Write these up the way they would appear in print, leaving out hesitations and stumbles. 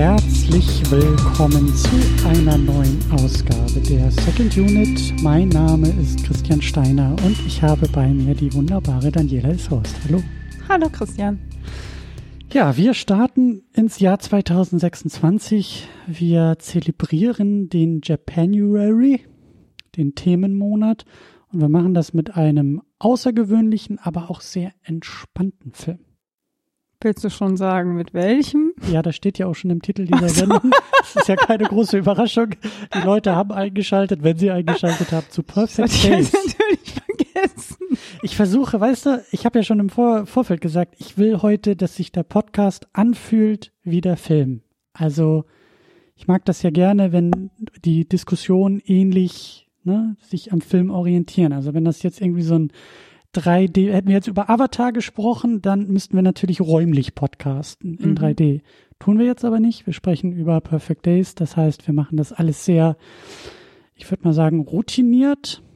Herzlich willkommen zu einer neuen Ausgabe der Second Unit. Mein Name ist Christian Steiner und ich habe bei mir die wunderbare Daniela Ishorst. Hallo. Hallo Christian. Ja, wir starten ins Jahr 2026. Wir zelebrieren den Japanuary, den Themenmonat. Und wir machen das mit einem außergewöhnlichen, aber auch sehr entspannten Film. Willst du schon sagen, mit welchem? Ja, das steht ja auch schon im Titel dieser Sendung. Das ist ja keine große Überraschung. Die Leute haben eingeschaltet, wenn sie eingeschaltet haben, zu Perfect Days. Das natürlich vergessen. Ich versuche, weißt du, ich habe ja schon im Vorfeld gesagt, ich will heute, dass sich der Podcast anfühlt wie der Film. Also ich mag das ja gerne, wenn die Diskussionen ähnlich sich am Film orientieren. Also wenn das jetzt irgendwie so ein 3D, hätten wir jetzt über Avatar gesprochen, dann müssten wir natürlich räumlich podcasten in 3D. Tun wir jetzt aber nicht. Wir sprechen über Perfect Days. Das heißt, wir machen das alles sehr, ich würde mal sagen, routiniert,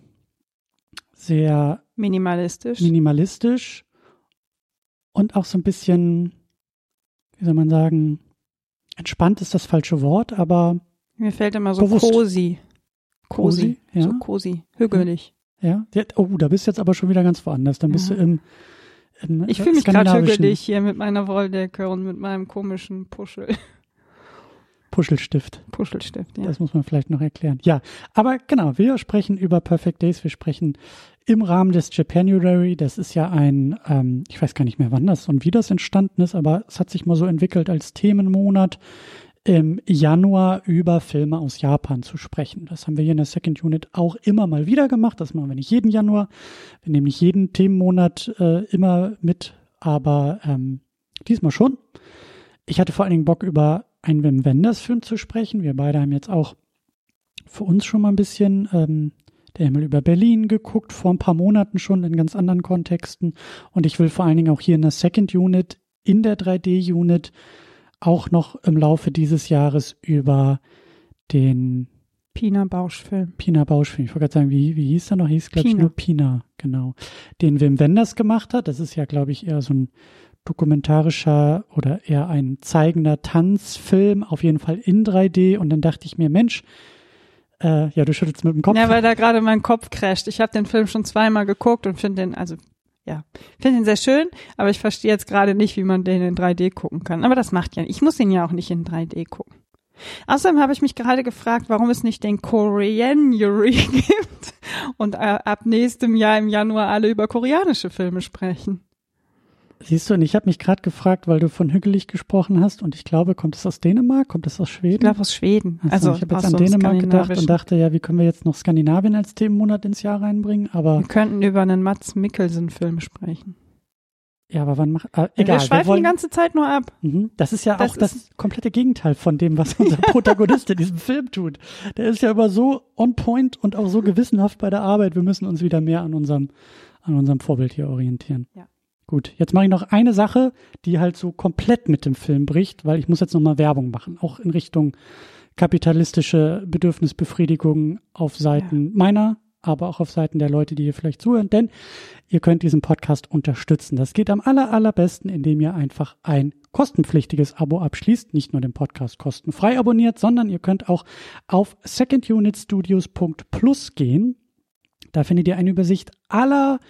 sehr minimalistisch und auch so ein bisschen, wie soll man sagen, entspannt ist das falsche Wort, aber mir fällt immer so bewusst. Cozy, ja. So cozy, hügelig. Ja, da bist du jetzt aber schon wieder ganz woanders. Dann bist du im ich fühle mich gerade hügelig hier mit meiner Wolldecke und mit meinem komischen Puschelstift, ja. Das muss man vielleicht noch erklären. Ja, aber genau, wir sprechen über Perfect Days. Wir sprechen im Rahmen des Japanuary. Das ist ja ich weiß gar nicht mehr, wann das und wie das entstanden ist, aber es hat sich mal so entwickelt als Themenmonat im Januar über Filme aus Japan zu sprechen. Das haben wir hier in der Second Unit auch immer mal wieder gemacht. Das machen wir nicht jeden Januar. Wir nehmen nicht jeden Themenmonat immer mit, aber diesmal schon. Ich hatte vor allen Dingen Bock, über einen Wim Wenders-Film zu sprechen. Wir beide haben jetzt auch für uns schon mal ein bisschen Der Himmel über Berlin geguckt, vor ein paar Monaten schon in ganz anderen Kontexten. Und ich will vor allen Dingen auch hier in der Second Unit, in der 3D-Unit, auch noch im Laufe dieses Jahres über den Pina Bausch-Film. Ich wollte gerade sagen, wie hieß der noch? Hieß, glaube ich, nur Pina, genau. Den Wim Wenders gemacht hat. Das ist ja, glaube ich, eher so ein dokumentarischer oder eher ein zeigender Tanzfilm, auf jeden Fall in 3D. Und dann dachte ich mir, Mensch, du schüttelst mit dem Kopf. Ja, weil da gerade mein Kopf crasht. Ich habe den Film schon zweimal geguckt und finde ihn sehr schön, aber ich verstehe jetzt gerade nicht, wie man den in 3D gucken kann. Aber das macht ja, ich muss ihn ja auch nicht in 3D gucken. Außerdem habe ich mich gerade gefragt, warum es nicht den Koreanuary gibt und ab nächstem Jahr im Januar alle über koreanische Filme sprechen. Siehst du, und ich habe mich gerade gefragt, weil du von hügelig gesprochen hast und ich glaube, kommt es aus Dänemark, kommt es aus Schweden? Ich glaube aus Schweden. Also ich habe jetzt an Dänemark gedacht und dachte, ja, wie können wir jetzt noch Skandinavien als Themenmonat ins Jahr reinbringen, aber... Wir könnten über einen Mads Mikkelsen-Film sprechen. Ja, aber wann egal. Wir schweifen die ganze Zeit nur ab. Das ist ja auch das komplette Gegenteil von dem, was unser Protagonist in diesem Film tut. Der ist ja immer so on point und auch so gewissenhaft bei der Arbeit. Wir müssen uns wieder mehr an unserem Vorbild hier orientieren. Ja. Gut, jetzt mache ich noch eine Sache, die halt so komplett mit dem Film bricht, weil ich muss jetzt nochmal Werbung machen, auch in Richtung kapitalistische Bedürfnisbefriedigung auf Seiten meiner, aber auch auf Seiten der Leute, die hier vielleicht zuhören, denn ihr könnt diesen Podcast unterstützen. Das geht am allerbesten, indem ihr einfach ein kostenpflichtiges Abo abschließt, nicht nur den Podcast kostenfrei abonniert, sondern ihr könnt auch auf secondunitstudios.plus gehen. Da findet ihr eine Übersicht aller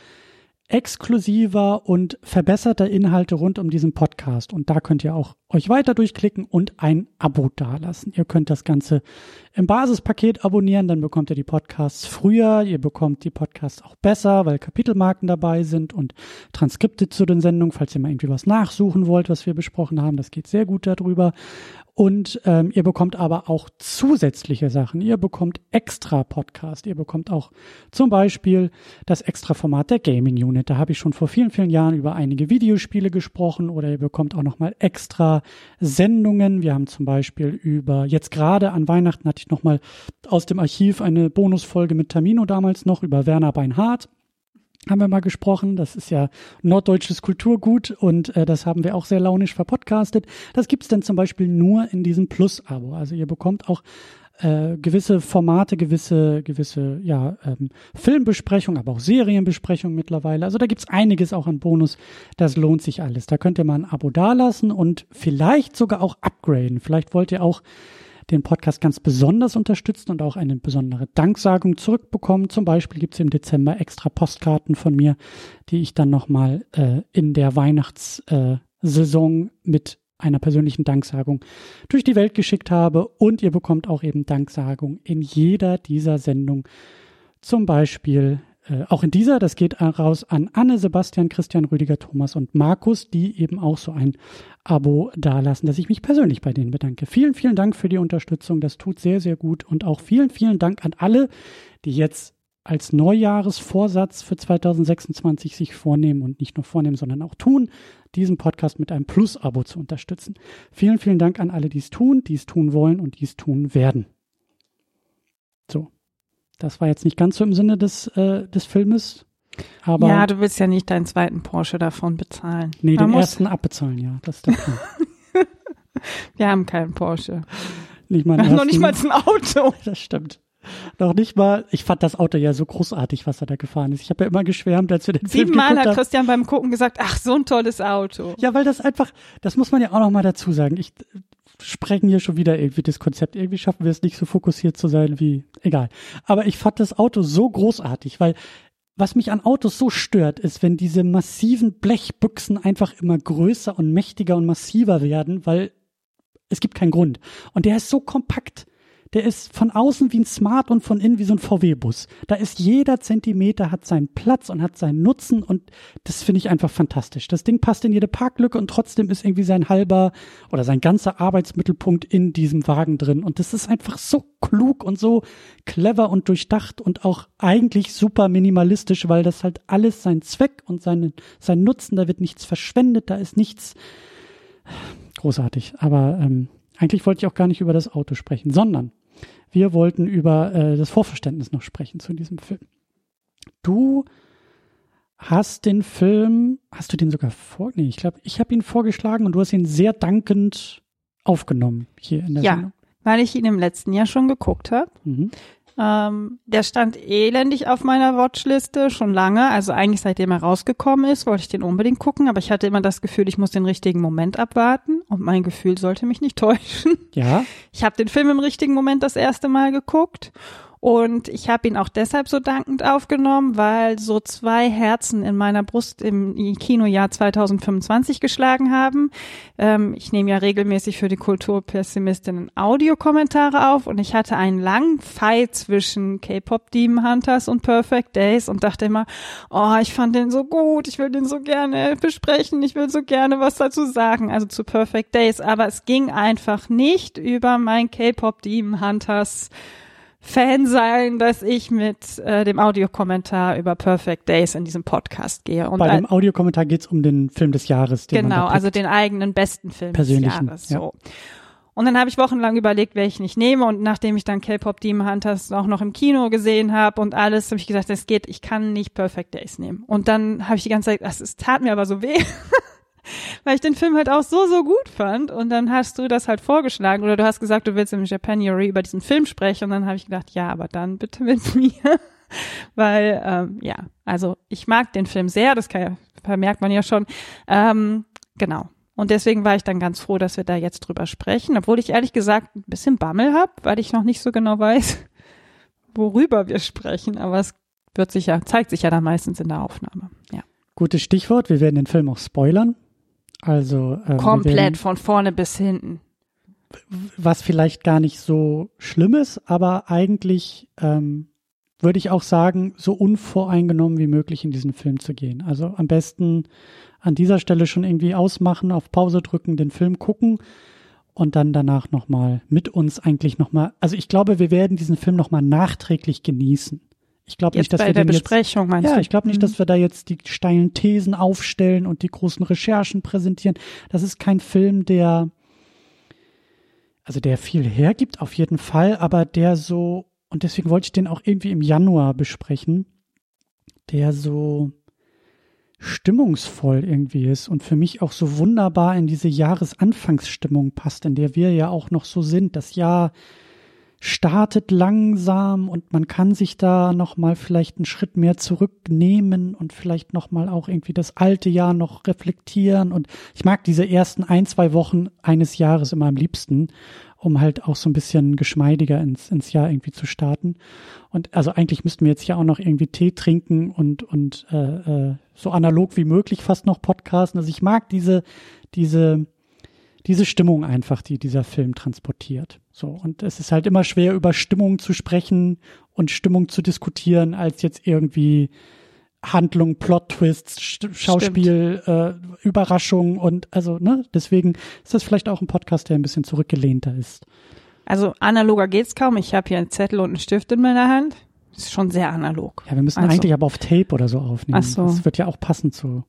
exklusiver und verbesserter Inhalte rund um diesen Podcast. Und da könnt ihr auch euch weiter durchklicken und ein Abo dalassen. Ihr könnt das Ganze im Basispaket abonnieren, dann bekommt ihr die Podcasts früher. Ihr bekommt die Podcasts auch besser, weil Kapitelmarken dabei sind und Transkripte zu den Sendungen, falls ihr mal irgendwie was nachsuchen wollt, was wir besprochen haben. Das geht sehr gut darüber. Und ihr bekommt aber auch zusätzliche Sachen. Ihr bekommt extra Podcast. Ihr bekommt auch zum Beispiel das Extra-Format der Gaming Unit. Da habe ich schon vor vielen, vielen Jahren über einige Videospiele gesprochen. Oder ihr bekommt auch nochmal extra Sendungen. Wir haben zum Beispiel jetzt gerade an Weihnachten hatte ich nochmal aus dem Archiv eine Bonusfolge mit Tamino damals noch über Werner Beinhardt. Haben wir mal gesprochen. Das ist ja norddeutsches Kulturgut und das haben wir auch sehr launisch verpodcastet. Das gibt's dann zum Beispiel nur in diesem Plus-Abo. Also ihr bekommt auch gewisse Formate, gewisse Filmbesprechungen, aber auch Serienbesprechungen mittlerweile. Also da gibt's einiges auch an Bonus. Das lohnt sich alles. Da könnt ihr mal ein Abo dalassen und vielleicht sogar auch upgraden. Vielleicht wollt ihr auch den Podcast ganz besonders unterstützen und auch eine besondere Danksagung zurückbekommen. Zum Beispiel gibt's im Dezember extra Postkarten von mir, die ich dann nochmal in der Weihnachtssaison mit einer persönlichen Danksagung durch die Welt geschickt habe. Und ihr bekommt auch eben Danksagung in jeder dieser Sendungen. Zum Beispiel auch in dieser, das geht raus an Anne, Sebastian, Christian, Rüdiger, Thomas und Markus, die eben auch so ein Abo dalassen, dass ich mich persönlich bei denen bedanke. Vielen, vielen Dank für die Unterstützung. Das tut sehr, sehr gut. Und auch vielen, vielen Dank an alle, die jetzt als Neujahresvorsatz für 2026 sich vornehmen und nicht nur vornehmen, sondern auch tun, diesen Podcast mit einem Plus-Abo zu unterstützen. Vielen, vielen Dank an alle, die es tun wollen und die es tun werden. So, das war jetzt nicht ganz so im Sinne des Filmes, aber... Ja, du willst ja nicht deinen zweiten Porsche davon bezahlen. Nee, den ersten abbezahlen, ja. Das ist der Plan. Wir haben keinen Porsche. Nicht mal noch nicht mal ein Auto. Das stimmt. Noch nicht mal, ich fand das Auto ja so großartig, was er da gefahren ist. Ich habe ja immer geschwärmt, als wir den Film geguckt haben. 7-mal hat Christian beim Gucken gesagt, ach, so ein tolles Auto. Ja, weil das einfach, das muss man ja auch noch mal dazu sagen. Ich sprengen hier schon wieder irgendwie das Konzept. Irgendwie schaffen wir es nicht so fokussiert zu sein wie, egal. Aber ich fand das Auto so großartig, weil was mich an Autos so stört, ist, wenn diese massiven Blechbüchsen einfach immer größer und mächtiger und massiver werden, weil es gibt keinen Grund. Und der ist so kompakt. Der ist von außen wie ein Smart und von innen wie so ein VW-Bus. Da ist jeder Zentimeter, hat seinen Platz und hat seinen Nutzen und das finde ich einfach fantastisch. Das Ding passt in jede Parklücke und trotzdem ist irgendwie sein halber oder sein ganzer Arbeitsmittelpunkt in diesem Wagen drin. Und das ist einfach so klug und so clever und durchdacht und auch eigentlich super minimalistisch, weil das halt alles seinen Zweck und sein Nutzen, da wird nichts verschwendet, da ist nichts großartig. Aber eigentlich wollte ich auch gar nicht über das Auto sprechen, sondern wir wollten über das Vorverständnis noch sprechen zu diesem Film. Du hast den Film, hast du den sogar ich glaube, ich habe ihn vorgeschlagen und du hast ihn sehr dankend aufgenommen hier in der Sendung. Ja, weil ich ihn im letzten Jahr schon geguckt habe. Mhm. Der stand elendig auf meiner Watchliste schon lange, also eigentlich seitdem er rausgekommen ist, wollte ich den unbedingt gucken, aber ich hatte immer das Gefühl, ich muss den richtigen Moment abwarten und mein Gefühl sollte mich nicht täuschen. Ja. Ich habe den Film im richtigen Moment das erste Mal geguckt und ich habe ihn auch deshalb so dankend aufgenommen, weil so 2 Herzen in meiner Brust im Kinojahr 2025 geschlagen haben. Ich nehme ja regelmäßig für die Kulturpessimistinnen Audiokommentare auf und ich hatte einen langen Fight zwischen K-Pop Demon Hunters und Perfect Days und dachte immer, oh, ich fand den so gut, ich will den so gerne besprechen, ich will so gerne was dazu sagen, also zu Perfect Days, aber es ging einfach nicht über mein K-Pop Demon Hunters Fan sein, dass ich mit dem Audiokommentar über Perfect Days in diesem Podcast gehe. Und bei dem Audiokommentar geht es um den Film des Jahres. Den genau, man da also den eigenen besten Film des Jahres. Ja. So. Und dann habe ich wochenlang überlegt, welchen ich nehme und nachdem ich dann K-Pop Demon Hunters auch noch im Kino gesehen habe und alles, habe ich gesagt, das geht, ich kann nicht Perfect Days nehmen. Und dann habe ich die ganze Zeit, es tat mir aber so weh. Weil ich den Film halt auch so gut fand und dann hast du das halt vorgeschlagen oder du hast gesagt, du willst im Japanuary über diesen Film sprechen und dann habe ich gedacht, ja, aber dann bitte mit mir, weil, also ich mag den Film sehr, das vermerkt man ja schon, genau. Und deswegen war ich dann ganz froh, dass wir da jetzt drüber sprechen, obwohl ich ehrlich gesagt ein bisschen Bammel habe, weil ich noch nicht so genau weiß, worüber wir sprechen, aber es zeigt sich ja dann meistens in der Aufnahme, ja. Gutes Stichwort, wir werden den Film auch spoilern. Also komplett von vorne bis hinten. Was vielleicht gar nicht so schlimm ist, aber eigentlich würde ich auch sagen, so unvoreingenommen wie möglich in diesen Film zu gehen. Also am besten an dieser Stelle schon irgendwie ausmachen, auf Pause drücken, den Film gucken und dann danach nochmal mit uns also ich glaube, wir werden diesen Film nochmal nachträglich genießen. Ich glaube nicht, dass wir Besprechung meinst du? Ja, ich glaube nicht, dass wir da jetzt die steilen Thesen aufstellen und die großen Recherchen präsentieren. Das ist kein Film, der viel hergibt, auf jeden Fall, aber der so, und deswegen wollte ich den auch irgendwie im Januar besprechen, der so stimmungsvoll irgendwie ist und für mich auch so wunderbar in diese Jahresanfangsstimmung passt, in der wir ja auch noch so sind. Das Jahr startet langsam und man kann sich da nochmal vielleicht einen Schritt mehr zurücknehmen und vielleicht nochmal auch irgendwie das alte Jahr noch reflektieren. Und ich mag diese ersten 1-2 Wochen eines Jahres immer am liebsten, um halt auch so ein bisschen geschmeidiger ins Jahr irgendwie zu starten. Und also eigentlich müssten wir jetzt hier auch noch irgendwie Tee trinken und so analog wie möglich fast noch podcasten. Also ich mag diese Stimmung einfach, die dieser Film transportiert. So, und es ist halt immer schwer, über Stimmung zu sprechen und Stimmung zu diskutieren, als jetzt irgendwie Handlung, Plot-Twists, Schauspiel, Überraschung und also, ne, deswegen ist das vielleicht auch ein Podcast, der ein bisschen zurückgelehnter ist. Also analoger geht's kaum. Ich habe hier einen Zettel und einen Stift in meiner Hand. Das ist schon sehr analog. Ja, wir müssen eigentlich aber auf Tape oder so aufnehmen. Ach so. Das wird ja auch passen zu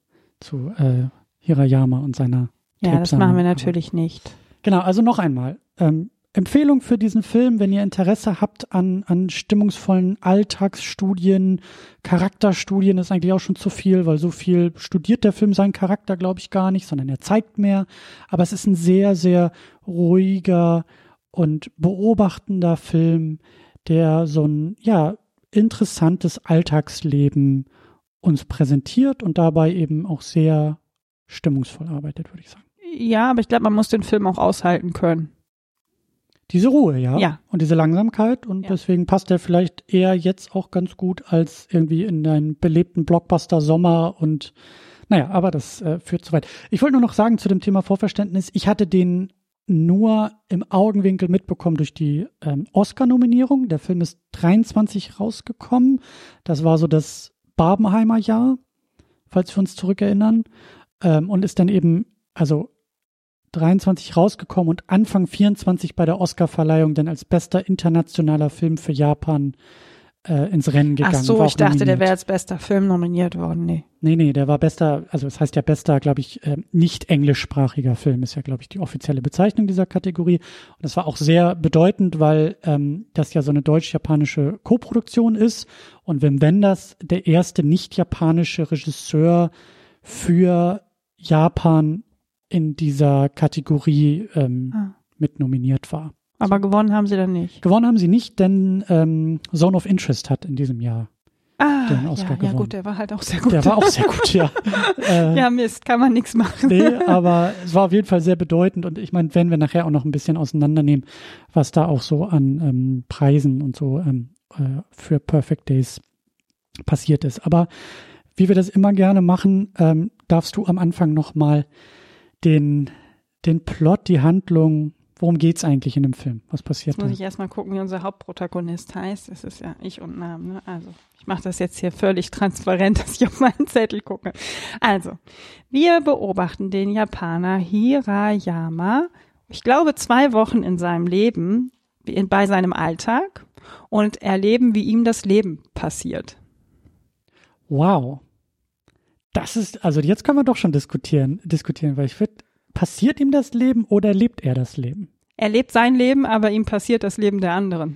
Hirayama und seiner Ja, das machen wir natürlich nicht. Genau, also noch einmal. Empfehlung für diesen Film, wenn ihr Interesse habt an stimmungsvollen Alltagsstudien, Charakterstudien ist eigentlich auch schon zu viel, weil so viel studiert der Film seinen Charakter, glaube ich, gar nicht, sondern er zeigt mehr. Aber es ist ein sehr, sehr ruhiger und beobachtender Film, der so ein, ja, interessantes Alltagsleben uns präsentiert und dabei eben auch sehr stimmungsvoll arbeitet, würde ich sagen. Ja, aber ich glaube, man muss den Film auch aushalten können. Diese Ruhe, ja. Ja. Und diese Langsamkeit. Und deswegen passt er vielleicht eher jetzt auch ganz gut als irgendwie in einen belebten Blockbuster-Sommer. Und naja, aber das führt zu weit. Ich wollte nur noch sagen zu dem Thema Vorverständnis, ich hatte den nur im Augenwinkel mitbekommen durch die Oscar-Nominierung. Der Film ist 23 rausgekommen. Das war so das Barbenheimer Jahr, falls wir uns zurückerinnern. Und ist dann eben, also 23 rausgekommen und Anfang 24 bei der Oscarverleihung dann als bester internationaler Film für Japan ins Rennen gegangen. Ach so, ich dachte, der wäre als bester Film nominiert worden. Nee, der war bester, also es heißt ja bester, glaube ich, nicht englischsprachiger Film ist ja, glaube ich, die offizielle Bezeichnung dieser Kategorie. Und das war auch sehr bedeutend, weil das ja so eine deutsch-japanische Koproduktion ist und Wim Wenders der erste nicht-japanische Regisseur für Japan in dieser Kategorie mit nominiert war. Aber gewonnen haben sie dann nicht. Gewonnen haben sie nicht, denn Zone of Interest hat in diesem Jahr den Oscar gewonnen. Ja gut, der war halt auch sehr gut. Der war auch sehr gut, ja. Ja, Mist, kann man nichts machen. Nee, aber es war auf jeden Fall sehr bedeutend und ich meine, wenn wir nachher auch noch ein bisschen auseinandernehmen, was da auch so an Preisen und so für Perfect Days passiert ist. Aber wie wir das immer gerne machen, darfst du am Anfang nochmal den Plot, die Handlung, worum geht's eigentlich in dem Film? Was passiert da? Jetzt muss ich erstmal gucken, wie unser Hauptprotagonist heißt. Es ist ja Ich und Namen, ne? Also, ich mache das jetzt hier völlig transparent, dass ich auf meinen Zettel gucke. Also, wir beobachten den Japaner Hirayama, ich glaube 2 Wochen in seinem Leben, bei seinem Alltag und erleben, wie ihm das Leben passiert. Wow. Das ist, also jetzt können wir doch schon diskutieren, weil ich finde, passiert ihm das Leben oder lebt er das Leben? Er lebt sein Leben, aber ihm passiert das Leben der anderen.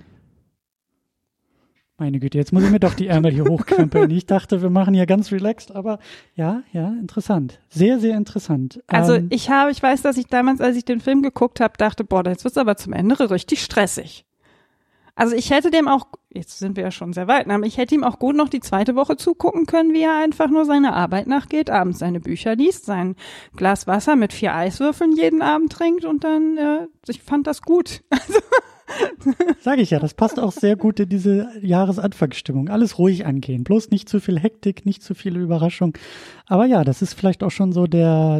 Meine Güte, jetzt muss ich mir doch die Ärmel hier hochkrempeln. Ich dachte, wir machen hier ganz relaxed, aber ja, interessant. Sehr, sehr interessant. Also ich weiß, dass ich damals, als ich den Film geguckt habe, dachte, boah, jetzt wird's aber zum Ende richtig stressig. Also ich hätte dem auch, jetzt sind wir ja schon sehr weit, aber ich hätte ihm auch gut noch die 2. Woche zugucken können, wie er einfach nur seiner Arbeit nachgeht, abends seine Bücher liest, sein Glas Wasser mit 4 Eiswürfeln jeden Abend trinkt und dann, ich fand das gut. Also sage ich ja, das passt auch sehr gut in diese Jahresanfangsstimmung. Alles ruhig angehen, bloß nicht zu viel Hektik, nicht zu viele Überraschung. Aber ja, das ist vielleicht auch schon so der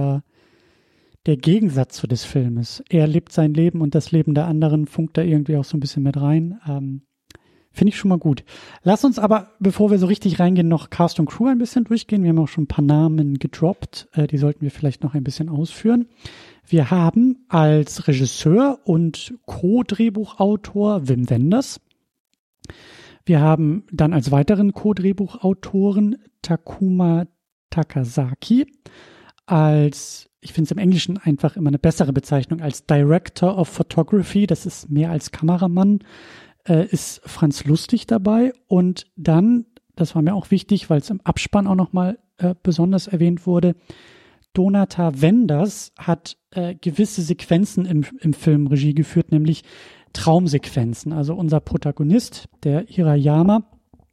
Gegensatz zu des Filmes. Er lebt sein Leben und das Leben der anderen funkt da irgendwie auch so ein bisschen mit rein. Finde ich schon mal gut. Lass uns aber, bevor wir so richtig reingehen, noch Cast und Crew ein bisschen durchgehen. Wir haben auch schon ein paar Namen gedroppt. Die sollten wir vielleicht noch ein bisschen ausführen. Wir haben als Regisseur und Co-Drehbuchautor Wim Wenders. Wir haben dann als weiteren Co-Drehbuchautoren Takuma Takasaki. Ich finde es im Englischen einfach immer eine bessere Bezeichnung, als Director of Photography. Das ist mehr als Kameramann. Ist Franz Lustig dabei. Und dann, das war mir auch wichtig, weil es im Abspann auch nochmal besonders erwähnt wurde, Donata Wenders hat gewisse Sequenzen im Film Regie geführt, nämlich Traumsequenzen. Also unser Protagonist, der Hirayama,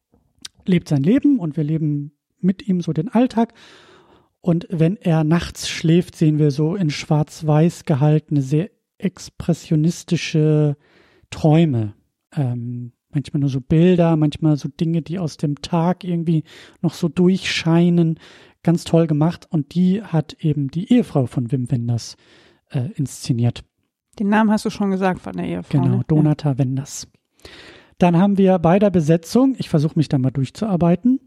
lebt sein Leben und wir leben mit ihm so den Alltag. Und wenn er nachts schläft, sehen wir so in schwarz-weiß gehaltene, sehr expressionistische Träume. Manchmal nur so Bilder, manchmal so Dinge, die aus dem Tag irgendwie noch so durchscheinen. Ganz toll gemacht. Und die hat eben die Ehefrau von Wim Wenders inszeniert. Den Namen hast du schon gesagt von der Ehefrau. Genau, ne? Donata Wenders. Dann haben wir bei der Besetzung, ich versuche mich da mal durchzuarbeiten,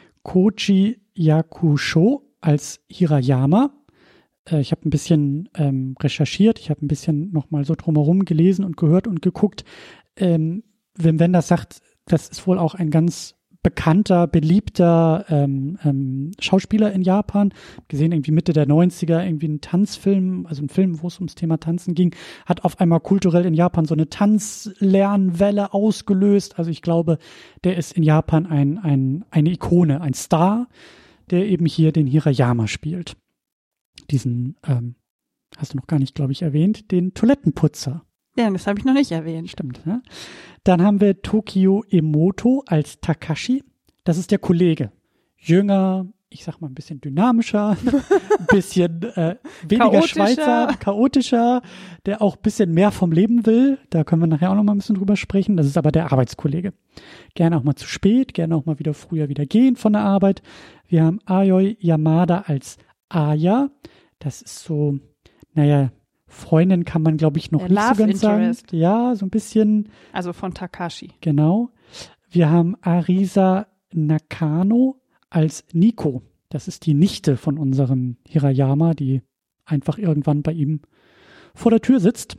Koji Yakusho als Hirayama. Ich habe ein bisschen recherchiert, ich habe ein bisschen nochmal so drumherum gelesen und gehört und geguckt. Wim Wenders sagt, das ist wohl auch ein ganz bekannter, beliebter Schauspieler in Japan. Gesehen irgendwie Mitte der 90er, irgendwie ein Tanzfilm, also ein Film, wo es ums Thema Tanzen ging, hat auf einmal kulturell in Japan so eine Tanzlernwelle ausgelöst. Also ich glaube, der ist in Japan eine Ikone, ein Star, der eben hier den Hirayama spielt. Diesen, hast du noch gar nicht, glaube ich, erwähnt, den Toilettenputzer. Ja, das habe ich noch nicht erwähnt. Stimmt. Ja? Dann haben wir Tokio Emoto als Takashi. Das ist der Kollege. Jünger, ich sag mal ein bisschen dynamischer, ein bisschen weniger Schweizer, chaotischer, der auch ein bisschen mehr vom Leben will. Da können wir nachher auch noch mal ein bisschen drüber sprechen. Das ist aber der Arbeitskollege. Gerne auch mal zu spät, gerne auch mal wieder früher wieder gehen von der Arbeit. Wir haben Ayoi Yamada als Aya. Das ist so, naja, Freundin kann man, glaube ich, noch nicht so ganz sagen. Ja, so ein bisschen. Also von Takashi. Genau. Wir haben Arisa Nakano als Nico. Das ist die Nichte von unserem Hirayama, die einfach irgendwann bei ihm vor der Tür sitzt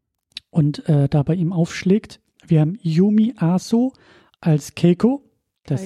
und da bei ihm aufschlägt. Wir haben Yumi Aso als Keiko. Das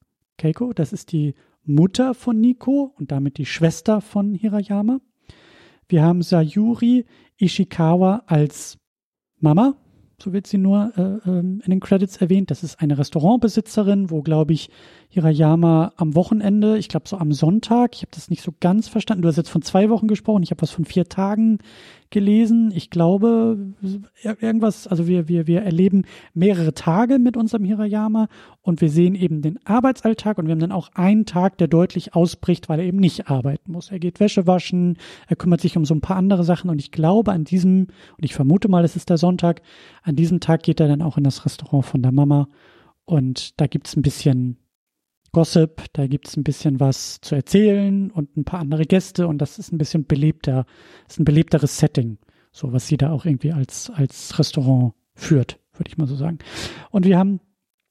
ist die Mutter von Nico und damit die Schwester von Hirayama. Wir haben Sayuri Ishikawa als Mama, so wird sie nur in den Credits erwähnt. Das ist eine Restaurantbesitzerin, wo, glaube ich, Hirayama am Wochenende, ich glaube so am Sonntag, ich habe das nicht so ganz verstanden, du hast jetzt von 2 Wochen gesprochen, ich habe was von 4 Tagen gelesen. Ich glaube, irgendwas, also wir erleben mehrere Tage mit unserem Hirayama und wir sehen eben den Arbeitsalltag und wir haben dann auch einen Tag, der deutlich ausbricht, weil er eben nicht arbeiten muss. Er geht Wäsche waschen, er kümmert sich um so ein paar andere Sachen und ich glaube und ich vermute mal, es ist der Sonntag, an diesem Tag geht er dann auch in das Restaurant von der Mama und da gibt's ein bisschen Gossip, da gibt's ein bisschen was zu erzählen und ein paar andere Gäste und das ist ein bisschen belebter, ist ein belebteres Setting, so was sie da auch irgendwie als Restaurant führt, würde ich mal so sagen. Und wir haben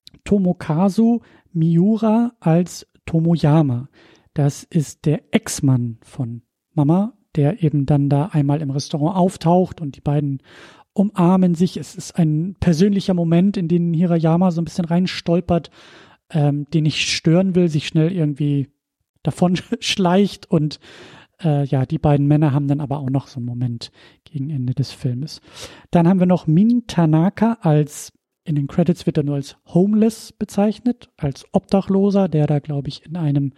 Tomokazu Miura als Tomoyama. Das ist der Ex-Mann von Mama, der eben dann da einmal im Restaurant auftaucht und die beiden umarmen sich. Es ist ein persönlicher Moment, in den Hirayama so ein bisschen reinstolpert, den ich stören will, sich schnell irgendwie davon schleicht und die beiden Männer haben dann aber auch noch so einen Moment gegen Ende des Filmes. Dann haben wir noch Min Tanaka in den Credits wird er nur als Homeless bezeichnet, als Obdachloser, der da, glaube ich, in einem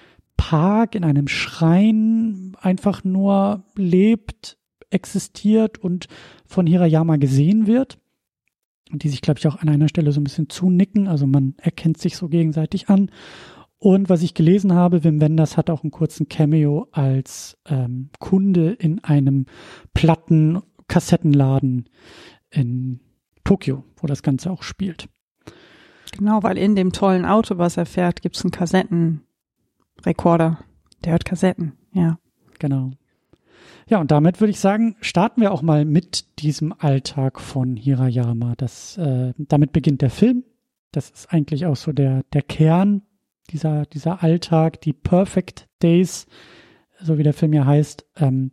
Park, in einem Schrein einfach nur lebt, existiert und von Hirayama gesehen wird. Und die sich, glaube ich, auch an einer Stelle so ein bisschen zunicken. Also man erkennt sich so gegenseitig an. Und was ich gelesen habe, Wim Wenders hat auch einen kurzen Cameo als Kunde in einem Platten-Kassettenladen in Tokio, wo das Ganze auch spielt. Genau, weil in dem tollen Auto, was er fährt, gibt es einen Kassettenrekorder. Der hört Kassetten, ja. Genau. Ja, und damit würde ich sagen, starten wir auch mal mit diesem Alltag von Hirayama. Damit beginnt der Film. Das ist eigentlich auch so der Kern dieser Alltag, die Perfect Days, so wie der Film ja heißt,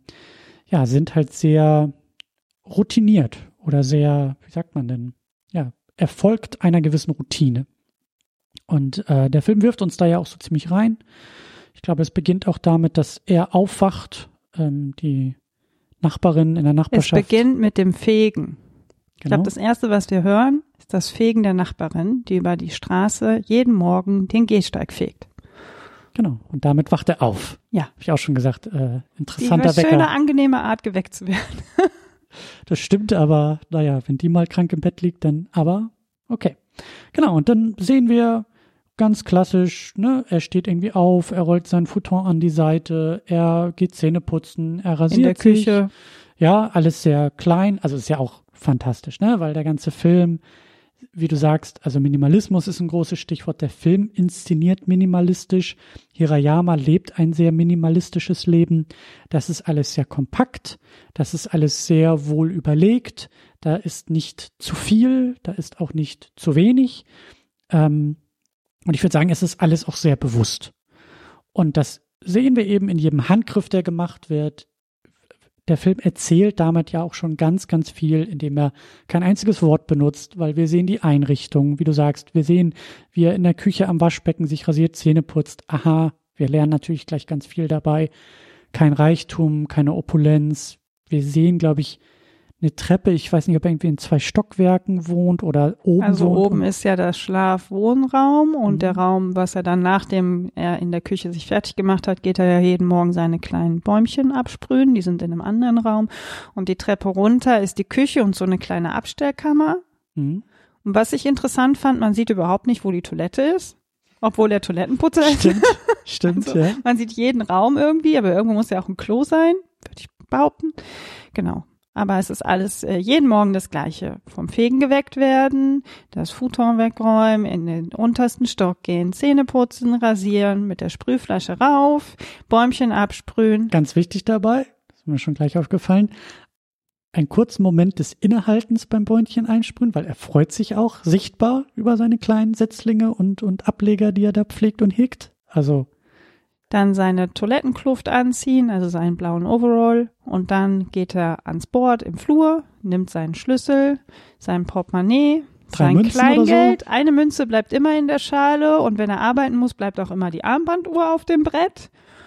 sind halt sehr routiniert oder sehr, wie sagt man denn, erfolgt einer gewissen Routine. Und der Film wirft uns da ja auch so ziemlich rein. Ich glaube, es beginnt auch damit, dass er aufwacht, die Nachbarin in der Nachbarschaft. Es beginnt mit dem Fegen. Ich Genau. glaube, das Erste, was wir hören, ist das Fegen der Nachbarin, die über die Straße jeden Morgen den Gehsteig fegt. Genau, und damit wacht er auf. Ja. Habe ich auch schon gesagt, interessanter Wecker. Wecker. Schöne, angenehme Art, geweckt zu werden. Das stimmt, aber naja, wenn die mal krank im Bett liegt, dann aber okay. Genau, und dann sehen wir ganz klassisch, ne, er steht irgendwie auf, er rollt sein Futon an die Seite, er geht Zähne putzen, er rasiert In der Küche. sich. Ja, alles sehr klein, also ist ja auch fantastisch, ne, weil der ganze Film, wie du sagst, also Minimalismus ist ein großes Stichwort. Der Film inszeniert minimalistisch. Hirayama lebt ein sehr minimalistisches Leben. Das ist alles sehr kompakt. Das ist alles sehr wohl überlegt. Da ist nicht zu viel. Da ist auch nicht zu wenig. Und ich würde sagen, es ist alles auch sehr bewusst. Und das sehen wir eben in jedem Handgriff, der gemacht wird. Der Film erzählt damit ja auch schon ganz, ganz viel, indem er kein einziges Wort benutzt, weil wir sehen die Einrichtung, wie du sagst. Wir sehen, wie er in der Küche am Waschbecken sich rasiert, Zähne putzt. Aha, wir lernen natürlich gleich ganz viel dabei. Kein Reichtum, keine Opulenz. Wir sehen, glaube ich, eine Treppe. Ich weiß nicht, ob er irgendwie in 2 Stockwerken wohnt oder oben Also wohnt. oben ist ja der Schlaf-Wohnraum und der Raum, was er dann, nachdem er in der Küche sich fertig gemacht hat, geht er ja jeden Morgen seine kleinen Bäumchen absprühen. Die sind in einem anderen Raum. Und die Treppe runter ist die Küche und so eine kleine Abstellkammer. Mhm. Und was ich interessant fand, man sieht überhaupt nicht, wo die Toilette ist, obwohl der Toilettenputzer ist. Stimmt, Also, ja. man sieht jeden Raum irgendwie, aber irgendwo muss ja auch ein Klo sein, würde ich behaupten. Genau. Aber es ist alles jeden Morgen das Gleiche. Vom Fegen geweckt werden, das Futon wegräumen, in den untersten Stock gehen, Zähne putzen, rasieren, mit der Sprühflasche rauf, Bäumchen absprühen. Ganz wichtig dabei, das ist mir schon gleich aufgefallen, einen kurzen Moment des Innehaltens beim Bäumchen einsprühen, weil er freut sich auch sichtbar über seine kleinen Setzlinge und Ableger, die er da pflegt und hegt. Also Dann seine Toilettenkluft anziehen, also seinen blauen Overall. Und dann geht er ans Board im Flur, nimmt seinen Schlüssel, sein Portemonnaie, 3 sein Münzen oder Kleingeld. so. Eine Münze bleibt immer in der Schale und wenn er arbeiten muss, bleibt auch immer die Armbanduhr auf dem Brett.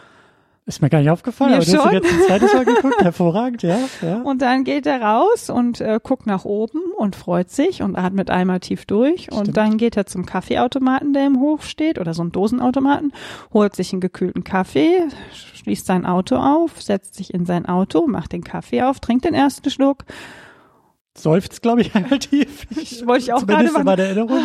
Ist mir gar nicht aufgefallen, Mir aber du hast schon. jetzt ein zweites Mal geguckt. Hervorragend, ja. Und dann geht er raus und guckt nach oben und freut sich und atmet einmal tief durch. Stimmt. Und dann geht er zum Kaffeeautomaten, der im Hof steht, oder so einen Dosenautomaten, holt sich einen gekühlten Kaffee, schließt sein Auto auf, setzt sich in sein Auto, macht den Kaffee auf, trinkt den ersten Schluck. Seufzt, glaube ich, einmal tief. Wollte ich auch gerade Zumindest in meiner Erinnerung.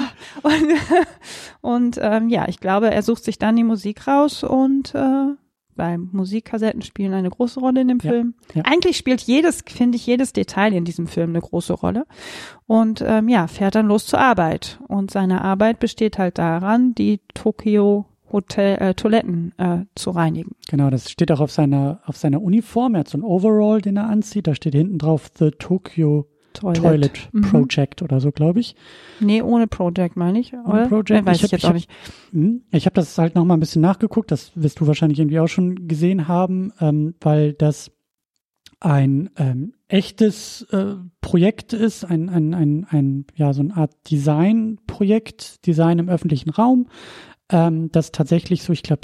Und ja, ich glaube, er sucht sich dann die Musik raus und weil Musikkassetten spielen eine große Rolle in dem Ja, Film. ja. Eigentlich spielt finde ich, jedes Detail in diesem Film eine große Rolle. Und ja, fährt dann los zur Arbeit. Und seine Arbeit besteht halt daran, die Tokio Toiletten zu reinigen. Genau, das steht auch auf seiner Uniform. Er hat so ein Overall, den er anzieht. Da steht hinten drauf The Tokyo Toilet Project oder so, glaube ich. Nee, ohne Project meine ich. Ohne Project. Weiß ich jetzt auch nicht. Ich habe das halt noch mal ein bisschen nachgeguckt. Das wirst du wahrscheinlich irgendwie auch schon gesehen haben, weil das ein echtes Projekt ist, ja, so eine Art Designprojekt, Design im öffentlichen Raum, das tatsächlich so, ich glaube,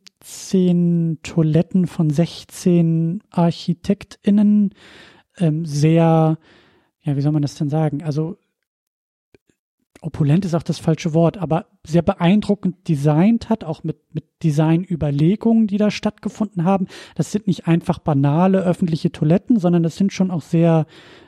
17 Toiletten von 16 ArchitektInnen sehr, ja, wie soll man das denn sagen? Also opulent ist auch das falsche Wort, aber sehr beeindruckend designt hat, auch mit Designüberlegungen, die da stattgefunden haben. Das sind nicht einfach banale öffentliche Toiletten, sondern das sind schon auch sehr,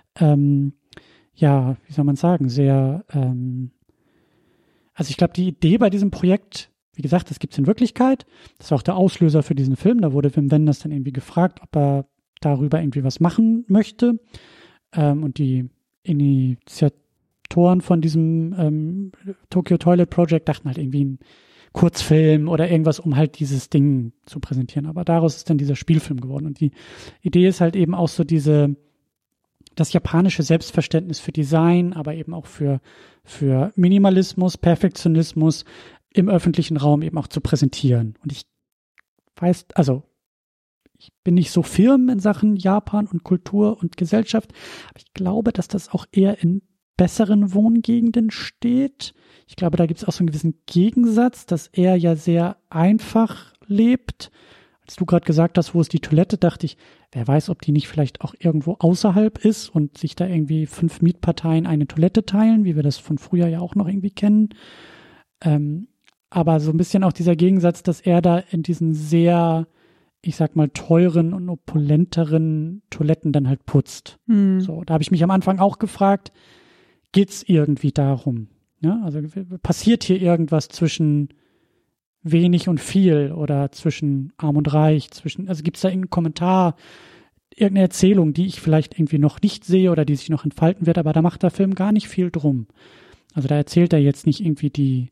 ja, wie soll man sagen, sehr, also ich glaube, die Idee bei diesem Projekt, wie gesagt, das gibt's in Wirklichkeit. Das war auch der Auslöser für diesen Film. Da wurde Wim Wenders dann irgendwie gefragt, ob er darüber irgendwie was machen möchte. Und die Initiatoren von diesem Tokyo Toilet Project dachten halt irgendwie einen Kurzfilm oder irgendwas, um halt dieses Ding zu präsentieren. Aber daraus ist dann dieser Spielfilm geworden. Und die Idee ist halt eben auch so das japanische Selbstverständnis für Design, aber eben auch für Minimalismus, Perfektionismus im öffentlichen Raum eben auch zu präsentieren. Und ich weiß, also ich bin nicht so firm in Sachen Japan und Kultur und Gesellschaft, aber ich glaube, dass das auch eher in besseren Wohngegenden steht. Ich glaube, da gibt es auch so einen gewissen Gegensatz, dass er ja sehr einfach lebt. Als du gerade gesagt hast, wo ist die Toilette, dachte ich, wer weiß, ob die nicht vielleicht auch irgendwo außerhalb ist und sich da irgendwie 5 Mietparteien eine Toilette teilen, wie wir das von früher ja auch noch irgendwie kennen. Aber so ein bisschen auch dieser Gegensatz, dass er da in diesen sehr ich sag mal, teuren und opulenteren Toiletten dann halt putzt. So, da habe ich mich am Anfang auch gefragt, geht's irgendwie darum? Ja, also passiert hier irgendwas zwischen wenig und viel oder zwischen arm und reich, also gibt's da irgendeinen Kommentar, irgendeine Erzählung, die ich vielleicht irgendwie noch nicht sehe oder die sich noch entfalten wird, aber da macht der Film gar nicht viel drum. Also da erzählt er jetzt nicht irgendwie die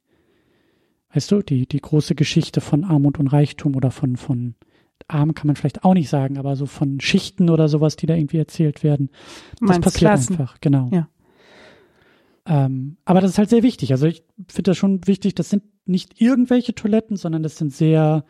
große Geschichte von Armut und Reichtum oder von arm kann man vielleicht auch nicht sagen, aber so von Schichten oder sowas, die da irgendwie erzählt werden. Das passiert Klassen. einfach, genau. Ja. Aber das ist halt sehr wichtig. Also ich finde das schon wichtig, das sind nicht irgendwelche Toiletten, sondern das sind sehr,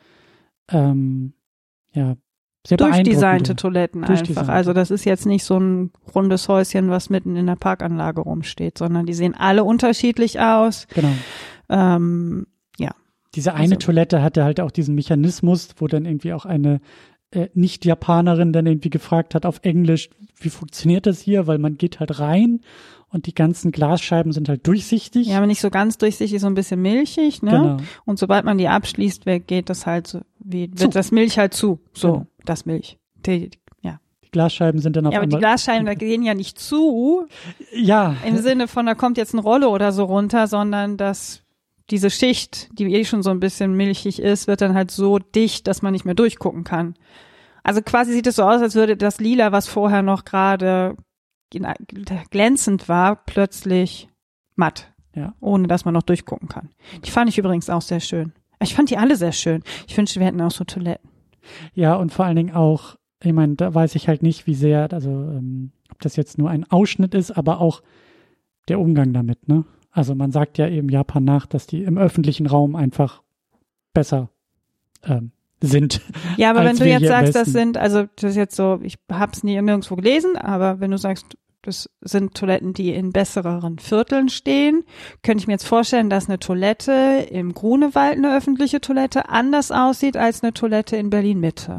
sehr Durchdesignte Toiletten Durchdesignte. einfach. Also das ist jetzt nicht so ein rundes Häuschen, was mitten in der Parkanlage rumsteht, sondern die sehen alle unterschiedlich aus. Genau. Diese eine Toilette hatte halt auch diesen Mechanismus, wo dann irgendwie auch eine Nicht-Japanerin dann irgendwie gefragt hat auf Englisch, wie funktioniert das hier? Weil man geht halt rein und die ganzen Glasscheiben sind halt durchsichtig. Ja, aber nicht so ganz durchsichtig, so ein bisschen milchig, ne? Genau. Und sobald man die abschließt, geht das halt so, wird das Milch halt zu. So, Genau. das Milch. Die Glasscheiben sind dann auf Ja, aber die einmal. Glasscheiben, da gehen ja nicht zu. Ja. Im Sinne von, da kommt jetzt eine Rolle oder so runter, sondern diese Schicht, die schon so ein bisschen milchig ist, wird dann halt so dicht, dass man nicht mehr durchgucken kann. Also quasi sieht es so aus, als würde das Lila, was vorher noch gerade glänzend war, plötzlich matt. Ja. Ohne dass man noch durchgucken kann. Die fand ich übrigens auch sehr schön. Ich fand die alle sehr schön. Ich wünschte, wir hätten auch so Toiletten. Ja, und vor allen Dingen auch, ich meine, da weiß ich halt nicht, wie sehr, also ob das jetzt nur ein Ausschnitt ist, aber auch der Umgang damit, ne? Also man sagt ja eben Japan nach, dass die im öffentlichen Raum einfach besser sind. Ja, aber wenn du jetzt sagst, das ist jetzt so, ich hab's nirgendwo gelesen, aber wenn du sagst, das sind Toiletten, die in besseren Vierteln stehen, könnte ich mir jetzt vorstellen, dass eine Toilette im Grunewald, eine öffentliche Toilette, anders aussieht als eine Toilette in Berlin-Mitte.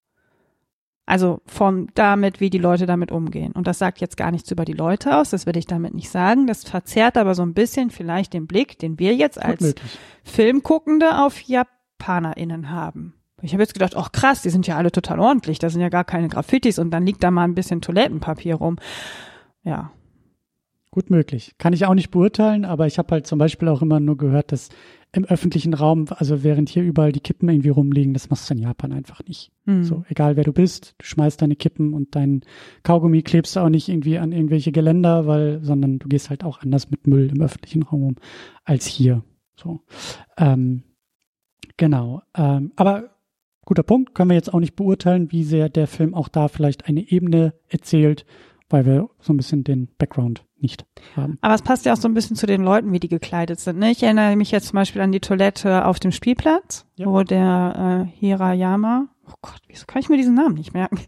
Also damit, wie die Leute damit umgehen. Und das sagt jetzt gar nichts über die Leute aus, das will ich damit nicht sagen. Das verzerrt aber so ein bisschen vielleicht den Blick, den wir jetzt als Filmguckende auf JapanerInnen haben. Ich habe jetzt gedacht, ach krass, die sind ja alle total ordentlich, da sind ja gar keine Graffitis und dann liegt da mal ein bisschen Toilettenpapier rum. Ja. Gut möglich. Kann ich auch nicht beurteilen, aber ich habe halt zum Beispiel auch immer nur gehört, dass im öffentlichen Raum, also während hier überall die Kippen irgendwie rumliegen, das machst du in Japan einfach nicht. So, egal wer du bist, du schmeißt deine Kippen und dein Kaugummi klebst du auch nicht irgendwie an irgendwelche Geländer, sondern du gehst halt auch anders mit Müll im öffentlichen Raum um als hier. So. Genau. Aber guter Punkt, können wir jetzt auch nicht beurteilen, wie sehr der Film auch da vielleicht eine Ebene erzählt, weil wir so ein bisschen den Background nicht haben. Aber es passt ja auch so ein bisschen zu den Leuten, wie die gekleidet sind. Ne? Ich erinnere mich jetzt zum Beispiel an die Toilette auf dem Spielplatz, wo der Hirayama, oh Gott, wieso kann ich mir diesen Namen nicht merken,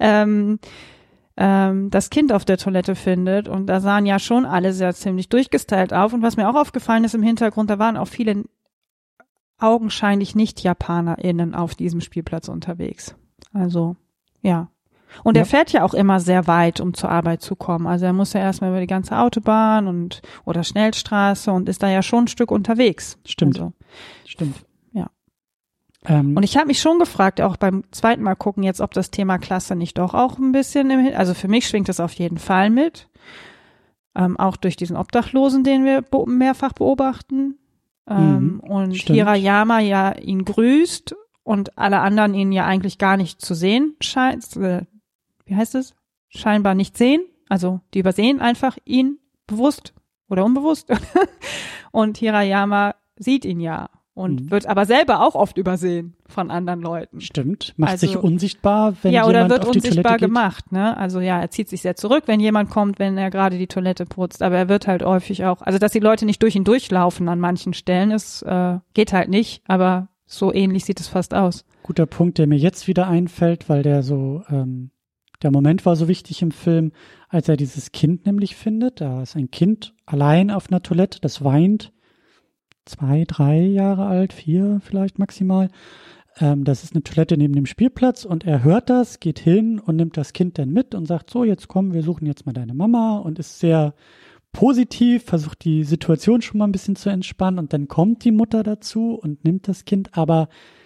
das Kind auf der Toilette findet. Und da sahen ja schon alle sehr ziemlich durchgestylt auf. Und was mir auch aufgefallen ist im Hintergrund, da waren auch viele augenscheinlich Nicht-JapanerInnen auf diesem Spielplatz unterwegs. Also, ja. Und er fährt ja auch immer sehr weit, um zur Arbeit zu kommen. Also er muss ja erstmal über die ganze Autobahn oder Schnellstraße und ist da ja schon ein Stück unterwegs. Stimmt. Also, Stimmt. Ja. Und ich habe mich schon gefragt, auch beim zweiten Mal gucken jetzt, ob das Thema Klasse nicht doch auch ein bisschen also für mich schwingt es auf jeden Fall mit. Auch durch diesen Obdachlosen, den wir mehrfach beobachten. Und stimmt. Hirayama ja ihn grüßt und alle anderen ihn ja eigentlich gar nicht zu sehen scheint. Wie heißt es? Scheinbar nicht sehen. Also die übersehen einfach ihn bewusst oder unbewusst. Und Hirayama sieht ihn ja und wird aber selber auch oft übersehen von anderen Leuten. Stimmt. Macht sich unsichtbar, wenn jemand oder wird auf die Toilette unsichtbar geht. gemacht, ne? Also ja, er zieht sich sehr zurück, wenn jemand kommt, wenn er gerade die Toilette putzt, aber er wird halt häufig auch, also dass die Leute nicht durch ihn durchlaufen an manchen Stellen, geht halt nicht, aber so ähnlich sieht es fast aus. Guter Punkt, der mir jetzt wieder einfällt, weil der so, der Moment war so wichtig im Film, als er dieses Kind nämlich findet. Da ist ein Kind allein auf einer Toilette, das weint, 2, 3 Jahre alt, 4 vielleicht maximal. Das ist eine Toilette neben dem Spielplatz und er hört das, geht hin und nimmt das Kind dann mit und sagt, so, jetzt komm, wir suchen jetzt mal deine Mama und ist sehr positiv, versucht die Situation schon mal ein bisschen zu entspannen und dann kommt die Mutter dazu und nimmt das Kind, aber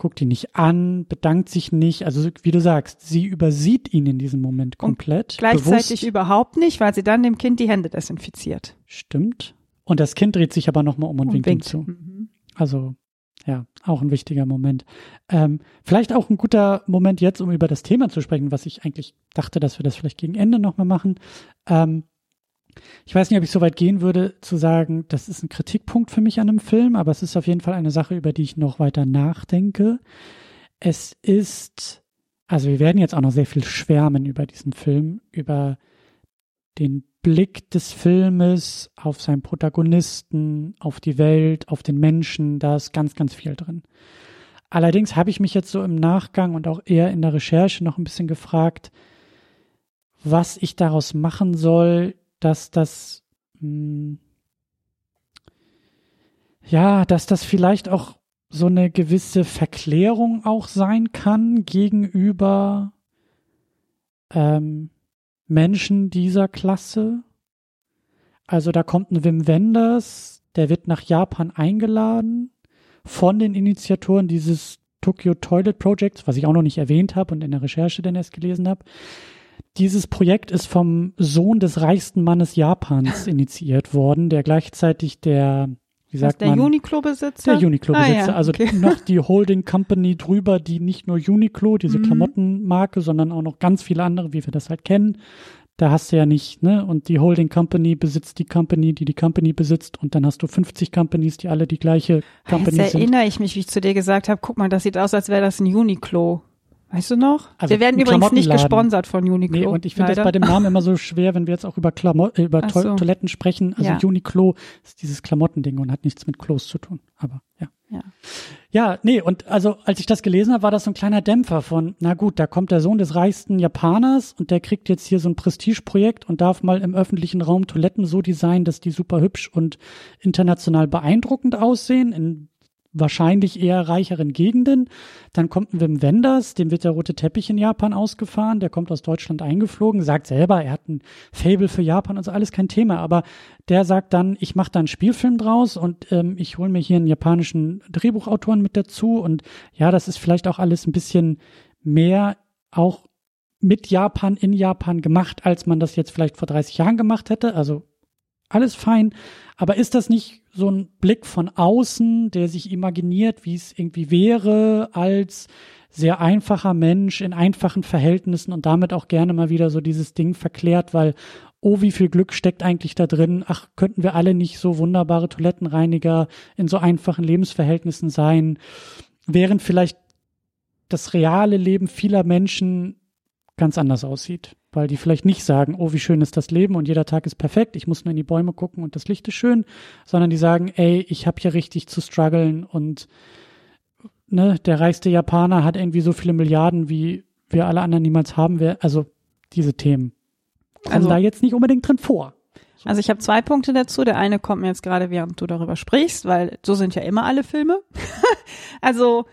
guckt ihn nicht an, bedankt sich nicht. Also wie du sagst, sie übersieht ihn in diesem Moment komplett. Und gleichzeitig bewusst. Überhaupt nicht, weil sie dann dem Kind die Hände desinfiziert. Stimmt. Und das Kind dreht sich aber nochmal um und winkt ihm zu. Mhm. Also ja, auch ein wichtiger Moment. Vielleicht auch ein guter Moment jetzt, um über das Thema zu sprechen, was ich eigentlich dachte, dass wir das vielleicht gegen Ende nochmal machen. Ich weiß nicht, ob ich so weit gehen würde, zu sagen, das ist ein Kritikpunkt für mich an einem Film, aber es ist auf jeden Fall eine Sache, über die ich noch weiter nachdenke. Es ist, also wir werden jetzt auch noch sehr viel schwärmen über diesen Film, über den Blick des Filmes auf seinen Protagonisten, auf die Welt, auf den Menschen, da ist ganz, ganz viel drin. Allerdings habe ich mich jetzt so im Nachgang und auch eher in der Recherche noch ein bisschen gefragt, was ich daraus machen soll, dass das vielleicht auch so eine gewisse Verklärung auch sein kann gegenüber Menschen dieser Klasse. Also da kommt ein Wim Wenders, der wird nach Japan eingeladen von den Initiatoren dieses Tokyo Toilet Projects, was ich auch noch nicht erwähnt habe und in der Recherche dann erst gelesen habe. Dieses Projekt ist vom Sohn des reichsten Mannes Japans initiiert worden, der gleichzeitig der Uniqlo-Besitzer? Der Uniqlo-Besitzer, ja, also noch die Holding Company drüber, die nicht nur Uniqlo, diese Klamottenmarke, sondern auch noch ganz viele andere, wie wir das halt kennen. Da hast du ja nicht, ne? Und die Holding Company besitzt die Company, die Company besitzt, und dann hast du 50 Companies, die alle die gleiche Company sind. Jetzt erinnere ich mich, wie ich zu dir gesagt habe, guck mal, das sieht aus, als wäre das ein Uniqlo. Weißt du noch? Also wir werden übrigens nicht gesponsert von Uniqlo. Nee, und ich finde das bei dem Namen immer so schwer, wenn wir jetzt auch über Toiletten sprechen. Also ja. Uniqlo ist dieses Klamottending und hat nichts mit Klos zu tun. Aber ja. Ja, nee, und also als ich das gelesen habe, war das so ein kleiner Dämpfer von, na gut, da kommt der Sohn des reichsten Japaners und der kriegt jetzt hier so ein Prestigeprojekt und darf mal im öffentlichen Raum Toiletten so designen, dass die super hübsch und international beeindruckend aussehen, in wahrscheinlich eher reicheren Gegenden. Dann kommt ein Wim Wenders, dem wird der rote Teppich in Japan ausgefahren, der kommt aus Deutschland eingeflogen, sagt selber, er hat ein Faible für Japan und so, alles kein Thema, aber der sagt dann, ich mache da einen Spielfilm draus und ich hole mir hier einen japanischen Drehbuchautoren mit dazu und ja, das ist vielleicht auch alles ein bisschen mehr auch mit Japan, in Japan gemacht, als man das jetzt vielleicht vor 30 Jahren gemacht hätte, also alles fein, aber ist das nicht so ein Blick von außen, der sich imaginiert, wie es irgendwie wäre, als sehr einfacher Mensch in einfachen Verhältnissen und damit auch gerne mal wieder so dieses Ding verklärt, weil, oh, wie viel Glück steckt eigentlich da drin, ach, könnten wir alle nicht so wunderbare Toilettenreiniger in so einfachen Lebensverhältnissen sein, während vielleicht das reale Leben vieler Menschen ganz anders aussieht. Weil die vielleicht nicht sagen, oh, wie schön ist das Leben und jeder Tag ist perfekt, ich muss nur in die Bäume gucken und das Licht ist schön, sondern die sagen, ey, ich habe hier richtig zu strugglen und ne, der reichste Japaner hat irgendwie so viele Milliarden, wie wir alle anderen niemals haben. Also diese Themen kommen da jetzt nicht unbedingt drin vor. So. Also ich habe 2 Punkte dazu. Der eine kommt mir jetzt gerade, während du darüber sprichst, weil so sind ja immer alle Filme. Also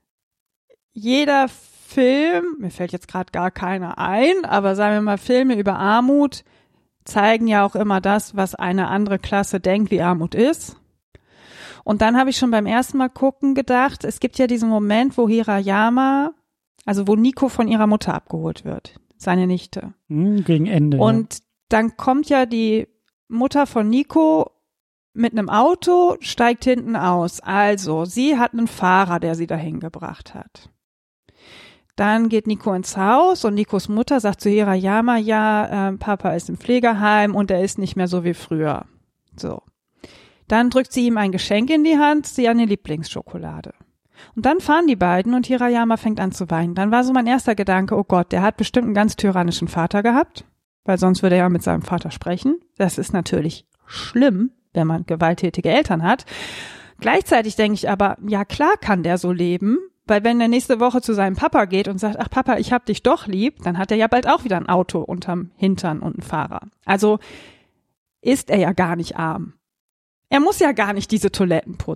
jeder Film, mir fällt jetzt gerade gar keiner ein, aber sagen wir mal, Filme über Armut zeigen ja auch immer das, was eine andere Klasse denkt, wie Armut ist. Und dann habe ich schon beim ersten Mal gucken gedacht, es gibt ja diesen Moment, wo Hirayama, also wo Nico von ihrer Mutter abgeholt wird, seine Nichte. Gegen Ende. Und dann kommt ja die Mutter von Nico mit einem Auto, steigt hinten aus. Also, sie hat einen Fahrer, der sie dahin gebracht hat. Dann geht Nico ins Haus und Nikos Mutter sagt zu Hirayama, Papa ist im Pflegeheim und er ist nicht mehr so wie früher. So. Dann drückt sie ihm ein Geschenk in die Hand, seine Lieblingsschokolade. Und dann fahren die beiden und Hirayama fängt an zu weinen. Dann war so mein erster Gedanke, oh Gott, der hat bestimmt einen ganz tyrannischen Vater gehabt, weil sonst würde er ja mit seinem Vater sprechen. Das ist natürlich schlimm, wenn man gewalttätige Eltern hat. Gleichzeitig denke ich aber, ja klar kann der so leben, weil wenn er nächste Woche zu seinem Papa geht und sagt, ach Papa, ich hab dich doch lieb, dann hat er ja bald auch wieder ein Auto unterm Hintern und einen Fahrer. Also ist er ja gar nicht arm. Er muss ja gar nicht diese Toiletten putzen.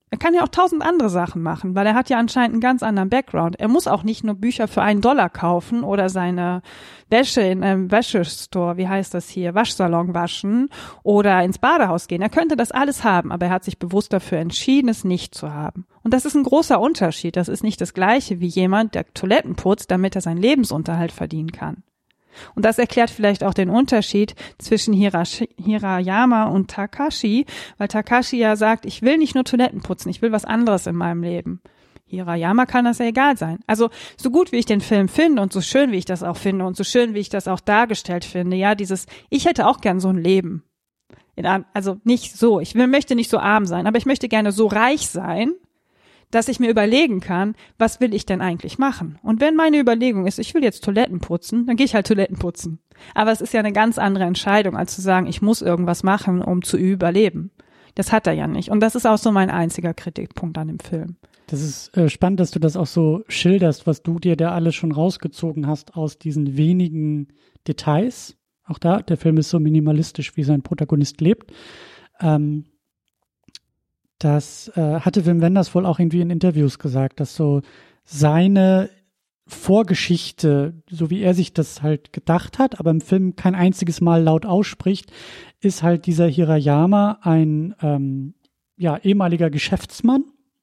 Er kann ja auch 1000 andere Sachen machen, weil er hat ja anscheinend einen ganz anderen Background. Er muss auch nicht nur Bücher für $1 kaufen oder seine Wäsche in einem Wäschestore, wie heißt das hier, Waschsalon waschen oder ins Badehaus gehen. Er könnte das alles haben, aber er hat sich bewusst dafür entschieden, es nicht zu haben. Und das ist ein großer Unterschied. Das ist nicht das Gleiche wie jemand, der Toiletten putzt, damit er seinen Lebensunterhalt verdienen kann. Und das erklärt vielleicht auch den Unterschied zwischen Hirayama und Takashi, weil Takashi ja sagt, ich will nicht nur Toiletten putzen, ich will was anderes in meinem Leben. Hirayama kann das ja egal sein. Also so gut wie ich den Film finde und so schön wie ich das auch finde und so schön wie ich das auch dargestellt finde, ja, ich hätte auch gern so ein Leben. Also nicht so, möchte nicht so arm sein, aber ich möchte gerne so reich sein, dass ich mir überlegen kann, was will ich denn eigentlich machen? Und wenn meine Überlegung ist, ich will jetzt Toiletten putzen, dann gehe ich halt Toiletten putzen. Aber es ist ja eine ganz andere Entscheidung, als zu sagen, ich muss irgendwas machen, um zu überleben. Das hat er ja nicht. Und das ist auch so mein einziger Kritikpunkt an dem Film. Das ist spannend, dass du das auch so schilderst, was du dir da alles schon rausgezogen hast aus diesen wenigen Details. Auch da, der Film ist so minimalistisch, wie sein Protagonist lebt. Das hatte Wim Wenders wohl auch irgendwie in Interviews gesagt, dass so seine Vorgeschichte, so wie er sich das halt gedacht hat, aber im Film kein einziges Mal laut ausspricht, ist halt dieser Hirayama ein ehemaliger Geschäftsmann,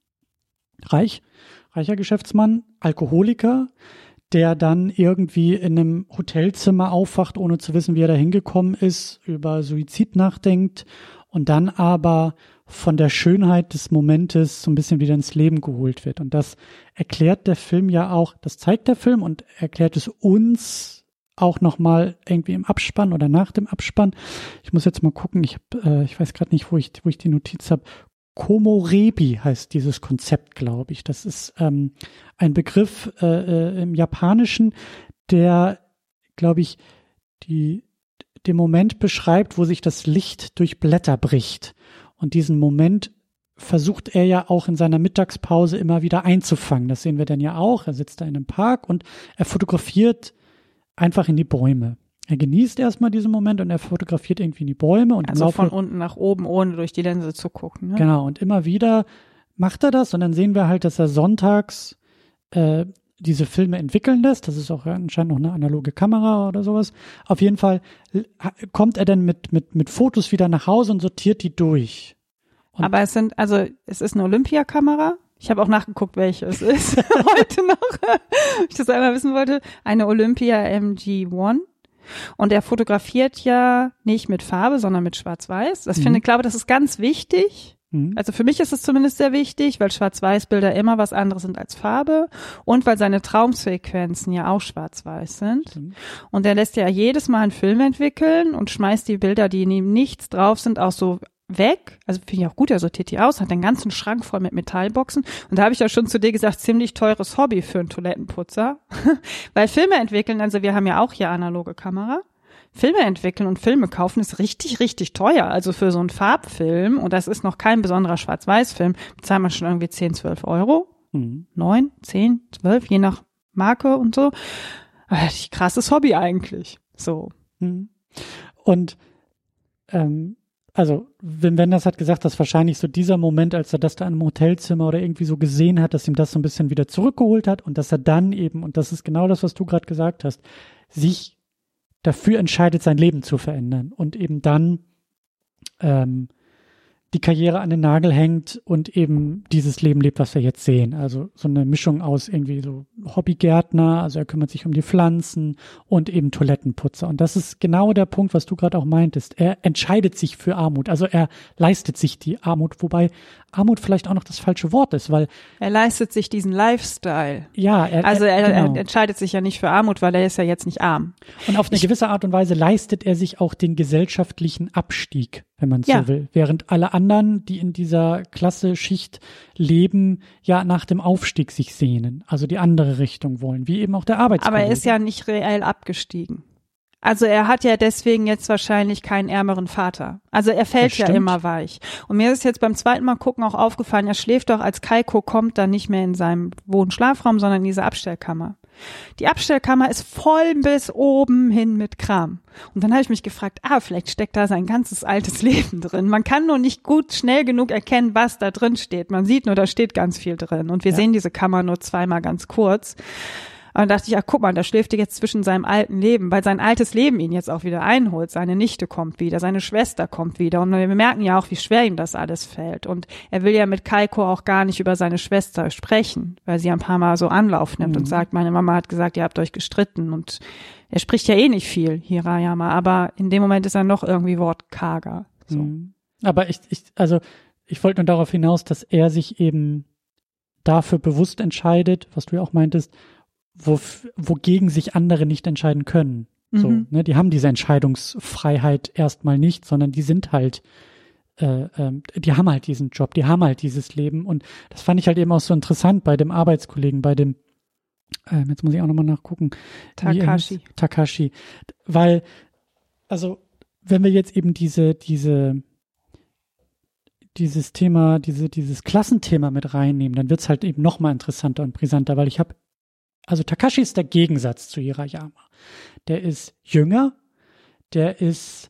reicher Geschäftsmann, Alkoholiker, der dann irgendwie in einem Hotelzimmer aufwacht, ohne zu wissen, wie er da hingekommen ist, über Suizid nachdenkt und dann aber von der Schönheit des Momentes so ein bisschen wieder ins Leben geholt wird. Und das erklärt der Film ja auch, das zeigt der Film und erklärt es uns auch nochmal irgendwie im Abspann oder nach dem Abspann. Ich muss jetzt mal gucken, ich weiß gerade nicht, wo ich die Notiz habe. Komorebi heißt dieses Konzept, glaube ich. Das ist ein Begriff im Japanischen, der, glaube ich, den Moment beschreibt, wo sich das Licht durch Blätter bricht. Und diesen Moment versucht er ja auch in seiner Mittagspause immer wieder einzufangen. Das sehen wir dann ja auch. Er sitzt da in einem Park und er fotografiert einfach in die Bäume. Er genießt erstmal diesen Moment und er fotografiert irgendwie in die Bäume. Und also von unten nach oben, ohne durch die Linse zu gucken. Ne? Genau, und immer wieder macht er das und dann sehen wir halt, dass er sonntags diese Filme entwickeln lässt. Das ist auch anscheinend noch eine analoge Kamera oder sowas. Auf jeden Fall kommt er dann mit Fotos wieder nach Hause und sortiert die durch. Und aber es ist eine Olympia-Kamera. Ich habe auch nachgeguckt, welche es ist heute noch, ich das einmal wissen wollte. Eine Olympia MG1. Und er fotografiert ja nicht mit Farbe, sondern mit Schwarz-Weiß. Ich glaube, das ist ganz wichtig. Also für mich ist es zumindest sehr wichtig, weil Schwarz-Weiß-Bilder immer was anderes sind als Farbe und weil seine Traumsequenzen ja auch schwarz-weiß sind. Und er lässt ja jedes Mal einen Film entwickeln und schmeißt die Bilder, die in ihm nichts drauf sind, auch so weg. Also finde ich auch gut, er sortiert die aus, hat einen ganzen Schrank voll mit Metallboxen. Und da habe ich ja schon zu dir gesagt, ziemlich teures Hobby für einen Toilettenputzer. Weil Filme entwickeln, also wir haben ja auch hier analoge Kamera. Filme entwickeln und Filme kaufen ist richtig, richtig teuer. Also für so einen Farbfilm, und das ist noch kein besonderer Schwarz-Weiß-Film, bezahlt man schon irgendwie 10, 12 Euro. 9, 10, 12, je nach Marke und so. Krasses Hobby eigentlich. So. Und also Wim Wenders hat gesagt, dass wahrscheinlich so dieser Moment, als er das da in einem Hotelzimmer oder irgendwie so gesehen hat, dass ihm das so ein bisschen wieder zurückgeholt hat und dass er dann eben, und das ist genau das, was du gerade gesagt hast, sich dafür entscheidet, sein Leben zu verändern und eben dann die Karriere an den Nagel hängt und eben dieses Leben lebt, was wir jetzt sehen. Also so eine Mischung aus irgendwie so Hobbygärtner, also er kümmert sich um die Pflanzen und eben Toilettenputzer. Und das ist genau der Punkt, was du gerade auch meintest. Er entscheidet sich für Armut, also er leistet sich die Armut, wobei Armut vielleicht auch noch das falsche Wort ist, weil er leistet sich diesen Lifestyle. Ja, er entscheidet sich ja nicht für Armut, weil er ist ja jetzt nicht arm. Und auf eine gewisse Art und Weise leistet er sich auch den gesellschaftlichen Abstieg, wenn man so will. Während alle anderen, die in dieser Klasse-Schicht leben, ja nach dem Aufstieg sich sehnen, also die andere Richtung wollen, wie eben auch der Arbeitskollege. Aber er ist ja nicht reell abgestiegen. Also er hat ja deswegen jetzt wahrscheinlich keinen ärmeren Vater. Also er fällt ja immer weich. Und mir ist jetzt beim zweiten Mal gucken auch aufgefallen, er schläft doch, als Kaiko kommt, dann nicht mehr in seinem Wohn-Schlafraum, sondern in dieser Abstellkammer. Die Abstellkammer ist voll bis oben hin mit Kram. Und dann habe ich mich gefragt, vielleicht steckt da sein ganzes altes Leben drin. Man kann nur nicht schnell genug erkennen, was da drin steht. Man sieht nur, da steht ganz viel drin. Und wir sehen diese Kammer nur zweimal ganz kurz. Und dann dachte ich, guck mal, da schläft er jetzt zwischen seinem alten Leben, weil sein altes Leben ihn jetzt auch wieder einholt. Seine Nichte kommt wieder, seine Schwester kommt wieder. Und wir merken ja auch, wie schwer ihm das alles fällt. Und er will ja mit Keiko auch gar nicht über seine Schwester sprechen, weil sie ein paar Mal so Anlauf nimmt und sagt, meine Mama hat gesagt, ihr habt euch gestritten. Und er spricht ja eh nicht viel, Hirayama, aber in dem Moment ist er noch irgendwie wortkarger. So. Aber ich wollte nur darauf hinaus, dass er sich eben dafür bewusst entscheidet, was du ja auch meintest, wogegen sich andere nicht entscheiden können. So, ne, die haben diese Entscheidungsfreiheit erstmal nicht, sondern die sind halt, die haben halt diesen Job, die haben halt dieses Leben. Und das fand ich halt eben auch so interessant bei dem Arbeitskollegen, bei dem, jetzt muss ich auch nochmal nachgucken. Takashi. Weil, also, wenn wir jetzt eben dieses Thema, dieses Klassenthema mit reinnehmen, dann wird's halt eben nochmal interessanter und brisanter, weil Takashi ist der Gegensatz zu Hirayama. Der ist jünger, der ist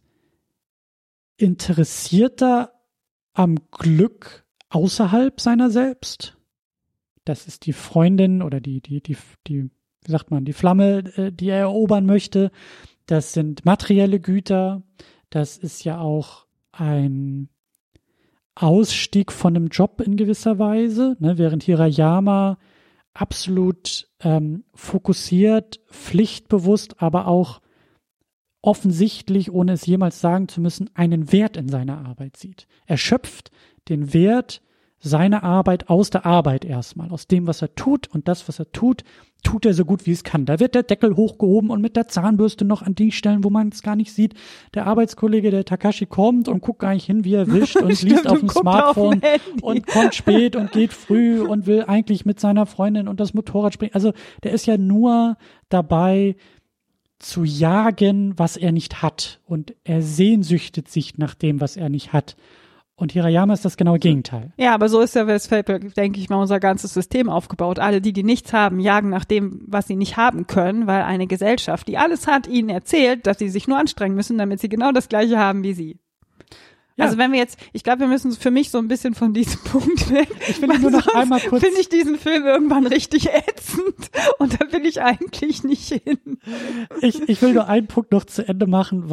interessierter am Glück außerhalb seiner selbst. Das ist die Freundin oder die, wie sagt man, die Flamme, die er erobern möchte. Das sind materielle Güter. Das ist ja auch ein Ausstieg von einem Job in gewisser Weise, ne, während Hirayama absolut fokussiert, pflichtbewusst, aber auch offensichtlich, ohne es jemals sagen zu müssen, einen Wert in seiner Arbeit sieht. Er schöpft den Wert seiner Arbeit aus der Arbeit erstmal, aus dem, was er tut, und das, was er tut, tut er so gut, wie es kann. Da wird der Deckel hochgehoben und mit der Zahnbürste noch an die Stellen, wo man es gar nicht sieht. Der Arbeitskollege, der Takashi, kommt und guckt gar nicht hin, wie er wischt und liest auf dem Smartphone und kommt spät und geht früh und will eigentlich mit seiner Freundin und das Motorrad springen. Also der ist ja nur dabei zu jagen, was er nicht hat, und er sehnsüchtet sich nach dem, was er nicht hat. Und Hirayama ist das genaue Gegenteil. Ja, aber so ist ja, denke ich mal, unser ganzes System aufgebaut. Alle, die nichts haben, jagen nach dem, was sie nicht haben können, weil eine Gesellschaft, die alles hat, ihnen erzählt, dass sie sich nur anstrengen müssen, damit sie genau das Gleiche haben wie sie. Ja. Also wenn wir jetzt, ich glaube, wir müssen für mich so ein bisschen von diesem Punkt weg. Ich will nur noch einmal kurz. Finde ich diesen Film irgendwann richtig ätzend und da will ich eigentlich nicht hin. Ich will nur einen Punkt noch zu Ende machen,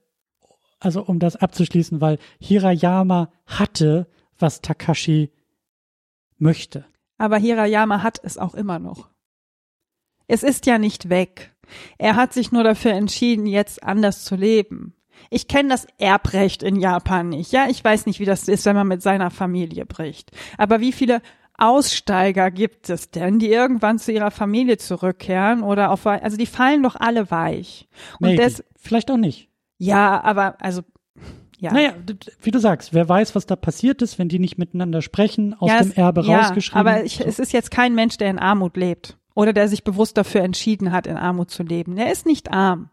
um das abzuschließen, weil Hirayama hatte, was Takashi möchte. Aber Hirayama hat es auch immer noch. Es ist ja nicht weg. Er hat sich nur dafür entschieden, jetzt anders zu leben. Ich kenne das Erbrecht in Japan nicht. Ja, ich weiß nicht, wie das ist, wenn man mit seiner Familie bricht. Aber wie viele Aussteiger gibt es denn, die irgendwann zu ihrer Familie zurückkehren oder also die fallen doch alle weich. Und vielleicht auch nicht. Ja, aber ja. Naja, wie du sagst, wer weiß, was da passiert ist, wenn die nicht miteinander sprechen, aus dem Erbe rausgeschrieben. Aber es ist jetzt kein Mensch, der in Armut lebt oder der sich bewusst dafür entschieden hat, in Armut zu leben. Er ist nicht arm.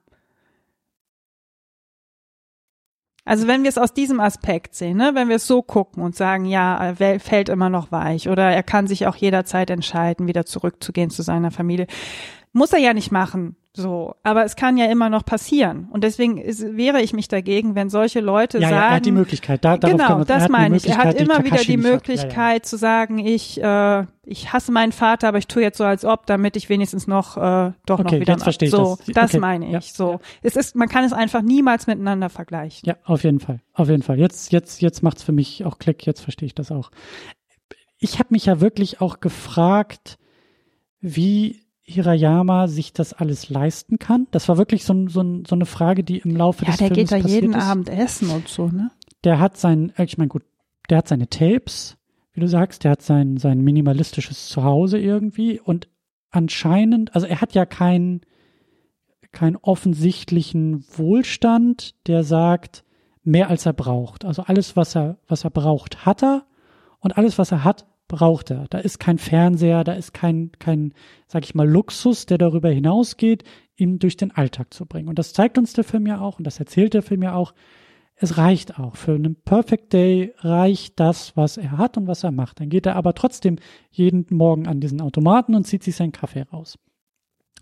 Also wenn wir es aus diesem Aspekt sehen, ne, wenn wir es so gucken und sagen, ja, er fällt immer noch weich oder er kann sich auch jederzeit entscheiden, wieder zurückzugehen zu seiner Familie, muss er ja nicht machen. So, aber es kann ja immer noch passieren. Und deswegen wehre ich mich dagegen, wenn solche Leute sagen. Ja, er hat die Möglichkeit. Genau, das meine ich. Er hat immer wieder die Möglichkeit zu sagen, ich hasse meinen Vater, aber ich tue jetzt so, als ob, damit ich wenigstens noch noch wieder. Jetzt verstehe ich so, das okay. meine ich. Ja, so, man kann es einfach niemals miteinander vergleichen. Ja, auf jeden Fall. Jetzt macht's für mich auch Klick. Jetzt verstehe ich das auch. Ich habe mich ja wirklich auch gefragt, wie Hirayama sich das alles leisten kann. Das war wirklich so eine Frage, die im Laufe des Films passiert ist. Ja, der geht da jeden Abend essen und so, ne? Der hat der hat seine Tapes, wie du sagst, der hat sein minimalistisches Zuhause irgendwie, und anscheinend, also er hat ja keinen offensichtlichen Wohlstand, der sagt, mehr als er braucht. Also alles, was er braucht, hat er, und alles, was er hat, braucht er. Da ist kein Fernseher, da ist kein, sag ich mal, Luxus, der darüber hinausgeht, ihn durch den Alltag zu bringen. Und das zeigt uns der Film ja auch, und das erzählt der Film ja auch. Es reicht auch. Für einen Perfect Day reicht das, was er hat und was er macht. Dann geht er aber trotzdem jeden Morgen an diesen Automaten und zieht sich seinen Kaffee raus.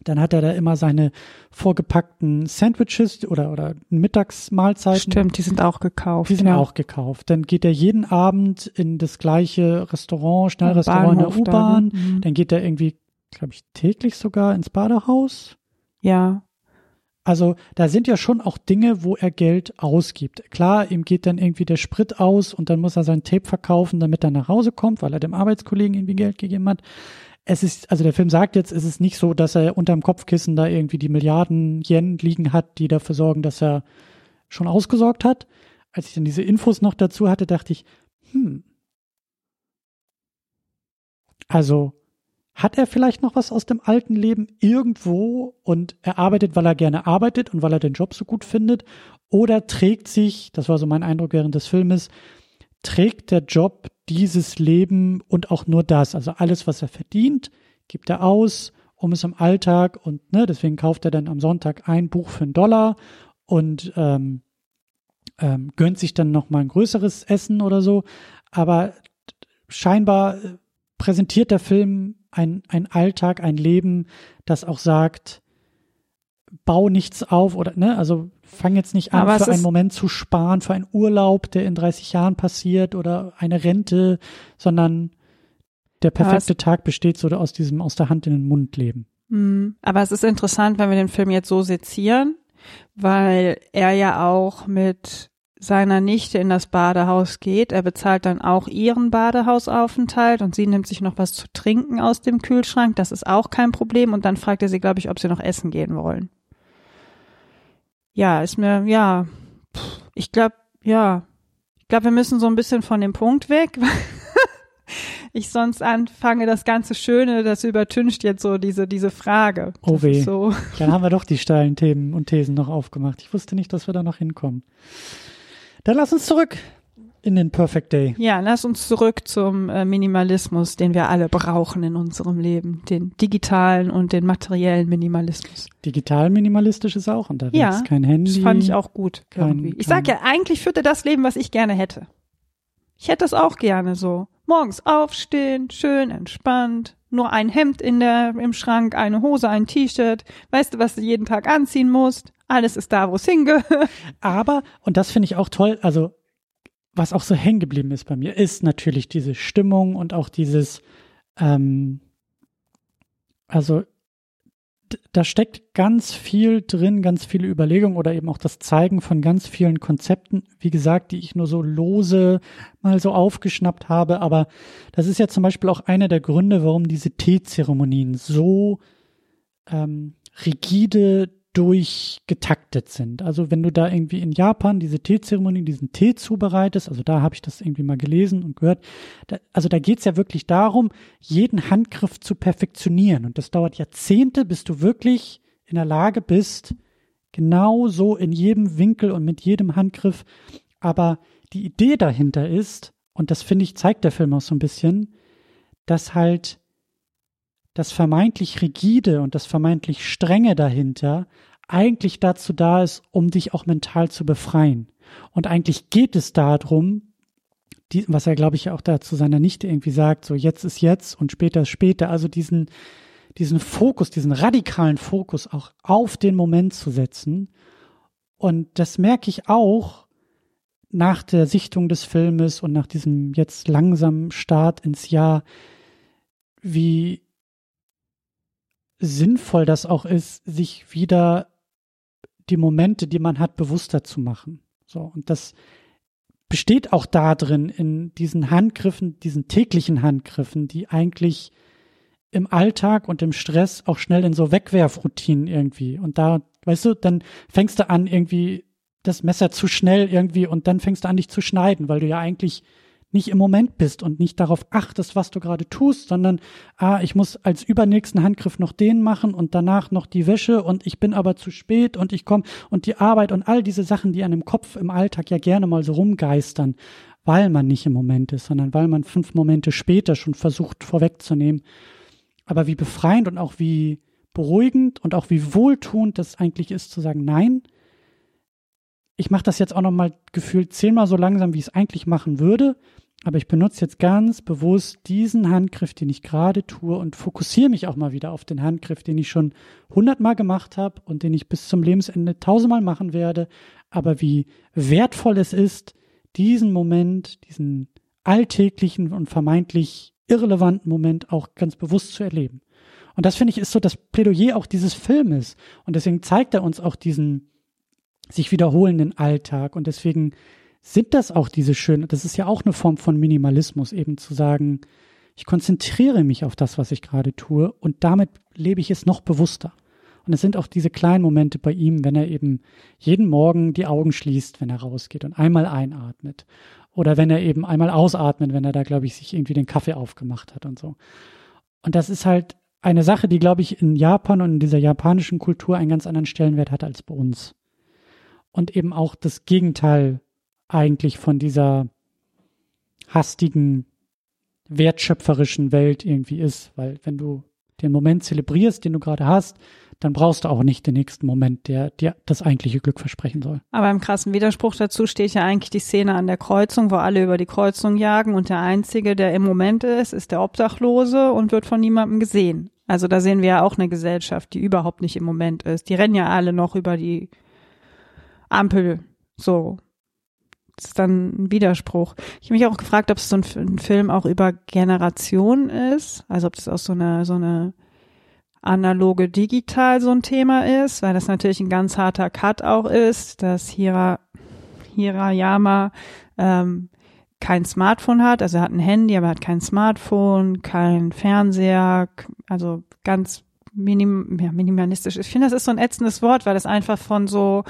Dann hat er da immer seine vorgepackten Sandwiches oder Mittagsmahlzeiten. Stimmt, die sind auch gekauft. Die sind auch gekauft. Dann geht er jeden Abend in das gleiche Restaurant, Schnellrestaurant in der U-Bahn. Da, ne? Dann geht er irgendwie, glaube ich, täglich sogar ins Badehaus. Ja. Also da sind ja schon auch Dinge, wo er Geld ausgibt. Klar, ihm geht dann irgendwie der Sprit aus und dann muss er sein Tape verkaufen, damit er nach Hause kommt, weil er dem Arbeitskollegen irgendwie Geld gegeben hat. Also der Film sagt jetzt, es ist nicht so, dass er unterm Kopfkissen da irgendwie die Milliarden Yen liegen hat, die dafür sorgen, dass er schon ausgesorgt hat. Als ich dann diese Infos noch dazu hatte, dachte ich, also hat er vielleicht noch was aus dem alten Leben irgendwo und er arbeitet, weil er gerne arbeitet und weil er den Job so gut findet? Oder trägt sich, das war so mein Eindruck während des Filmes, trägt der Job dieses Leben und auch nur das, also alles, was er verdient, gibt er aus, um es im Alltag und deswegen kauft er dann am Sonntag ein Buch für $1 und gönnt sich dann noch mal ein größeres Essen oder so, aber scheinbar präsentiert der Film ein Alltag, ein Leben, das auch sagt, bau nichts auf oder also fang jetzt nicht an, für einen Moment zu sparen, für einen Urlaub, der in 30 Jahren passiert oder eine Rente, sondern der perfekte Tag besteht so aus der Hand in den Mund leben. Aber es ist interessant, wenn wir den Film jetzt so sezieren, weil er ja auch mit seiner Nichte in das Badehaus geht. Er bezahlt dann auch ihren Badehausaufenthalt und sie nimmt sich noch was zu trinken aus dem Kühlschrank. Das ist auch kein Problem. Und dann fragt er sie, glaube ich, ob sie noch essen gehen wollen. Ich glaube, wir müssen so ein bisschen von dem Punkt weg, weil ich sonst anfange, das ganze Schöne, das übertüncht jetzt so diese Frage. Oh weh, so. Dann haben wir doch die steilen Themen und Thesen noch aufgemacht. Ich wusste nicht, dass wir da noch hinkommen. Dann lass uns zurück in den Perfect Day. Ja, lass uns zurück zum Minimalismus, den wir alle brauchen in unserem Leben. Den digitalen und den materiellen Minimalismus. Digital minimalistisch ist auch unterwegs. Ja, kein Handy. Das fand ich auch gut irgendwie. Ich sag ja, eigentlich führt er das Leben, was ich gerne hätte. Ich hätte das auch gerne so. Morgens aufstehen, schön entspannt, nur ein Hemd im Schrank, eine Hose, ein T-Shirt. Weißt du, was du jeden Tag anziehen musst? Alles ist da, wo es hingehört. Aber, und das finde ich auch toll, also was auch so hängen geblieben ist bei mir, ist natürlich diese Stimmung und auch dieses, da steckt ganz viel drin, ganz viele Überlegungen oder eben auch das Zeigen von ganz vielen Konzepten, wie gesagt, die ich nur so lose mal so aufgeschnappt habe. Aber das ist ja zum Beispiel auch einer der Gründe, warum diese Teezeremonien so rigide durchgetaktet sind. Also wenn du da irgendwie in Japan diese Teezeremonie, diesen Tee zubereitest, also da habe ich das irgendwie mal gelesen und gehört, da geht's ja wirklich darum, jeden Handgriff zu perfektionieren und das dauert Jahrzehnte, bis du wirklich in der Lage bist, genau so in jedem Winkel und mit jedem Handgriff, aber die Idee dahinter ist, und das finde ich, zeigt der Film auch so ein bisschen, dass halt das vermeintlich Rigide und das vermeintlich Strenge dahinter eigentlich dazu da ist, um dich auch mental zu befreien. Und eigentlich geht es darum, was er, glaube ich, auch da zu seiner Nichte irgendwie sagt, so jetzt ist jetzt und später ist später, also diesen Fokus, diesen radikalen Fokus auch auf den Moment zu setzen. Und das merke ich auch nach der Sichtung des Filmes und nach diesem jetzt langsamen Start ins Jahr, wie sinnvoll das auch ist, sich wieder die Momente, die man hat, bewusster zu machen. So, und das besteht auch darin, in diesen Handgriffen, diesen täglichen Handgriffen, die eigentlich im Alltag und im Stress auch schnell in so Wegwerfroutinen irgendwie. Und da, weißt du, dann fängst du an, irgendwie das Messer zu schnell irgendwie und dann fängst du an, dich zu schneiden, weil du ja eigentlich nicht im Moment bist und nicht darauf achtest, was du gerade tust, sondern, ich muss als übernächsten Handgriff noch den machen und danach noch die Wäsche und ich bin aber zu spät und ich komme und die Arbeit und all diese Sachen, die an dem Kopf im Alltag ja gerne mal so rumgeistern, weil man nicht im Moment ist, sondern weil man 5 Momente später schon versucht vorwegzunehmen. Aber wie befreiend und auch wie beruhigend und auch wie wohltuend das eigentlich ist, zu sagen, nein, ich mache das jetzt auch noch mal gefühlt 10-mal so langsam, wie ich es eigentlich machen würde, aber ich benutze jetzt ganz bewusst diesen Handgriff, den ich gerade tue und fokussiere mich auch mal wieder auf den Handgriff, den ich schon 100-mal gemacht habe und den ich bis zum Lebensende 1000-mal machen werde. Aber wie wertvoll es ist, diesen Moment, diesen alltäglichen und vermeintlich irrelevanten Moment auch ganz bewusst zu erleben. Und das, finde ich, ist so das Plädoyer auch dieses Filmes. Und deswegen zeigt er uns auch diesen sich wiederholenden Alltag. Und deswegen sind das auch diese schönen, das ist ja auch eine Form von Minimalismus, eben zu sagen, ich konzentriere mich auf das, was ich gerade tue und damit lebe ich es noch bewusster. Und es sind auch diese kleinen Momente bei ihm, wenn er eben jeden Morgen die Augen schließt, wenn er rausgeht und einmal einatmet. Oder wenn er eben einmal ausatmet, wenn er da, glaube ich, sich irgendwie den Kaffee aufgemacht hat und so. Und das ist halt eine Sache, die, glaube ich, in Japan und in dieser japanischen Kultur einen ganz anderen Stellenwert hat als bei uns. Und eben auch das Gegenteil eigentlich von dieser hastigen, wertschöpferischen Welt irgendwie ist. Weil wenn du den Moment zelebrierst, den du gerade hast, dann brauchst du auch nicht den nächsten Moment, der dir das eigentliche Glück versprechen soll. Aber im krassen Widerspruch dazu steht ja eigentlich die Szene an der Kreuzung, wo alle über die Kreuzung jagen und der Einzige, der im Moment ist der Obdachlose und wird von niemandem gesehen. Also da sehen wir ja auch eine Gesellschaft, die überhaupt nicht im Moment ist. Die rennen ja alle noch über die Ampel, so. Das ist dann ein Widerspruch. Ich habe mich auch gefragt, ob es so ein Film auch über Generationen ist, also ob das auch so eine analoge digital so ein Thema ist, weil das natürlich ein ganz harter Cut auch ist, dass Hirayama kein Smartphone hat, also er hat ein Handy, aber er hat kein Smartphone, kein Fernseher, also ganz minimalistisch. Ich finde, das ist so ein ätzendes Wort, weil das einfach von so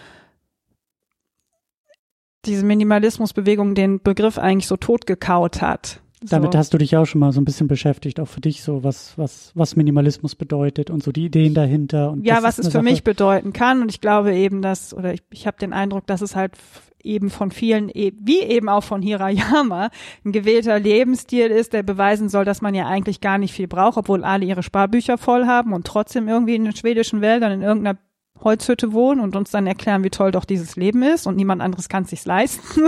diese Minimalismusbewegung den Begriff eigentlich so totgekaut hat. Damit hast du dich auch schon mal so ein bisschen beschäftigt, auch für dich so, was Minimalismus bedeutet und so die Ideen dahinter. Und ja, was es für mich bedeuten kann. Und ich glaube eben, ich habe den Eindruck, dass es halt eben von vielen, wie eben auch von Hirayama, ein gewählter Lebensstil ist, der beweisen soll, dass man ja eigentlich gar nicht viel braucht, obwohl alle ihre Sparbücher voll haben und trotzdem irgendwie in den schwedischen Wäldern in irgendeiner Holzhütte wohnen und uns dann erklären, wie toll doch dieses Leben ist und niemand anderes kann es sich leisten.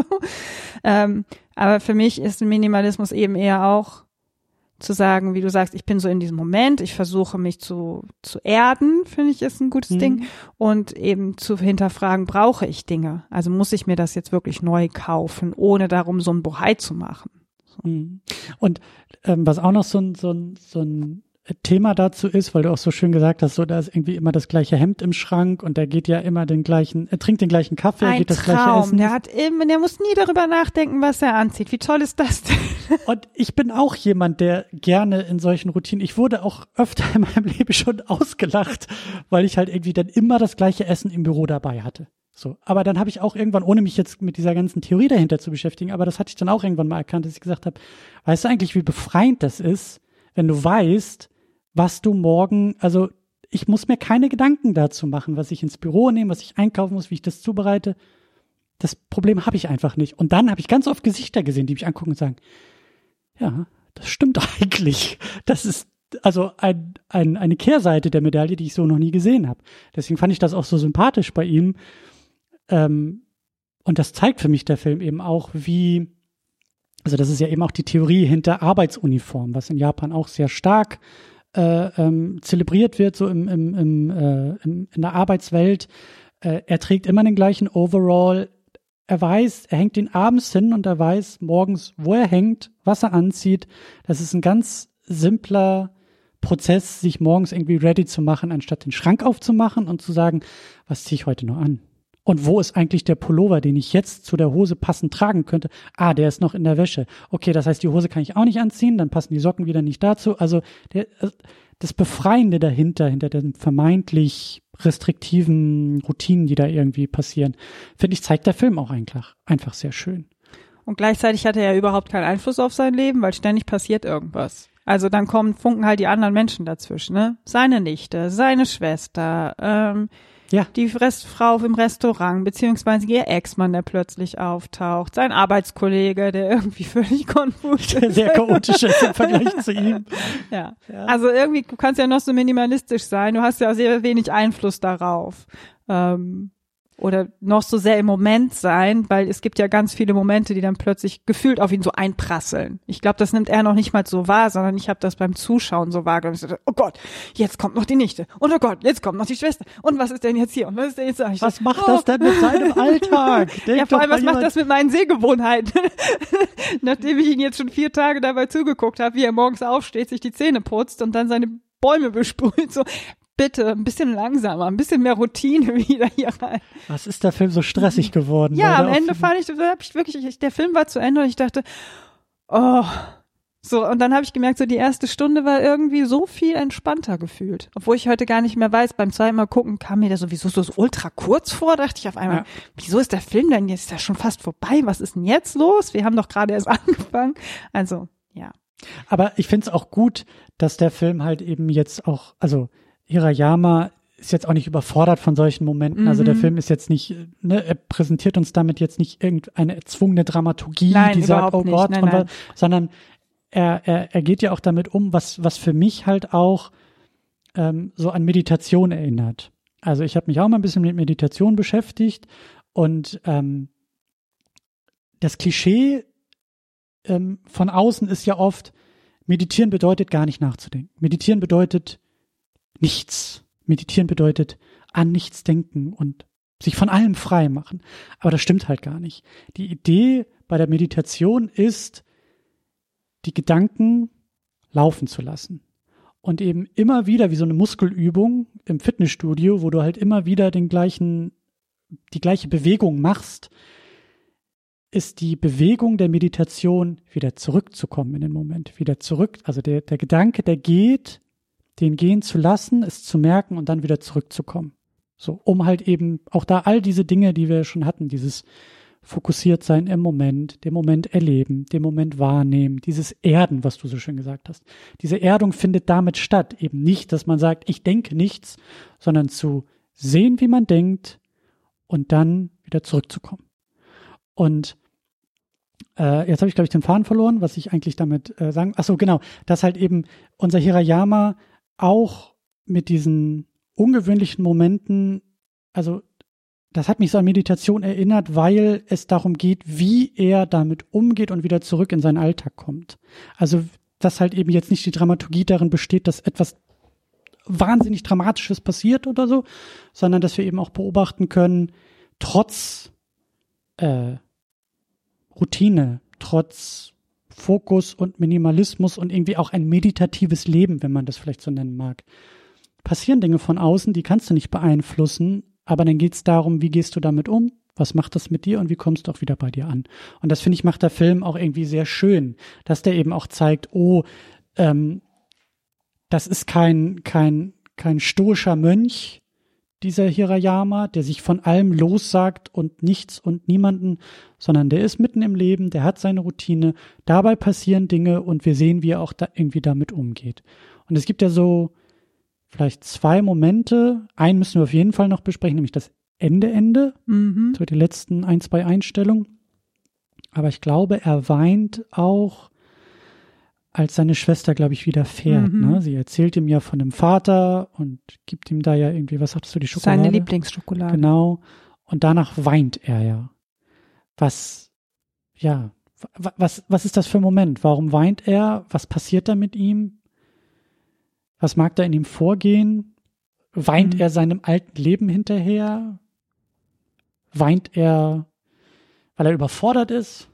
Aber für mich ist Minimalismus eben eher auch zu sagen, wie du sagst, ich bin so in diesem Moment, ich versuche mich zu erden, finde ich, ist ein gutes Ding. Und eben zu hinterfragen, brauche ich Dinge? Also muss ich mir das jetzt wirklich neu kaufen, ohne darum so ein Bohai zu machen? So. Und was auch noch so ein Thema dazu ist, weil du auch so schön gesagt hast, so da ist irgendwie immer das gleiche Hemd im Schrank und der geht ja immer er trinkt den gleichen Kaffee, er geht das gleiche essen. Der muss nie darüber nachdenken, was er anzieht. Wie toll ist das denn? Und ich bin auch jemand, der gerne in solchen Routinen, ich wurde auch öfter in meinem Leben schon ausgelacht, weil ich halt irgendwie dann immer das gleiche Essen im Büro dabei hatte. So, aber dann habe ich auch irgendwann, ohne mich jetzt mit dieser ganzen Theorie dahinter zu beschäftigen, aber das hatte ich dann auch irgendwann mal erkannt, dass ich gesagt habe, weißt du eigentlich, wie befreiend das ist, wenn du weißt, was du morgen, also ich muss mir keine Gedanken dazu machen, was ich ins Büro nehme, was ich einkaufen muss, wie ich das zubereite. Das Problem habe ich einfach nicht. Und dann habe ich ganz oft Gesichter gesehen, die mich angucken und sagen, ja, das stimmt eigentlich. Das ist also eine Kehrseite der Medaille, die ich so noch nie gesehen habe. Deswegen fand ich das auch so sympathisch bei ihm. Und das zeigt für mich der Film eben auch, also das ist ja eben auch die Theorie hinter Arbeitsuniform, was in Japan auch sehr stark zelebriert wird, so in der Arbeitswelt. Er trägt immer den gleichen Overall. Er hängt ihn abends hin und er weiß morgens, wo er hängt, was er anzieht. Das ist ein ganz simpler Prozess, sich morgens irgendwie ready zu machen, anstatt den Schrank aufzumachen und zu sagen, was ziehe ich heute noch an? Und wo ist eigentlich der Pullover, den ich jetzt zu der Hose passend tragen könnte? Der ist noch in der Wäsche. Okay, das heißt, die Hose kann ich auch nicht anziehen, dann passen die Socken wieder nicht dazu. Also das Befreiende hinter den vermeintlich restriktiven Routinen, die da irgendwie passieren, finde ich, zeigt der Film auch einfach sehr schön. Und gleichzeitig hat er ja überhaupt keinen Einfluss auf sein Leben, weil ständig passiert irgendwas. Also dann funken halt die anderen Menschen dazwischen, ne? Seine Nichte, seine Schwester, die Frau im Restaurant, beziehungsweise ihr Ex-Mann, der plötzlich auftaucht, sein Arbeitskollege, der irgendwie völlig konfus ist. Sehr chaotisch ist im Vergleich zu ihm. Ja, also irgendwie, du kannst ja noch so minimalistisch sein, du hast ja auch sehr wenig Einfluss darauf. oder noch so sehr im Moment sein, weil es gibt ja ganz viele Momente, die dann plötzlich gefühlt auf ihn so einprasseln. Ich glaube, das nimmt er noch nicht mal so wahr, sondern ich habe das beim Zuschauen so wahrgenommen. Ich dachte, oh Gott, jetzt kommt noch die Nichte. Und oh Gott, jetzt kommt noch die Schwester. Und was ist denn jetzt hier? Und was ist denn jetzt da? Was macht das denn mit seinem Alltag? Ja, vor allem, was macht das mit meinen Sehgewohnheiten? Nachdem ich ihn jetzt schon 4 Tage dabei zugeguckt habe, wie er morgens aufsteht, sich die Zähne putzt und dann seine Bäume besprüht, so, bitte, ein bisschen langsamer, ein bisschen mehr Routine wieder hier rein. Was ist der Film so stressig geworden? Ja, am Ende der Film war zu Ende und ich dachte, oh, so, und dann habe ich gemerkt, so die erste Stunde war irgendwie so viel entspannter gefühlt. Obwohl ich heute gar nicht mehr weiß, beim zweiten Mal gucken kam mir der sowieso so ultra kurz vor, dachte ich auf einmal, wieso ist der Film denn jetzt, ist der schon fast vorbei? Was ist denn jetzt los? Wir haben doch gerade erst angefangen. Also, ja. Aber ich finde es auch gut, dass der Film halt eben jetzt auch, also Hirayama ist jetzt auch nicht überfordert von solchen Momenten. Also der Film ist jetzt nicht, ne, er präsentiert uns damit jetzt nicht irgendeine erzwungene Dramaturgie, die sagt, oh Gott, nein. Sondern er geht ja auch damit um, was für mich halt auch so an Meditation erinnert. Also ich habe mich auch mal ein bisschen mit Meditation beschäftigt und das Klischee von außen ist ja oft, meditieren bedeutet gar nicht nachzudenken. Meditieren bedeutet nichts. Meditieren bedeutet an nichts denken und sich von allem frei machen. Aber das stimmt halt gar nicht. Die Idee bei der Meditation ist, die Gedanken laufen zu lassen. Und eben immer wieder, wie so eine Muskelübung im Fitnessstudio, wo du halt immer wieder die gleiche Bewegung machst, ist die Bewegung der Meditation, wieder zurückzukommen in den Moment. Wieder zurück, also der Gedanke, der geht, den gehen zu lassen, es zu merken und dann wieder zurückzukommen. So, um halt eben auch da all diese Dinge, die wir schon hatten, dieses fokussiert sein im Moment, den Moment erleben, den Moment wahrnehmen, dieses Erden, was du so schön gesagt hast. Diese Erdung findet damit statt. Eben nicht, dass man sagt, ich denke nichts, sondern zu sehen, wie man denkt und dann wieder zurückzukommen. Und jetzt habe ich, glaube ich, den Faden verloren, was ich eigentlich damit sagen. Achso, genau, dass halt eben unser Hirayama auch mit diesen ungewöhnlichen Momenten, also das hat mich so an Meditation erinnert, weil es darum geht, wie er damit umgeht und wieder zurück in seinen Alltag kommt. Also, dass halt eben jetzt nicht die Dramaturgie darin besteht, dass etwas wahnsinnig Dramatisches passiert oder so, sondern dass wir eben auch beobachten können, trotz Routine, trotz Fokus und Minimalismus und irgendwie auch ein meditatives Leben, wenn man das vielleicht so nennen mag. Passieren Dinge von außen, die kannst du nicht beeinflussen, aber dann geht es darum, wie gehst du damit um, was macht das mit dir und wie kommst du auch wieder bei dir an. Und das, finde ich, macht der Film auch irgendwie sehr schön, dass der eben auch zeigt, das ist kein stoischer Mönch, dieser Hirayama, der sich von allem lossagt und nichts und niemanden, sondern der ist mitten im Leben, der hat seine Routine, dabei passieren Dinge und wir sehen, wie er auch da irgendwie damit umgeht. Und es gibt ja so vielleicht 2 Momente, einen müssen wir auf jeden Fall noch besprechen, nämlich das Ende, so die letzten 1, 2 Einstellungen. Aber ich glaube, er weint auch, als seine Schwester, glaube ich, wieder fährt. Ne? Sie erzählt ihm ja von dem Vater und gibt ihm da ja irgendwie, was sagtest du, die Schokolade? Seine Lieblingsschokolade. Genau. Und danach weint er ja. Was ist das für ein Moment? Warum weint er? Was passiert da mit ihm? Was mag da in ihm vorgehen? Weint er seinem alten Leben hinterher? Weint er, weil er überfordert ist?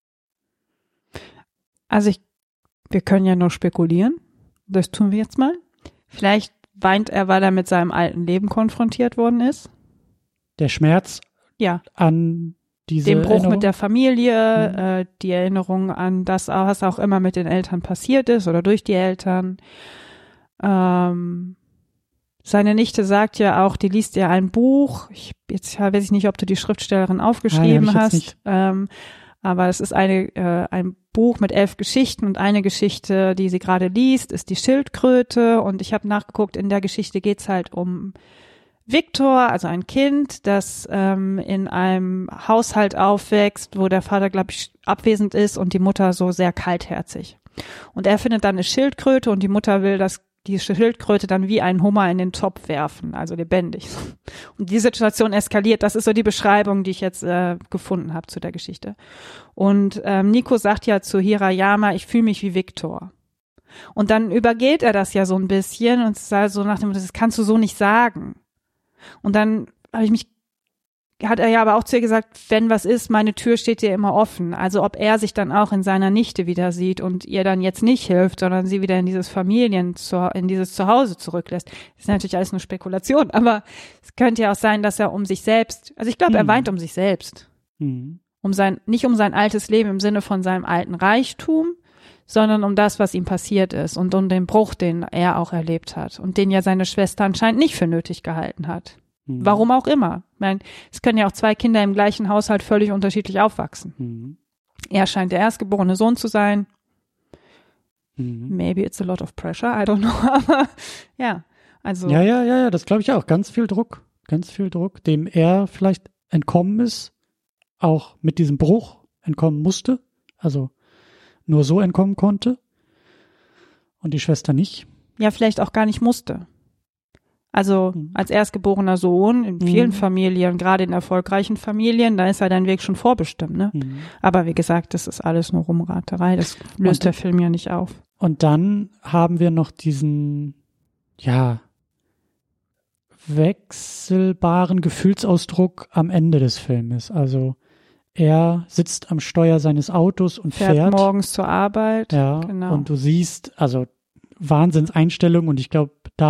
Also wir können ja nur spekulieren. Das tun wir jetzt mal. Vielleicht weint er, weil er mit seinem alten Leben konfrontiert worden ist. Der Schmerz an diese den Bruch Erinnerung? mit der Familie, die Erinnerung an das, was auch immer mit den Eltern passiert ist oder durch die Eltern. Seine Nichte sagt ja auch, die liest ja ein Buch. Jetzt weiß ich nicht, ob du die Schriftstellerin aufgeschrieben hast. Aber es ist ein Buch mit 11 Geschichten und eine Geschichte, die sie gerade liest, ist die Schildkröte. Und ich habe nachgeguckt, in der Geschichte geht's halt um Viktor, also ein Kind, das in einem Haushalt aufwächst, wo der Vater, glaube ich, abwesend ist und die Mutter so sehr kaltherzig. Und er findet dann eine Schildkröte und die Mutter will das die Schildkröte dann wie einen Hummer in den Topf werfen, also lebendig. Und die Situation eskaliert. Das ist so die Beschreibung, die ich jetzt gefunden habe zu der Geschichte. Und Nico sagt ja zu Hirayama, ich fühle mich wie Viktor. Und dann übergeht er das ja so ein bisschen und sagt so nach dem Motto, das kannst du so nicht sagen. Und dann hat er ja aber auch zu ihr gesagt, wenn was ist, meine Tür steht dir immer offen. Also ob er sich dann auch in seiner Nichte wieder sieht und ihr dann jetzt nicht hilft, sondern sie wieder in dieses Zuhause zurücklässt. Das ist natürlich alles nur Spekulation, aber es könnte ja auch sein, dass er um sich selbst, also ich glaube, er weint um sich selbst. Nicht um sein altes Leben im Sinne von seinem alten Reichtum, sondern um das, was ihm passiert ist und um den Bruch, den er auch erlebt hat und den ja seine Schwester anscheinend nicht für nötig gehalten hat. Warum auch immer. Ich meine, es können ja auch zwei Kinder im gleichen Haushalt völlig unterschiedlich aufwachsen. Er scheint der erstgeborene Sohn zu sein. Maybe it's a lot of pressure, I don't know. Aber ja, also. Ja, das glaube ich auch. Ganz viel Druck, dem er vielleicht entkommen ist, auch mit diesem Bruch entkommen musste, also nur so entkommen konnte und die Schwester nicht. Ja, vielleicht auch gar nicht musste. Also als erstgeborener Sohn in vielen Familien, gerade in erfolgreichen Familien, da ist ja dein Weg schon vorbestimmt, ne? Aber wie gesagt, das ist alles nur Rumraterei, das löst der Film ja nicht auf. Und dann haben wir noch diesen, wechselbaren Gefühlsausdruck am Ende des Filmes. Also er sitzt am Steuer seines Autos und fährt morgens zur Arbeit. Ja, genau. Und du siehst, also Wahnsinnseinstellung und ich glaube,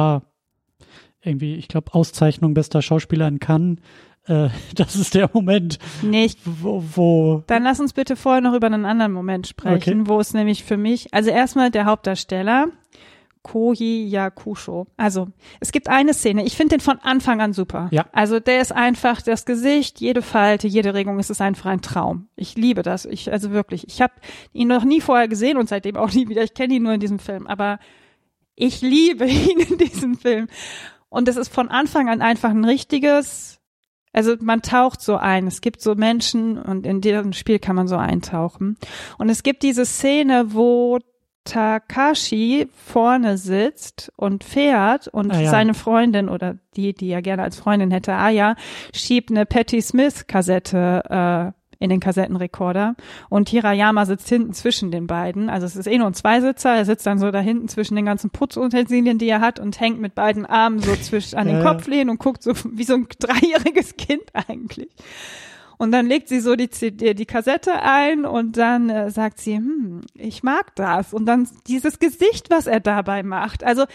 Auszeichnung bester Schauspieler in Cannes, das ist der Moment, wo... Dann lass uns bitte vorher noch über einen anderen Moment sprechen, wo es nämlich für mich, also erstmal der Hauptdarsteller, Koji Yakusho. Also, es gibt eine Szene, ich finde den von Anfang an super. Ja. Also, der ist einfach, das Gesicht, jede Falte, jede Regung, es ist einfach ein Traum. Ich liebe das, also wirklich. Ich habe ihn noch nie vorher gesehen und seitdem auch nie wieder. Ich kenne ihn nur in diesem Film, aber ich liebe ihn in diesem Film. Und es ist von Anfang an einfach ein richtiges, also man taucht so ein. Es gibt so Menschen und in diesem Spiel kann man so eintauchen. Und es gibt diese Szene, wo Takashi vorne sitzt und fährt und seine Freundin oder die er gerne als Freundin hätte, Aya, schiebt eine Patti Smith Kassette in den Kassettenrekorder und Hirayama sitzt hinten zwischen den beiden. Also es ist nur ein Zweisitzer, er sitzt dann so da hinten zwischen den ganzen Putzutensilien, die er hat und hängt mit beiden Armen so an den Kopflehnen und guckt so wie so ein 3-jähriges Kind eigentlich. Und dann legt sie so die Kassette ein und dann sagt sie, ich mag das. Und dann dieses Gesicht, was er dabei macht. Also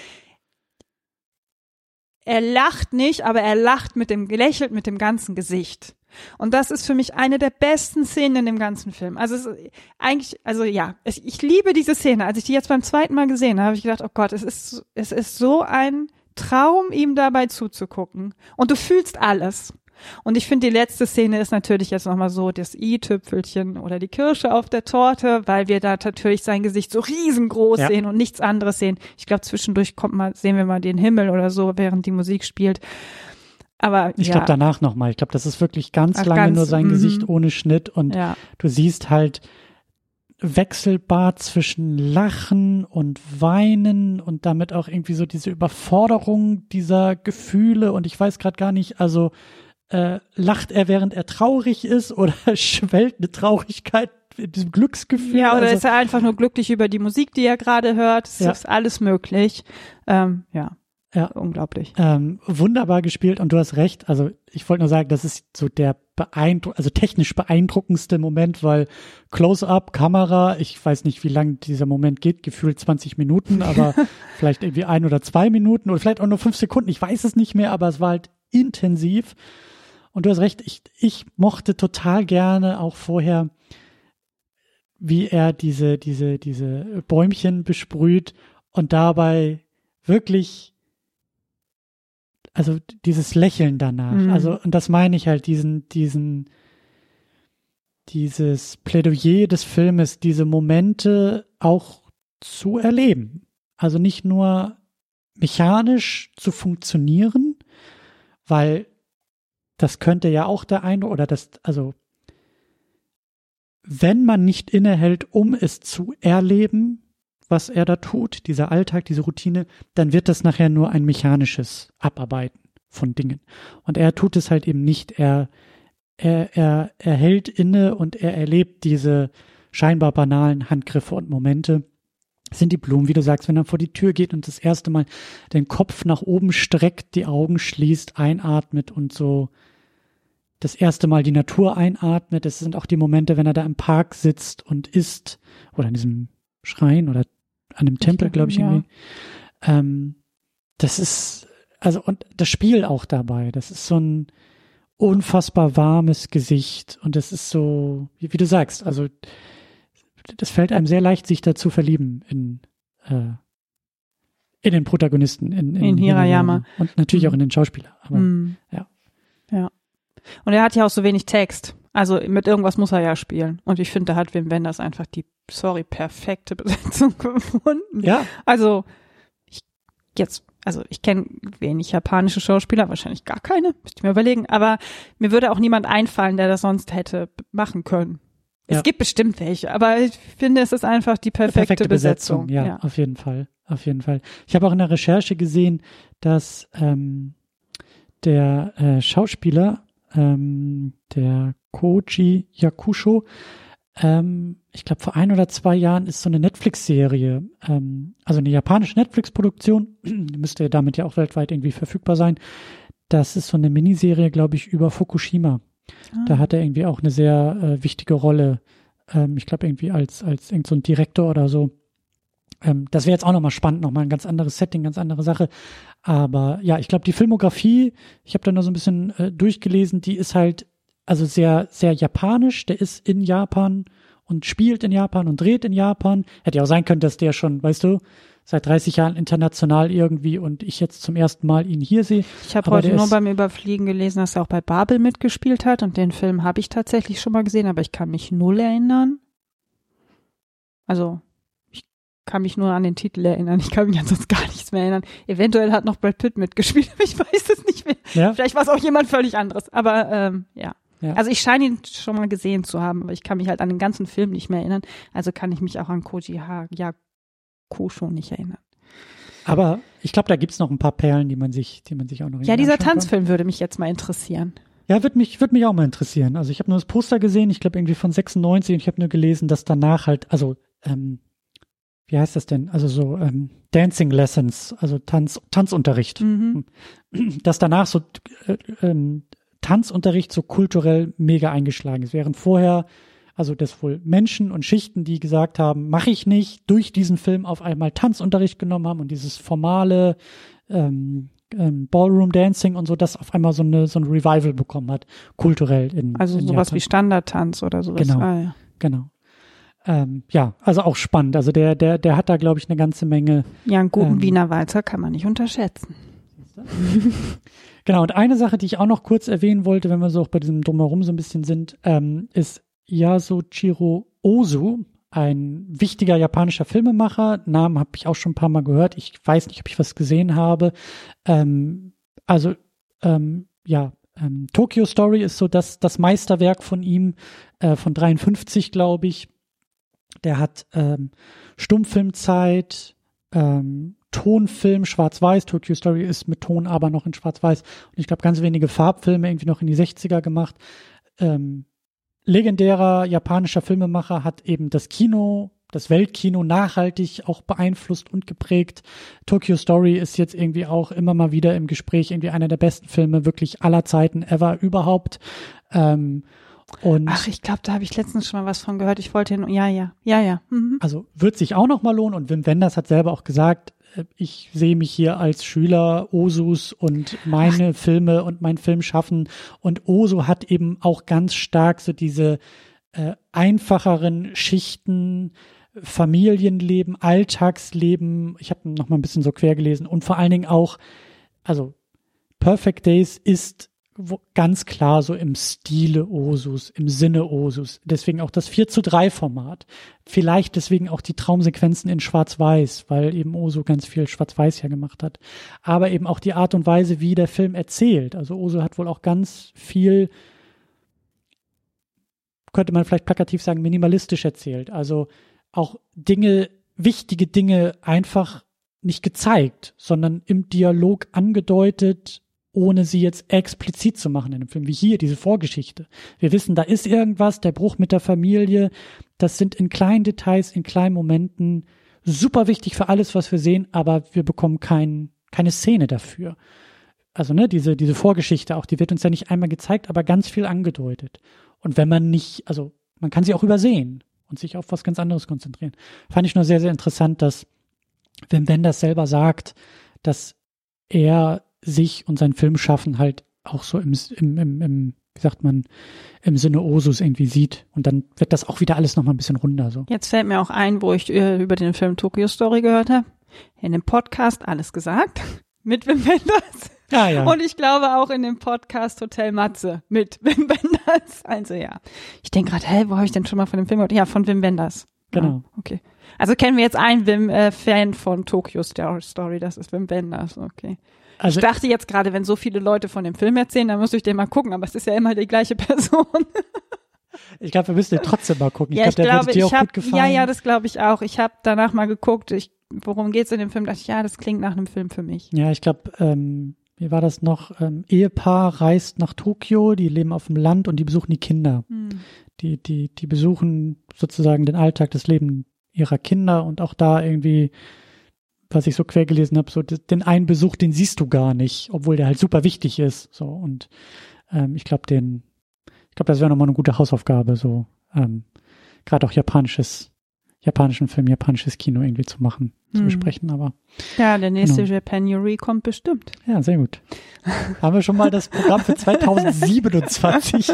er lacht nicht, aber er lacht lächelt mit dem ganzen Gesicht. Und das ist für mich eine der besten Szenen in dem ganzen Film. Also ich liebe diese Szene. Als ich die jetzt beim zweiten Mal gesehen habe, habe ich gedacht, oh Gott, es ist so ein Traum, ihm dabei zuzugucken. Und du fühlst alles. Und ich finde, die letzte Szene ist natürlich jetzt nochmal so das i-Tüpfelchen oder die Kirsche auf der Torte, weil wir da natürlich sein Gesicht so riesengroß sehen und nichts anderes sehen. Ich glaube, zwischendurch sehen wir mal den Himmel oder so, während die Musik spielt. Aber ich glaube danach nochmal. Ich glaube, das ist wirklich ganz lange nur sein Gesicht ohne Schnitt und du siehst halt wechselbar zwischen Lachen und Weinen und damit auch irgendwie so diese Überforderung dieser Gefühle und ich weiß gerade gar nicht, also lacht er, während er traurig ist oder schwellt eine Traurigkeit in diesem Glücksgefühl? Ja, oder ist er einfach nur glücklich über die Musik, die er gerade hört? Es ist alles möglich. Ja, unglaublich. Wunderbar gespielt und du hast recht. Also ich wollte nur sagen, das ist so der technisch beeindruckendste Moment, weil Close-up, Kamera, ich weiß nicht, wie lang dieser Moment geht, gefühlt 20 Minuten, aber vielleicht irgendwie 1 oder 2 Minuten oder vielleicht auch nur 5 Sekunden, ich weiß es nicht mehr, aber es war halt intensiv. Und du hast recht, ich mochte total gerne auch vorher, wie er diese Bäumchen besprüht und dabei wirklich, also dieses Lächeln danach, also und das meine ich halt, dieses Plädoyer des Filmes, diese Momente auch zu erleben. Also nicht nur mechanisch zu funktionieren, weil das könnte ja auch der Eindruck, oder also wenn man nicht innehält, um es zu erleben, was er da tut, dieser Alltag, diese Routine, dann wird das nachher nur ein mechanisches Abarbeiten von Dingen. Und er tut es halt eben nicht. Er hält inne und er erlebt diese scheinbar banalen Handgriffe und Momente. Das sind die Blumen, wie du sagst, wenn er vor die Tür geht und das erste Mal den Kopf nach oben streckt, die Augen schließt, einatmet und so das erste Mal die Natur einatmet. Das sind auch die Momente, wenn er da im Park sitzt und isst oder in diesem Schrein oder an dem Tempel, glaube ich, irgendwie. Das ist, also, und das Spiel auch dabei. Das ist so ein unfassbar warmes Gesicht und das ist so, wie du sagst, also das fällt einem sehr leicht, sich dazu verlieben in den Protagonisten, in Hirayama. Und natürlich auch in den Schauspieler. Aber, ja. Und er hat ja auch so wenig Text. Also mit irgendwas muss er ja spielen. Und ich finde, da hat Wim Wenders einfach die, perfekte Besetzung gefunden. Ja. Also ich kenne wenig japanische Schauspieler, wahrscheinlich gar keine, müsste ich mir überlegen. Aber mir würde auch niemand einfallen, der das sonst hätte machen können. Ja. Es gibt bestimmt welche, aber ich finde, es ist einfach die perfekte Besetzung. Ja, auf jeden Fall. Auf jeden Fall. Ich habe auch in der Recherche gesehen, dass der Schauspieler, der Koji Yakusho, ich glaube vor 1 oder 2 Jahren ist so eine Netflix-Serie, also eine japanische Netflix-Produktion, müsste damit ja auch weltweit irgendwie verfügbar sein. Das ist so eine Miniserie, glaube ich, über Fukushima. Da hat er irgendwie auch eine sehr wichtige Rolle, ich glaube irgendwie als irgend so ein Direktor oder so. Das wäre jetzt auch nochmal spannend, nochmal ein ganz anderes Setting, ganz andere Sache. Aber ja, ich glaube, die Filmografie, ich habe da nur so ein bisschen durchgelesen, die ist halt also sehr, sehr japanisch. Der ist in Japan und spielt in Japan und dreht in Japan. Hätte ja auch sein können, dass der schon, weißt du, seit 30 Jahren international irgendwie und ich jetzt zum ersten Mal ihn hier sehe. Ich habe heute nur beim Überfliegen gelesen, dass er auch bei Babel mitgespielt hat und den Film habe ich tatsächlich schon mal gesehen, aber ich kann mich null erinnern. Also ich kann mich nur an den Titel erinnern, ich kann mich ansonsten gar nichts mehr erinnern. Eventuell hat noch Brad Pitt mitgespielt, aber ich weiß es nicht mehr. Ja? Vielleicht war es auch jemand völlig anderes, aber ja. Also ich scheine ihn schon mal gesehen zu haben, aber ich kann mich halt an den ganzen Film nicht mehr erinnern, also kann ich mich auch an Koji Yakusho nicht erinnern. Aber ich glaube, da gibt's noch ein paar Perlen, die man sich auch noch. Ja, dieser Tanzfilm würde mich jetzt mal interessieren. Ja, würde mich auch mal interessieren. Also ich habe nur das Poster gesehen, ich glaube irgendwie von 96 und ich habe nur gelesen, dass danach halt, also wie heißt das denn? Also so Dancing Lessons, also Tanzunterricht. Dass danach so Tanzunterricht so kulturell mega eingeschlagen ist. Während vorher, also das wohl Menschen und Schichten, die gesagt haben, mache ich nicht, durch diesen Film auf einmal Tanzunterricht genommen haben und dieses formale Ballroom Dancing und so, das auf einmal so ein Revival bekommen hat, kulturell in Also sowas Japan. Wie Standardtanz oder sowas. Genau, genau. Ja, also auch spannend. Also der hat da, glaube ich, eine ganze Menge. Ja, einen guten Wiener Walzer kann man nicht unterschätzen. Genau, und eine Sache, die ich auch noch kurz erwähnen wollte, wenn wir so auch bei diesem Drumherum so ein bisschen sind, ist Yasuchiro Ozu, ein wichtiger japanischer Filmemacher. Namen habe ich auch schon ein paar Mal gehört. Ich weiß nicht, ob ich was gesehen habe. Tokyo Story ist so das Meisterwerk von ihm, von 53, glaube ich. Der hat Stummfilmzeit, Tonfilm, Schwarz-Weiß. Tokyo Story ist mit Ton aber noch in Schwarz-Weiß. Und ich glaube, ganz wenige Farbfilme irgendwie noch in die 60er gemacht. Legendärer japanischer Filmemacher, hat eben das Weltkino nachhaltig auch beeinflusst und geprägt. Tokyo Story ist jetzt irgendwie auch immer mal wieder im Gespräch, irgendwie einer der besten Filme wirklich aller Zeiten ever überhaupt. Ich glaube, da habe ich letztens schon mal was von gehört. Ich wollte ja. Also wird sich auch noch mal lohnen. Und Wim Wenders hat selber auch gesagt, ich sehe mich hier als Schüler Ozus und meine Filme und mein Filmschaffen. Und Ozu hat eben auch ganz stark so diese einfacheren Schichten, Familienleben, Alltagsleben. Ich habe noch mal ein bisschen so quer gelesen. Und vor allen Dingen auch, also Perfect Days ist ganz klar so im Stile Ozus, im Sinne Ozus. Deswegen auch das 4:3 Format. Vielleicht deswegen auch die Traumsequenzen in Schwarz-Weiß, weil eben Ozu ganz viel Schwarz-Weiß ja gemacht hat. Aber eben auch die Art und Weise, wie der Film erzählt. Also Ozu hat wohl auch ganz viel, könnte man vielleicht plakativ sagen, minimalistisch erzählt. Also auch Dinge wichtige Dinge einfach nicht gezeigt, sondern im Dialog angedeutet, ohne sie jetzt explizit zu machen in dem Film, wie hier, diese Vorgeschichte. Wir wissen, da ist irgendwas, der Bruch mit der Familie, das sind in kleinen Details, in kleinen Momenten super wichtig für alles, was wir sehen, aber wir bekommen keine Szene dafür. Also diese Vorgeschichte auch, die wird uns ja nicht einmal gezeigt, aber ganz viel angedeutet. Und wenn man man kann sie auch übersehen und sich auf was ganz anderes konzentrieren. Fand ich nur sehr, sehr interessant, dass Wim Wenders selber sagt, dass er sich und sein Filmschaffen halt auch so im wie sagt man, im Sinne Osus irgendwie sieht. Und dann wird das auch wieder alles nochmal ein bisschen runder. So. Jetzt fällt mir auch ein, wo ich über den Film Tokyo Story gehört habe. In dem Podcast Alles gesagt mit Wim Wenders. Ja, ja. Und ich glaube auch in dem Podcast Hotel Matze mit Wim Wenders. Also ja. Ich denke gerade, wo habe ich denn schon mal von dem Film gehört? Ja, von Wim Wenders. Genau. Ah, okay. Also kennen wir jetzt einen Wim-Fan von Tokyo Story, das ist Wim Wenders. Okay. Also, ich dachte jetzt gerade, wenn so viele Leute von dem Film erzählen, dann muss ich den mal gucken, aber es ist ja immer die gleiche Person. Ich glaube, wir müssen den trotzdem mal gucken. Ja, ich glaube, der wird dir auch gut gefallen. Ja, das glaube ich auch. Ich habe danach mal geguckt, worum geht's in dem Film? Dachte ich, ja, das klingt nach einem Film für mich. Ja, ich glaube, wie war das noch? Ehepaar reist nach Tokio, die leben auf dem Land und die besuchen die Kinder. Die besuchen sozusagen den Alltag, das Leben ihrer Kinder und auch da irgendwie, was ich so quer gelesen habe, so den einen Besuch, den siehst du gar nicht, obwohl der halt super wichtig ist. So und ich glaube, das wäre nochmal eine gute Hausaufgabe, so gerade auch japanischen Film, japanisches Kino irgendwie zu machen, zu besprechen. Aber ja, der nächste Japanuary kommt bestimmt. Ja, sehr gut. Haben wir schon mal das Programm für 2027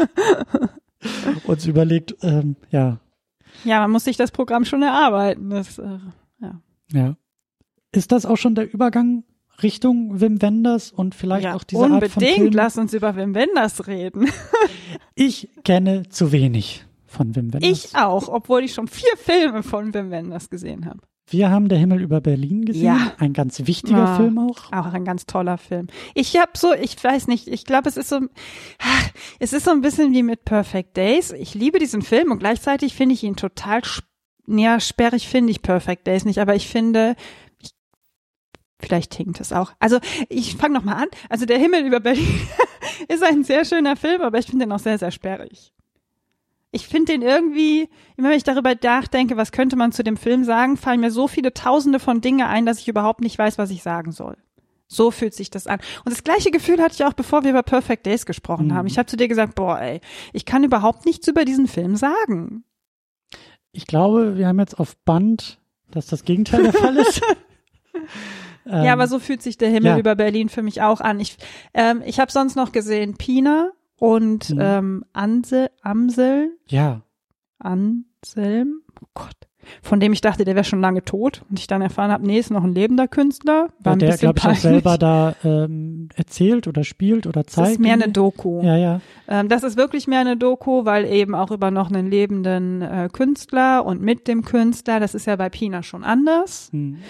uns überlegt, ja. Ja, man muss sich das Programm schon erarbeiten. Ja. Ist das auch schon der Übergang Richtung Wim Wenders und vielleicht auch diese Art von Film? Unbedingt, lass uns über Wim Wenders reden. Ich kenne zu wenig von Wim Wenders. Ich auch, obwohl ich schon 4 Filme von Wim Wenders gesehen habe. Wir haben Der Himmel über Berlin gesehen, ein ganz wichtiger Film auch. Auch ein ganz toller Film. Ich weiß nicht, ich glaube, es ist so ein bisschen wie mit Perfect Days. Ich liebe diesen Film und gleichzeitig finde ich ihn total sperrig finde ich Perfect Days nicht, aber ich finde, vielleicht hinkt es auch. Also ich fange nochmal an. Also Der Himmel über Berlin ist ein sehr schöner Film, aber ich finde ihn auch sehr, sehr sperrig. Ich finde den irgendwie, immer wenn ich darüber nachdenke, was könnte man zu dem Film sagen, fallen mir so viele Tausende von Dinge ein, dass ich überhaupt nicht weiß, was ich sagen soll. So fühlt sich das an. Und das gleiche Gefühl hatte ich auch, bevor wir über Perfect Days gesprochen haben. Ich habe zu dir gesagt, ich kann überhaupt nichts über diesen Film sagen. Ich glaube, wir haben jetzt auf Band, dass das Gegenteil der Fall ist. Ja, aber so fühlt sich Der Himmel über Berlin für mich auch an. Ich habe sonst noch gesehen Pina und Anselm. Ja. Anselm, oh Gott. Von dem ich dachte, der wäre schon lange tot und ich dann erfahren habe, nee, ist noch ein lebender Künstler. War ein der, glaube ich, auch selber da erzählt oder spielt oder zeigt. Das ist mehr eine Doku. Ja. Das ist wirklich mehr eine Doku, weil eben auch über noch einen lebenden Künstler und mit dem Künstler, das ist ja bei Pina schon anders.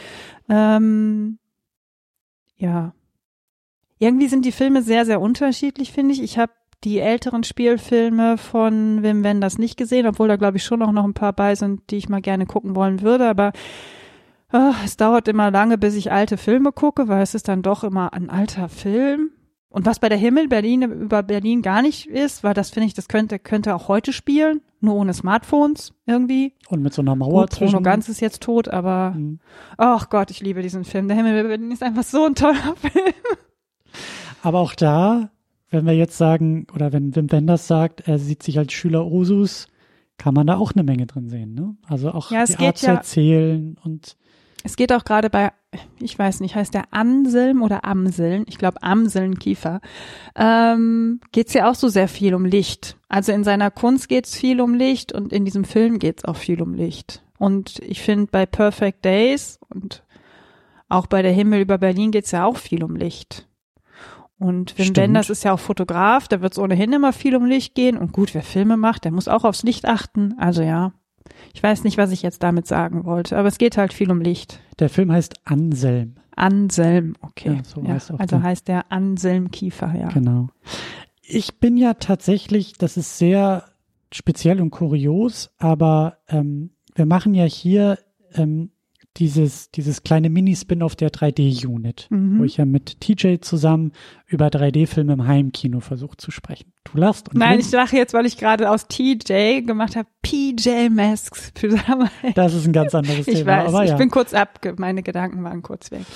Ja. Irgendwie sind die Filme sehr, sehr unterschiedlich, finde ich. Ich habe die älteren Spielfilme von Wim Wenders nicht gesehen, obwohl da, glaube ich, schon auch noch ein paar bei sind, die ich mal gerne gucken wollen würde. Aber es dauert immer lange, bis ich alte Filme gucke, weil es ist dann doch immer ein alter Film. Und was bei Der Himmel über Berlin gar nicht ist, weil das finde ich, das könnte auch heute spielen, nur ohne Smartphones irgendwie. Und mit so einer Mauer zwischen. Bruno Ganz ist jetzt tot, aber ach Gott, ich liebe diesen Film. Der Himmel über Berlin ist einfach so ein toller Film. Aber auch da, wenn wir jetzt sagen, oder wenn Wim Wenders sagt, er sieht sich als Schüler Osus, kann man da auch eine Menge drin sehen, ne? Also auch die Art zu erzählen und. Es geht auch gerade bei, ich weiß nicht, heißt der Anselm oder Amseln? Ich glaube Amselnkiefer. Geht's ja auch so sehr viel um Licht. Also in seiner Kunst geht's viel um Licht und in diesem Film geht's auch viel um Licht. Und ich finde bei Perfect Days und auch bei Der Himmel über Berlin geht's ja auch viel um Licht. Und Wim Wenders ist ja auch Fotograf, da wird's ohnehin immer viel um Licht gehen. Und gut, wer Filme macht, der muss auch aufs Licht achten. Also ja. Ich weiß nicht, was ich jetzt damit sagen wollte, aber es geht halt viel um Licht. Der Film heißt Anselm. Anselm, okay. Ja, so heißt auch also heißt der Anselmkiefer, ja. Genau. Ich bin ja tatsächlich, das ist sehr speziell und kurios, aber wir machen ja hier dieses kleine Mini-Spin-off der 3D-Unit, wo ich ja mit TJ zusammen über 3D-Filme im Heimkino versucht zu sprechen. Du lachst. Und nein, ich lache jetzt, weil ich gerade aus TJ gemacht habe, PJ Masks. Das ist ein ganz anderes Thema. Ich weiß, aber ja. Ich bin kurz meine Gedanken waren kurz weg.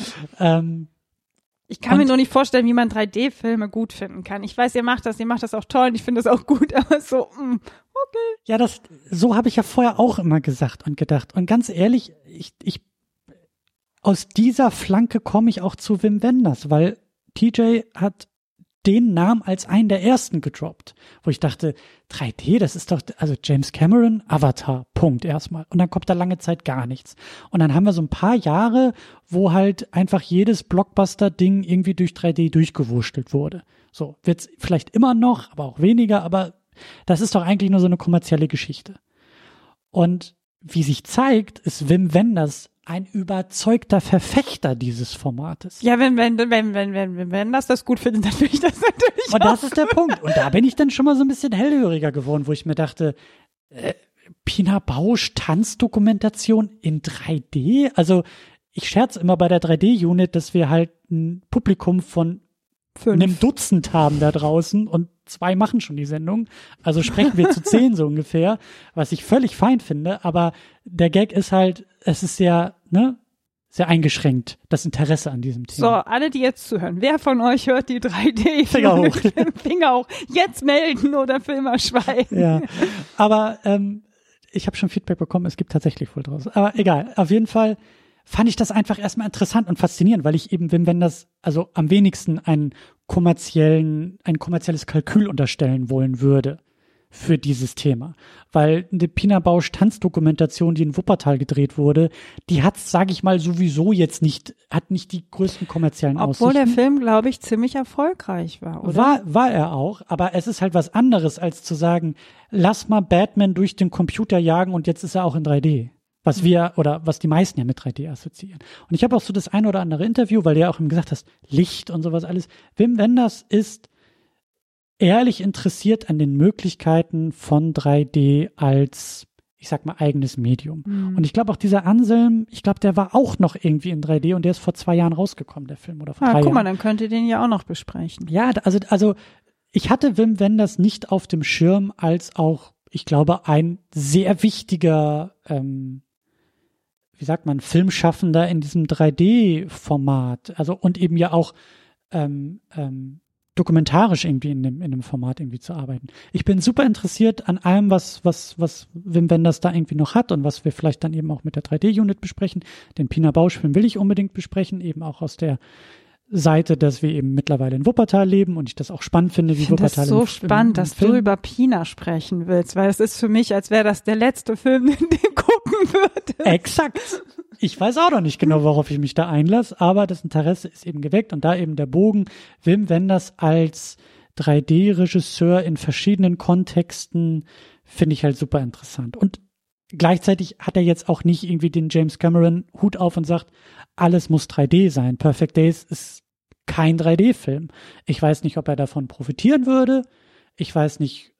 Ich kann und mir nur nicht vorstellen, wie man 3D-Filme gut finden kann. Ich weiß, ihr macht das auch toll und ich finde das auch gut, aber so, okay. Ja, so habe ich ja vorher auch immer gesagt und gedacht. Und ganz ehrlich, ich aus dieser Flanke komme ich auch zu Wim Wenders, weil TJ hat den Namen als einen der ersten gedroppt, wo ich dachte, 3D, das ist doch, also James Cameron, Avatar, Punkt erstmal. Und dann kommt da lange Zeit gar nichts. Und dann haben wir so ein paar Jahre, wo halt einfach jedes Blockbuster-Ding irgendwie durch 3D durchgewurschtelt wurde. So, wird's vielleicht immer noch, aber auch weniger, aber das ist doch eigentlich nur so eine kommerzielle Geschichte. Und wie sich zeigt, ist Wim Wenders ein überzeugter Verfechter dieses Formates. Ja, wenn das gut findet, dann finde ich das natürlich Und das ist der Punkt. Und da bin ich dann schon mal so ein bisschen hellhöriger geworden, wo ich mir dachte, Pina Bausch Tanzdokumentation in 3D? Also ich scherze immer bei der 3D-Unit, dass wir halt ein Publikum von 5. einem Dutzend haben da draußen und 2 machen schon die Sendung. Also sprechen wir zu 10 so ungefähr, was ich völlig fein finde. Aber der Gag ist halt, es ist sehr eingeschränkt, das Interesse an diesem Thema. So, alle, die jetzt zuhören, wer von euch hört die 3D? Finger hoch. Finger hoch. Jetzt melden oder Filmer schweigen. Ja, aber ich habe schon Feedback bekommen, es gibt tatsächlich wohl draus. Aber egal, auf jeden Fall fand ich das einfach erstmal interessant und faszinierend, weil ich eben Wim Wenders also am wenigsten ein kommerzielles Kalkül unterstellen wollen würde für dieses Thema. Weil eine Pina Bausch Tanzdokumentation, die in Wuppertal gedreht wurde, die hat, sage ich mal, sowieso jetzt hat nicht die größten kommerziellen Aussichten. Obwohl der Film, glaube ich, ziemlich erfolgreich war, oder? War er auch, aber es ist halt was anderes, als zu sagen, lass mal Batman durch den Computer jagen und jetzt ist er auch in 3D. Was die meisten ja mit 3D assoziieren. Und ich habe auch so das ein oder andere Interview, weil du ja auch eben gesagt hast, Licht und sowas alles. Wim Wenders ist ehrlich interessiert an den Möglichkeiten von 3D als, ich sag mal, eigenes Medium. Und ich glaube auch dieser Anselm, der war auch noch irgendwie in 3D und der ist vor 2 Jahren rausgekommen, der Film, oder vor 3 Jahren. Guck mal, dann könnt ihr den ja auch noch besprechen. Ja, also ich hatte Wim Wenders nicht auf dem Schirm als auch, ich glaube, ein sehr wichtiger Filmschaffender in diesem 3D-Format, also und eben ja auch dokumentarisch irgendwie in dem Format irgendwie zu arbeiten. Ich bin super interessiert an allem, was Wim Wenders da irgendwie noch hat und was wir vielleicht dann eben auch mit der 3D-Unit besprechen. Den Pina Bausch-Film will ich unbedingt besprechen, eben auch aus der Seite, dass wir eben mittlerweile in Wuppertal leben und ich das auch spannend finde, wie Wuppertal ist so spannend, dass du über Pina sprechen willst, weil es ist für mich, als wäre das der letzte Film, den du gucken würdest. Exakt. Ich weiß auch noch nicht genau, worauf ich mich da einlasse, aber das Interesse ist eben geweckt und da eben der Bogen Wim Wenders als 3D-Regisseur in verschiedenen Kontexten finde ich halt super interessant. Und gleichzeitig hat er jetzt auch nicht irgendwie den James Cameron Hut auf und sagt, alles muss 3D sein. Perfect Days ist kein 3D-Film. Ich weiß nicht, ob er davon profitieren würde. Ich weiß nicht,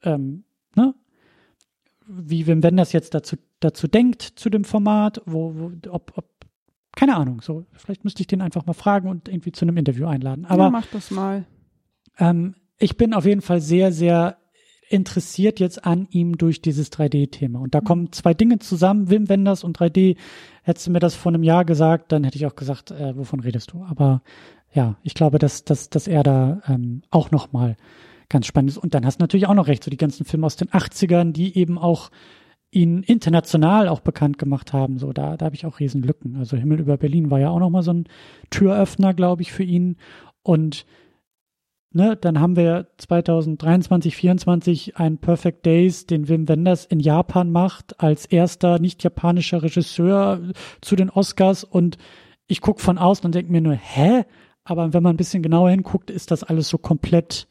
wie Wim Wenders jetzt dazu denkt zu dem Format, ob keine Ahnung, so, vielleicht müsste ich den einfach mal fragen und irgendwie zu einem Interview einladen. Aber ja, mach das mal. Ich bin auf jeden Fall sehr, sehr interessiert jetzt an ihm durch dieses 3D-Thema. Und da kommen 2 Dinge zusammen, Wim Wenders und 3D. Hättest du mir das vor einem Jahr gesagt, dann hätte ich auch gesagt, wovon redest du? Aber ja, ich glaube, dass er da auch nochmal ganz spannend ist. Und dann hast du natürlich auch noch recht, so die ganzen Filme aus den 80ern, die eben auch ihn international auch bekannt gemacht haben. So, da habe ich auch Riesenlücken. Also Himmel über Berlin war ja auch nochmal so ein Türöffner, glaube ich, für ihn. Und dann haben wir 2023, 2024 ein Perfect Days, den Wim Wenders in Japan macht, als erster nicht-japanischer Regisseur zu den Oscars und ich gucke von außen und denke mir nur, hä? Aber wenn man ein bisschen genauer hinguckt, ist das so komplett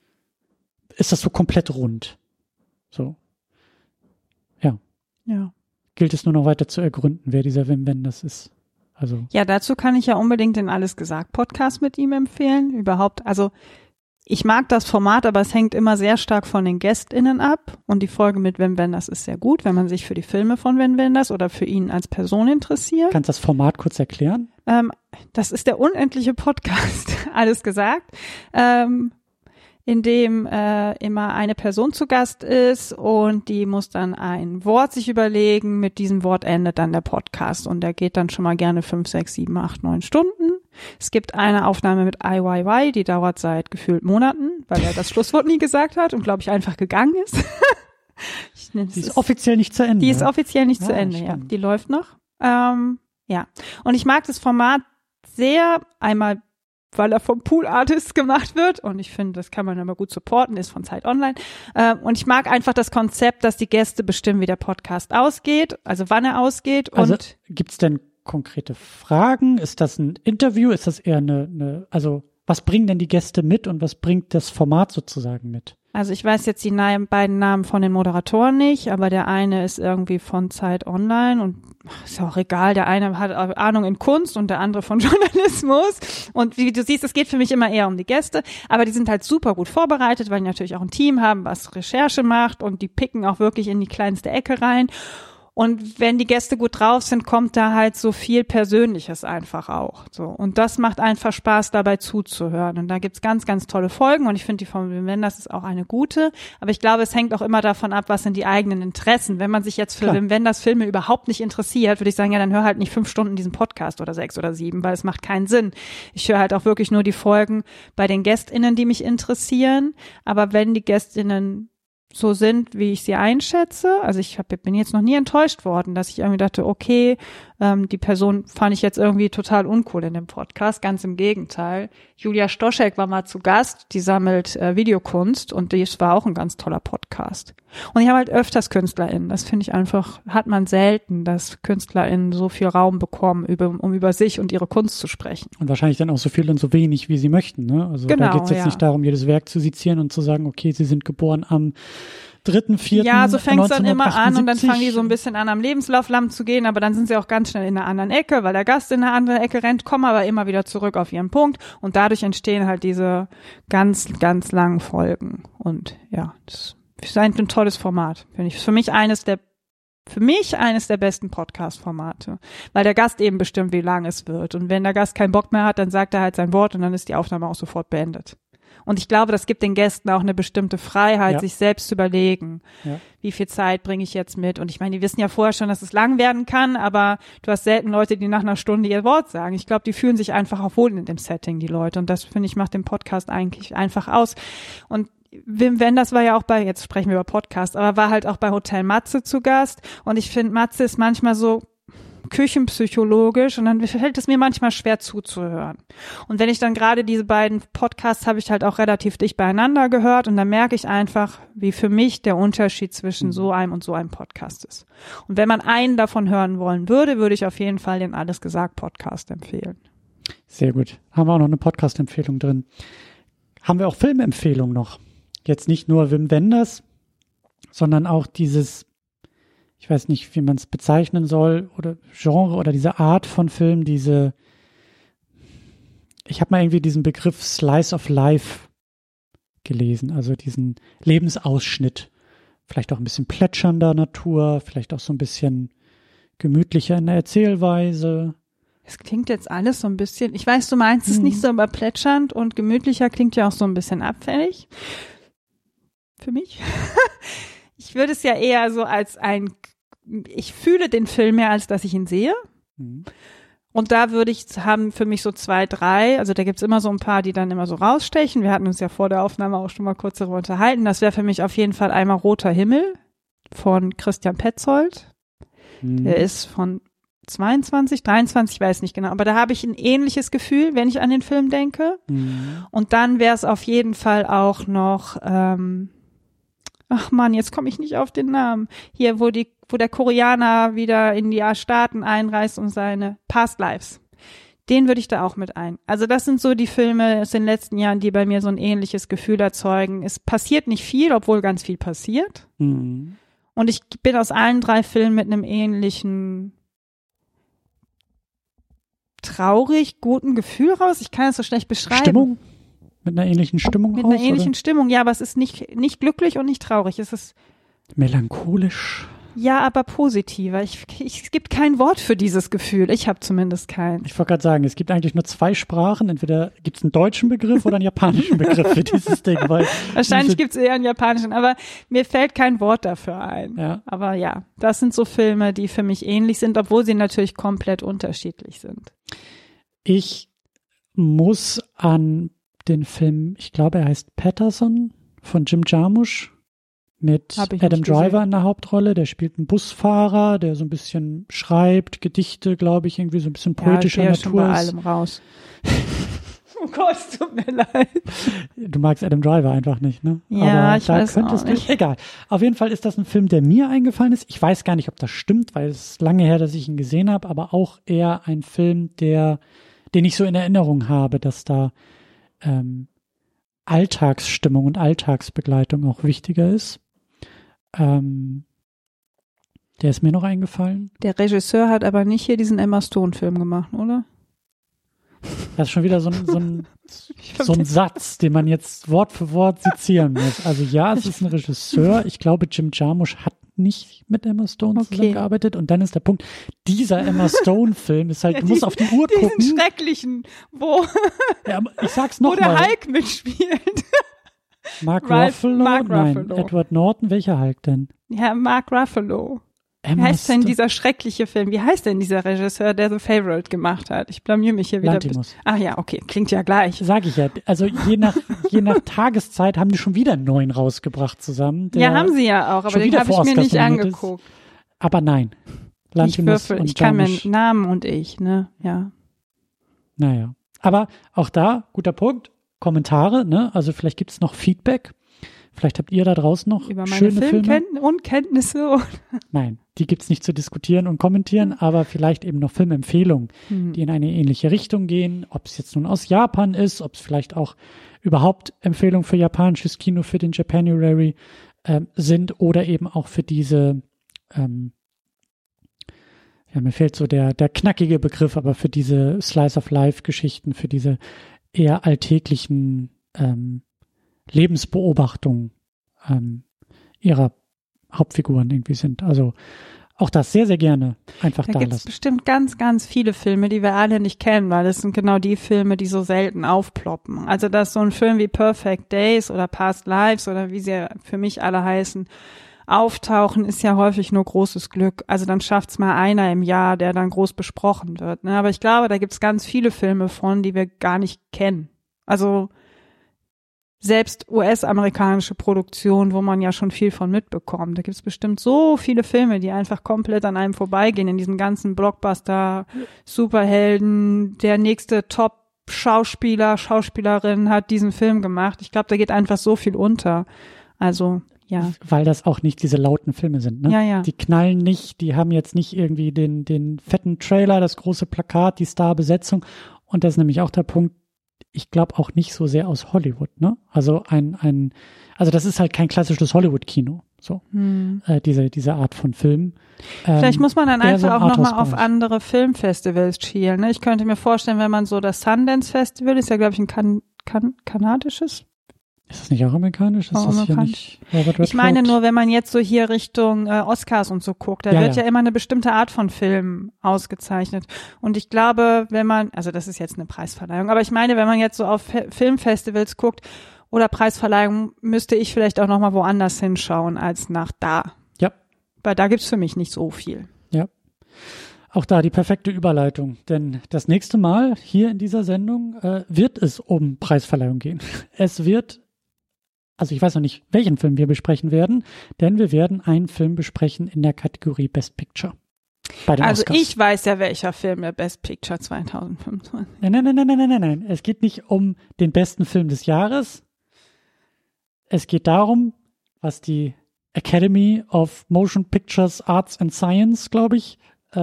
rund. So. Ja. Gilt es nur noch weiter zu ergründen, wer dieser Wim Wenders ist. Also. Ja, dazu kann ich ja unbedingt den Alles gesagt Podcast mit ihm empfehlen. Überhaupt, also Ich mag das Format, aber es hängt immer sehr stark von den GästInnen ab. Und die Folge mit Wim Wenders ist sehr gut, wenn man sich für die Filme von Wim Wenders oder für ihn als Person interessiert. Kannst du das Format kurz erklären? Das ist der unendliche Podcast, alles gesagt, in dem immer eine Person zu Gast ist und die muss dann ein Wort sich überlegen. Mit diesem Wort endet dann der Podcast und der geht dann schon mal gerne 5, 6, 7, 8, 9 Stunden. Es gibt eine Aufnahme mit IYY, die dauert seit gefühlt Monaten, weil er das Schlusswort nie gesagt hat und, glaube ich, einfach gegangen ist. Die ist offiziell nicht zu Ende. Die ist offiziell nicht zu Ende, spannend. ja. Die läuft noch. Ja. Und ich mag das Format sehr, einmal weil er vom Pool Artist gemacht wird und ich finde, das kann man aber gut supporten, ist von Zeit Online. Und ich mag einfach das Konzept, dass die Gäste bestimmen, wie der Podcast ausgeht, also wann er ausgeht. Also und gibt's denn konkrete Fragen? Ist das ein Interview? Ist das eher eine, also was bringen denn die Gäste mit und was bringt das Format sozusagen mit? Also ich weiß jetzt die beiden Namen von den Moderatoren nicht, aber der eine ist irgendwie von Zeit Online und ist ja auch egal, der eine hat Ahnung in Kunst und der andere von Journalismus und wie du siehst, es geht für mich immer eher um die Gäste, aber die sind halt super gut vorbereitet, weil die natürlich auch ein Team haben, was Recherche macht und die picken auch wirklich in die kleinste Ecke rein. Und wenn die Gäste gut drauf sind, kommt da halt so viel Persönliches einfach auch. So. Und das macht einfach Spaß, dabei zuzuhören. Und da gibt's ganz, ganz tolle Folgen. Und ich finde, die von Wim Wenders ist auch eine gute. Aber ich glaube, es hängt auch immer davon ab, was sind die eigenen Interessen. Wenn man sich jetzt für Wim Wenders Filme überhaupt nicht interessiert, würde ich sagen, ja, dann hör halt nicht 5 Stunden diesen Podcast oder 6 oder 7, weil es macht keinen Sinn. Ich höre halt auch wirklich nur die Folgen bei den GästInnen, die mich interessieren. Aber wenn die GästInnen so sind, wie ich sie einschätze. Also ich bin jetzt noch nie enttäuscht worden, dass ich irgendwie dachte, okay, die Person fand ich jetzt irgendwie total uncool in dem Podcast. Ganz im Gegenteil. Julia Stoschek war mal zu Gast, die sammelt Videokunst und das war auch ein ganz toller Podcast. Und ich habe halt öfters KünstlerInnen. Das finde ich einfach, hat man selten, dass KünstlerInnen so viel Raum bekommen, um über sich und ihre Kunst zu sprechen. Und wahrscheinlich dann auch so viel und so wenig, wie sie möchten. Ne? Also genau, da geht es jetzt nicht darum, jedes Werk zu sezieren und zu sagen, okay, sie sind geboren am 3.4. Ja, so fängt es dann immer an und dann fangen die so ein bisschen an, am Lebenslauflamm zu gehen, aber dann sind sie auch ganz schnell in einer anderen Ecke, weil der Gast in eine andere Ecke rennt, kommen aber immer wieder zurück auf ihren Punkt und dadurch entstehen halt diese ganz, ganz langen Folgen. Und ja, das ist ein tolles Format, finde ich. Für mich eines der besten Podcast-Formate, weil der Gast eben bestimmt, wie lang es wird. Und wenn der Gast keinen Bock mehr hat, dann sagt er halt sein Wort und dann ist die Aufnahme auch sofort beendet. Und ich glaube, das gibt den Gästen auch eine bestimmte Freiheit, sich selbst zu überlegen, wie viel Zeit bringe ich jetzt mit. Und ich meine, die wissen ja vorher schon, dass es lang werden kann, aber du hast selten Leute, die nach einer Stunde ihr Wort sagen. Ich glaube, die fühlen sich einfach auch wohl in dem Setting, die Leute. Und das, finde ich, macht den Podcast eigentlich einfach aus. Und Wim Wenders war ja auch jetzt sprechen wir über Podcast, aber war halt auch bei Hotel Matze zu Gast. Und ich finde, Matze ist manchmal so küchenpsychologisch und dann fällt es mir manchmal schwer zuzuhören. Und wenn ich dann gerade diese beiden Podcasts habe ich halt auch relativ dicht beieinander gehört und dann merke ich einfach, wie für mich der Unterschied zwischen so einem und so einem Podcast ist. Und wenn man einen davon hören wollen würde, würde ich auf jeden Fall den Alles gesagt Podcast empfehlen. Sehr gut. Haben wir auch noch eine Podcast-Empfehlung drin. Haben wir auch Filmempfehlungen noch? Jetzt nicht nur Wim Wenders, sondern auch dieses, ich weiß nicht, wie man es bezeichnen soll, oder Genre oder diese Art von Film, ich habe mal irgendwie diesen Begriff Slice of Life gelesen, also diesen Lebensausschnitt, vielleicht auch ein bisschen plätschernder Natur, vielleicht auch so ein bisschen gemütlicher in der Erzählweise. Es klingt jetzt alles so ein bisschen, ich weiß, du meinst es nicht so, aber plätschernd und gemütlicher klingt ja auch so ein bisschen abfällig. Für mich. Ich würde es ja eher so ich fühle den Film mehr, als dass ich ihn sehe. Und da haben für mich so 2, 3, also da gibt's immer so ein paar, die dann immer so rausstechen. Wir hatten uns ja vor der Aufnahme auch schon mal kurz darüber unterhalten. Das wäre für mich auf jeden Fall einmal Roter Himmel von Christian Petzold. Der ist von 22, 23, ich weiß nicht genau, aber da habe ich ein ähnliches Gefühl, wenn ich an den Film denke. Und dann wäre es auf jeden Fall auch noch ach Mann, jetzt komme ich nicht auf den Namen. Hier, wo der Koreaner wieder in die Staaten einreist und seine Past Lives. Den würde ich da auch mit ein. Also das sind so die Filme aus den letzten Jahren, die bei mir so ein ähnliches Gefühl erzeugen. Es passiert nicht viel, obwohl ganz viel passiert. Und ich bin aus allen 3 Filmen mit einem ähnlichen traurig, guten Gefühl raus. Ich kann es so schlecht beschreiben. Stimmung? Mit einer ähnlichen Stimmung Mit einer ähnlichen Stimmung, ja, aber es ist nicht glücklich und nicht traurig. Es ist melancholisch. Ja, aber positiver. Es gibt kein Wort für dieses Gefühl. Ich habe zumindest keinen. Ich wollte gerade sagen, es gibt eigentlich nur 2 Sprachen. Entweder gibt es einen deutschen Begriff oder einen japanischen Begriff für dieses Ding. Weil wahrscheinlich gibt es eher einen japanischen, aber mir fällt kein Wort dafür ein. Ja. Aber ja, das sind so Filme, die für mich ähnlich sind, obwohl sie natürlich komplett unterschiedlich sind. Ich muss an den Film, ich glaube, er heißt Patterson von Jim Jarmusch mit Adam Driver in der Hauptrolle. Der spielt einen Busfahrer, der so ein bisschen schreibt, Gedichte, glaube ich, irgendwie so ein bisschen poetischer Natur ist. Schon bei allem raus. Oh Gott, es tut mir leid. Du magst Adam Driver einfach nicht, ne? Ja, aber ich weiß auch nicht. Egal. Auf jeden Fall ist das ein Film, der mir eingefallen ist. Ich weiß gar nicht, ob das stimmt, weil es ist lange her, dass ich ihn gesehen habe, aber auch eher ein Film, den ich so in Erinnerung habe, dass da Alltagsstimmung und Alltagsbegleitung auch wichtiger ist. Der ist mir noch eingefallen. Der Regisseur hat aber nicht hier diesen Emma Stone-Film gemacht, oder? Das ist schon wieder so ein Satz, den man jetzt Wort für Wort sezieren muss. Also ja, es ist ein Regisseur. Ich glaube, Jim Jarmusch hat nicht mit Emma Stone zusammengearbeitet. Und dann ist der Punkt, dieser Emma Stone-Film ist halt, du musst auf die Uhr gucken. Diesen schrecklichen, wo ich sag's noch wo der Hulk mitspielt. Mark Ruffalo? Nein, Edward Norton. Welcher Hulk denn? Ja, Mark Ruffalo. Wie heißt denn dieser schreckliche Film? Wie heißt denn dieser Regisseur, der The Favourite gemacht hat? Ich blamier mich hier wieder. Lantimos. Ach ja, okay, klingt ja gleich. Sag ich ja. Also je nach Tageszeit haben die schon wieder einen neuen rausgebracht zusammen. Ja, haben sie ja auch, aber den habe ich mir nicht angeguckt. Aber nein. Lantimos ich kann mir Namen und ne? Ja. Naja. Aber auch da, guter Punkt. Kommentare, ne? Also vielleicht gibt es noch Feedback. Vielleicht habt ihr da draußen noch über meine schöne Filme. Und Kenntnisse. Nein, die gibt's nicht zu diskutieren und kommentieren, aber vielleicht eben noch Filmempfehlungen, die in eine ähnliche Richtung gehen. Ob es jetzt nun aus Japan ist, ob es vielleicht auch überhaupt Empfehlungen für japanisches Kino für den Japanuary sind oder eben auch für diese, mir fehlt so der knackige Begriff, aber für diese Slice-of-Life-Geschichten, für diese eher alltäglichen Lebensbeobachtung ihrer Hauptfiguren irgendwie sind. Also auch das sehr, sehr gerne einfach da lassen. Da gibt es bestimmt ganz, ganz viele Filme, die wir alle nicht kennen, weil das sind genau die Filme, die so selten aufploppen. Also dass so ein Film wie Perfect Days oder Past Lives oder wie sie für mich alle heißen, auftauchen, ist ja häufig nur großes Glück. Also dann schafft's mal einer im Jahr, der dann groß besprochen wird. Ne? Aber ich glaube, da gibt's ganz viele Filme von, die wir gar nicht kennen. Also selbst US-amerikanische Produktionen, wo man ja schon viel von mitbekommt. Da gibt's bestimmt so viele Filme, die einfach komplett an einem vorbeigehen in diesem ganzen Blockbuster, Superhelden, der nächste Top-Schauspieler, Schauspielerin hat diesen Film gemacht. Ich glaube, da geht einfach so viel unter. Also, ja. Weil das auch nicht diese lauten Filme sind, ne? Ja, ja. Die knallen nicht, die haben jetzt nicht irgendwie den fetten Trailer, das große Plakat, die Starbesetzung. Und das ist nämlich auch der Punkt, ich glaube auch nicht so sehr aus Hollywood, ne? Also also das ist halt kein klassisches Hollywood-Kino, so, diese Art von Film. Vielleicht muss man dann einfach auch nochmal auf andere Filmfestivals schielen, ne? Ich könnte mir vorstellen, wenn man so das Sundance Festival, ist ja, glaube ich, ein kanadisches. Ist das nicht auch amerikanisch? Ist das hier nicht Robert Redford? Ich meine nur, wenn man jetzt so hier Richtung Oscars und so guckt, da wird ja immer eine bestimmte Art von Film ausgezeichnet. Und ich glaube, also das ist jetzt eine Preisverleihung, aber ich meine, wenn man jetzt so auf Filmfestivals guckt oder Preisverleihung, müsste ich vielleicht auch nochmal woanders hinschauen als nach da. Ja. Weil da gibt's für mich nicht so viel. Ja. Auch da die perfekte Überleitung, denn das nächste Mal hier in dieser Sendung wird es um Preisverleihung gehen. Also ich weiß noch nicht, welchen Film wir besprechen werden, denn wir werden einen Film besprechen in der Kategorie Best Picture. Bei den Oscars. Ich weiß ja, welcher Film der Best Picture 2025. Nein. Es geht nicht um den besten Film des Jahres. Es geht darum, was die Academy of Motion Pictures Arts and Science, glaube ich,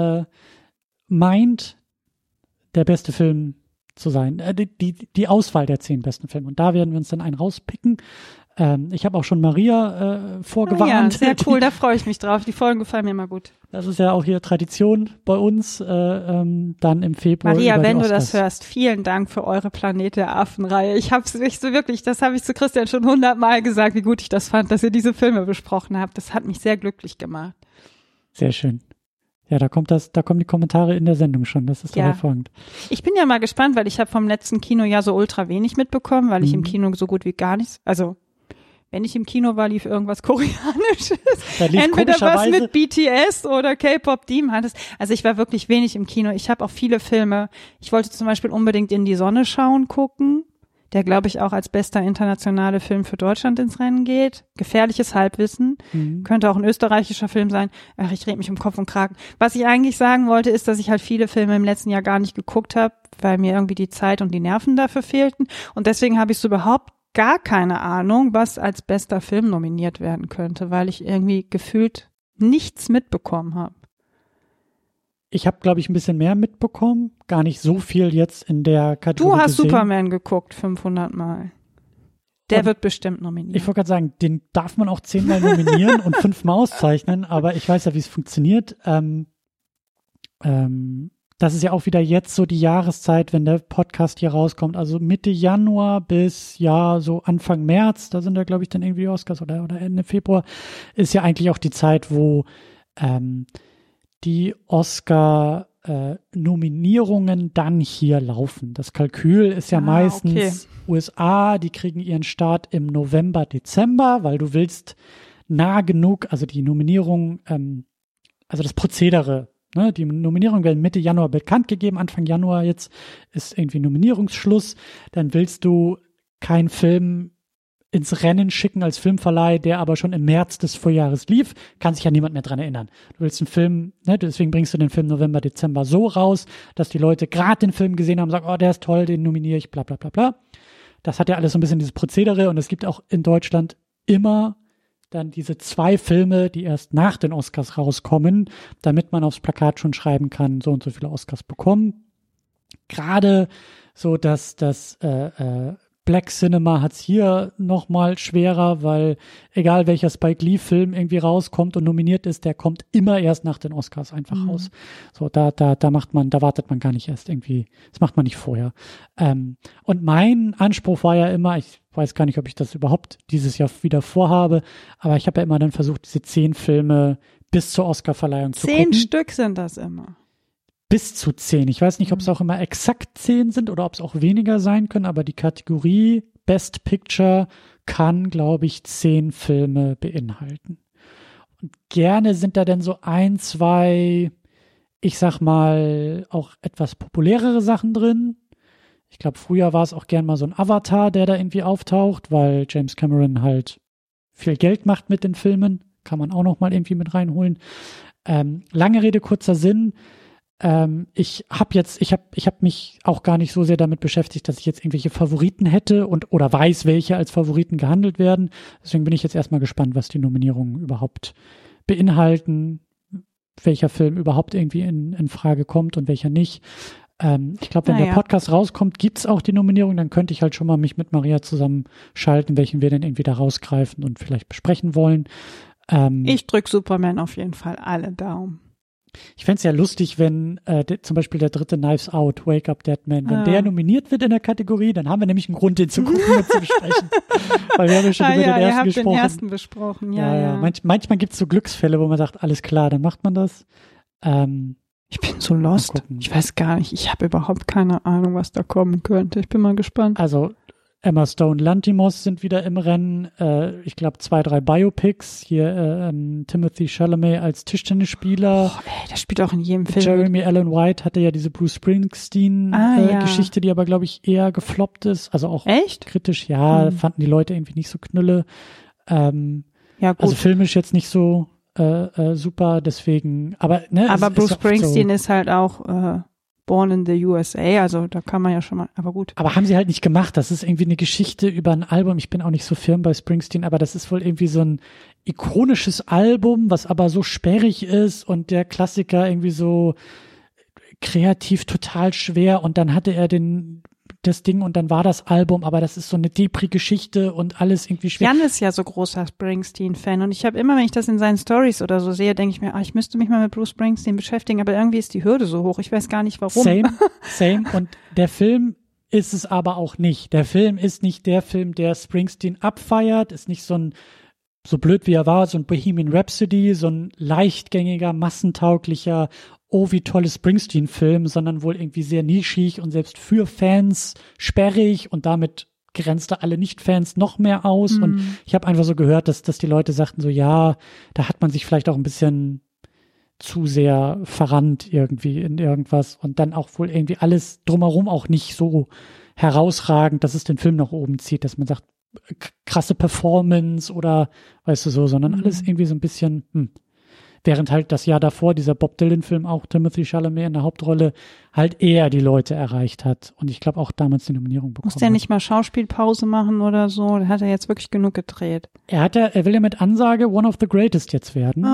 meint, der beste Film zu sein. Die Auswahl der 10 besten Filme. Und da werden wir uns dann einen rauspicken. Ich habe auch schon Maria vorgewarnt. Ja, sehr cool, da freue ich mich drauf. Die Folgen gefallen mir immer gut. Das ist ja auch hier Tradition bei uns, dann im Februar. Maria, wenn du das hörst, vielen Dank für eure Planet der Affen-Reihe. Ich habe es nicht so wirklich, das habe ich zu Christian schon 100-mal gesagt, wie gut ich das fand, dass ihr diese Filme besprochen habt. Das hat mich sehr glücklich gemacht. Sehr schön. Ja, da kommen die Kommentare in der Sendung schon. Das ist doch hervorragend. Ich bin ja mal gespannt, weil ich habe vom letzten Kinojahr so ultra wenig mitbekommen, weil ich im Kino so gut wie gar nichts, also wenn ich im Kino war, lief irgendwas Koreanisches. Entweder was mit BTS oder K-Pop Demon Hunters. Also ich war wirklich wenig im Kino. Ich habe auch viele Filme. Ich wollte zum Beispiel unbedingt In die Sonne schauen gucken, der, glaube ich, auch als bester internationale Film für Deutschland ins Rennen geht. Gefährliches Halbwissen. Könnte auch ein österreichischer Film sein. Ach, ich rede mich um Kopf und Kragen. Was ich eigentlich sagen wollte, ist, dass ich halt viele Filme im letzten Jahr gar nicht geguckt habe, weil mir irgendwie die Zeit und die Nerven dafür fehlten. Und deswegen habe ich so überhaupt gar keine Ahnung, was als bester Film nominiert werden könnte, weil ich irgendwie gefühlt nichts mitbekommen habe. Ich habe, glaube ich, ein bisschen mehr mitbekommen. Gar nicht so viel jetzt in der Kategorie. Du hast gesehen. Superman geguckt 500 Mal. Der wird bestimmt nominiert. Ich wollte gerade sagen, den darf man auch 10-mal nominieren und 5-mal auszeichnen, aber ich weiß ja, wie es funktioniert. Das ist ja auch wieder jetzt so die Jahreszeit, wenn der Podcast hier rauskommt. Also Mitte Januar bis so Anfang März, da sind ja, glaube ich, dann irgendwie die Oscars oder Ende Februar, ist ja eigentlich auch die Zeit, wo die Oscar-Nominierungen dann hier laufen. Das Kalkül ist ja meistens USA, die kriegen ihren Start im November, Dezember, weil du willst nah genug, also die Nominierung, also das Prozedere, die Nominierungen werden Mitte Januar bekannt gegeben, Anfang Januar jetzt ist irgendwie Nominierungsschluss. Dann willst du keinen Film ins Rennen schicken als Filmverleih, der aber schon im März des Vorjahres lief. Kann sich ja niemand mehr dran erinnern. Du willst einen Film, deswegen bringst du den Film November, Dezember so raus, dass die Leute gerade den Film gesehen haben und sagen, oh, der ist toll, den nominiere ich, bla bla bla bla. Das hat ja alles so ein bisschen dieses Prozedere und es gibt auch in Deutschland immer dann diese 2 Filme, die erst nach den Oscars rauskommen, damit man aufs Plakat schon schreiben kann, so und so viele Oscars bekommen. Gerade so, dass das Black Cinema hat's hier nochmal schwerer, weil egal welcher Spike Lee-Film irgendwie rauskommt und nominiert ist, der kommt immer erst nach den Oscars einfach raus. So, da wartet man gar nicht erst irgendwie, das macht man nicht vorher. Und mein Anspruch war ja immer, ich weiß gar nicht, ob ich das überhaupt dieses Jahr wieder vorhabe, aber ich habe ja immer dann versucht, diese 10 Filme bis zur Oscarverleihung zu gucken. 10 Stück sind das immer. Bis zu 10. Ich weiß nicht, ob es auch immer exakt 10 sind oder ob es auch weniger sein können, aber die Kategorie Best Picture kann, glaube ich, 10 Filme beinhalten. Und gerne sind da dann so 1, 2, ich sag mal, auch etwas populärere Sachen drin. Ich glaube, früher war es auch gern mal so ein Avatar, der da irgendwie auftaucht, weil James Cameron halt viel Geld macht mit den Filmen. Kann man auch noch mal irgendwie mit reinholen. Lange Rede, kurzer Sinn. Ich habe mich auch gar nicht so sehr damit beschäftigt, dass ich jetzt irgendwelche Favoriten hätte oder weiß, welche als Favoriten gehandelt werden. Deswegen bin ich jetzt erstmal gespannt, was die Nominierungen überhaupt beinhalten, welcher Film überhaupt irgendwie in Frage kommt und welcher nicht. Ich glaube, wenn der Podcast rauskommt, gibt's auch die Nominierung, dann könnte ich halt schon mal mich mit Maria zusammenschalten, welchen wir denn irgendwie da rausgreifen und vielleicht besprechen wollen. Ich drück Superman auf jeden Fall alle Daumen. Ich fände es ja lustig, wenn zum Beispiel der 3. Knives Out, Wake Up Dead Man, wenn der nominiert wird in der Kategorie, dann haben wir nämlich einen Grund, den zu gucken und zu besprechen. Weil wir haben ja schon über den ersten gesprochen. Ja. Manchmal gibt es so Glücksfälle, wo man sagt, alles klar, dann macht man das. Ich bin so lost. Ich weiß gar nicht. Ich habe überhaupt keine Ahnung, was da kommen könnte. Ich bin mal gespannt. Also Emma Stone, Lanthimos sind wieder im Rennen. Ich glaube 2, 3 Biopics. Hier Timothy Chalamet als Tischtennisspieler. Der spielt auch in jedem Film. Jeremy Allen White hatte ja diese Bruce Springsteen-Geschichte, die aber, glaube ich, eher gefloppt ist. Also auch kritisch. Ja, fanden die Leute irgendwie nicht so knülle. Ja, gut. Also filmisch jetzt nicht so super, deswegen, aber aber Bruce Springsteen ist halt auch born in the USA, also da kann man ja schon mal, aber gut. Aber haben sie halt nicht gemacht, das ist irgendwie eine Geschichte über ein Album, ich bin auch nicht so firm bei Springsteen, aber das ist wohl irgendwie so ein ikonisches Album, was aber so sperrig ist und der Klassiker irgendwie so kreativ total schwer und dann hatte er den das Ding und dann war das Album, aber das ist so eine Depri-Geschichte und alles irgendwie schwer. Jan ist ja so großer Springsteen-Fan und ich habe immer, wenn ich das in seinen Stories oder so sehe, denke ich mir, ich müsste mich mal mit Bruce Springsteen beschäftigen, aber irgendwie ist die Hürde so hoch, ich weiß gar nicht warum. Same. Und der Film ist es aber auch nicht. Der Film ist nicht der Film, der Springsteen abfeiert, ist nicht so blöd wie er war, so ein Bohemian Rhapsody, so ein leichtgängiger, massentauglicher, oh wie tolles Springsteen-Film, sondern wohl irgendwie sehr nischig und selbst für Fans sperrig und damit grenzte alle Nicht-Fans noch mehr aus. Und ich habe einfach so gehört, dass die Leute sagten so, ja, da hat man sich vielleicht auch ein bisschen zu sehr verrannt irgendwie in irgendwas und dann auch wohl irgendwie alles drumherum auch nicht so herausragend, dass es den Film nach oben zieht, dass man sagt, krasse Performance oder weißt du so, sondern alles irgendwie so ein bisschen, während halt das Jahr davor dieser Bob Dylan-Film auch Timothée Chalamet in der Hauptrolle halt eher die Leute erreicht hat und ich glaube auch damals die Nominierung bekommen hat. Muss der nicht mal Schauspielpause machen oder so? Da hat er jetzt wirklich genug gedreht. Er will ja mit Ansage One of the Greatest jetzt werden.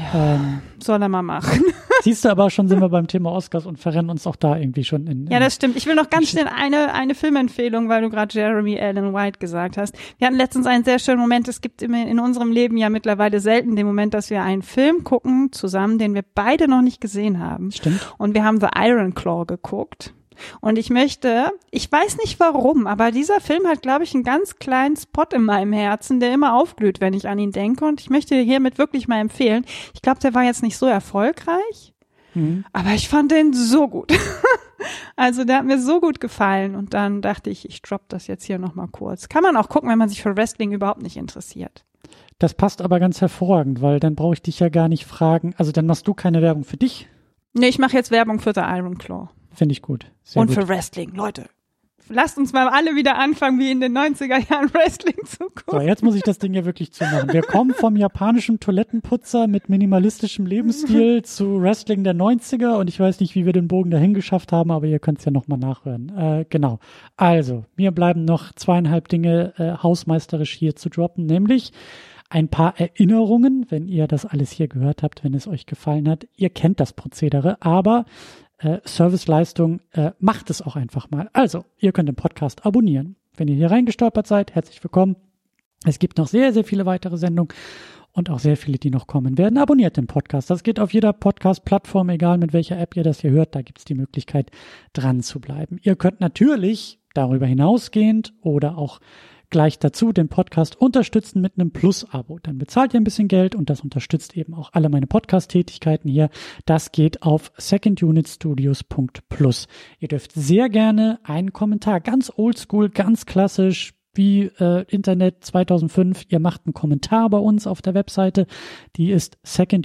Soll er mal machen. Siehst du, aber schon sind wir beim Thema Oscars und verrennen uns auch da irgendwie schon in. Ja, das stimmt. Ich will noch ganz schnell eine Filmempfehlung, weil du gerade Jeremy Allen White gesagt hast. Wir hatten letztens einen sehr schönen Moment. Es gibt in unserem Leben ja mittlerweile selten den Moment, dass wir einen Film gucken zusammen, den wir beide noch nicht gesehen haben. Stimmt. Und wir haben The Iron Claw geguckt. Und ich weiß nicht warum, aber dieser Film hat, glaube ich, einen ganz kleinen Spot in meinem Herzen, der immer aufglüht, wenn ich an ihn denke. Und ich möchte hiermit wirklich mal empfehlen. Ich glaube, der war jetzt nicht so erfolgreich, aber ich fand den so gut. Also der hat mir so gut gefallen. Und dann dachte ich droppe das jetzt hier nochmal kurz. Kann man auch gucken, wenn man sich für Wrestling überhaupt nicht interessiert. Das passt aber ganz hervorragend, weil dann brauche ich dich ja gar nicht fragen. Also dann machst du keine Werbung für dich. Nee, ich mache jetzt Werbung für The Iron Claw. Finde ich gut. Sehr gut. Für Wrestling, Leute. Lasst uns mal alle wieder anfangen, wie in den 90er Jahren Wrestling zu gucken. So, jetzt muss ich das Ding ja wirklich zumachen. Wir kommen vom japanischen Toilettenputzer mit minimalistischem Lebensstil zu Wrestling der 90er und ich weiß nicht, wie wir den Bogen dahin geschafft haben, aber ihr könnt es ja nochmal nachhören. Genau. Also, mir bleiben noch 2,5 Dinge hausmeisterisch hier zu droppen, nämlich ein paar Erinnerungen, wenn ihr das alles hier gehört habt, wenn es euch gefallen hat. Ihr kennt das Prozedere, aber Serviceleistung, macht es auch einfach mal. Also, ihr könnt den Podcast abonnieren. Wenn ihr hier reingestolpert seid, herzlich willkommen. Es gibt noch sehr, sehr viele weitere Sendungen und auch sehr viele, die noch kommen werden. Abonniert den Podcast. Das geht auf jeder Podcast-Plattform, egal mit welcher App ihr das hier hört. Da gibt es die Möglichkeit, dran zu bleiben. Ihr könnt natürlich darüber hinausgehend oder auch gleich dazu den Podcast unterstützen mit einem Plus-Abo. Dann bezahlt ihr ein bisschen Geld und das unterstützt eben auch alle meine Podcast-Tätigkeiten hier. Das geht auf secondunitstudios.plus. Ihr dürft sehr gerne einen Kommentar, ganz oldschool, ganz klassisch, wie Internet 2005. Ihr macht einen Kommentar bei uns auf der Webseite. Die ist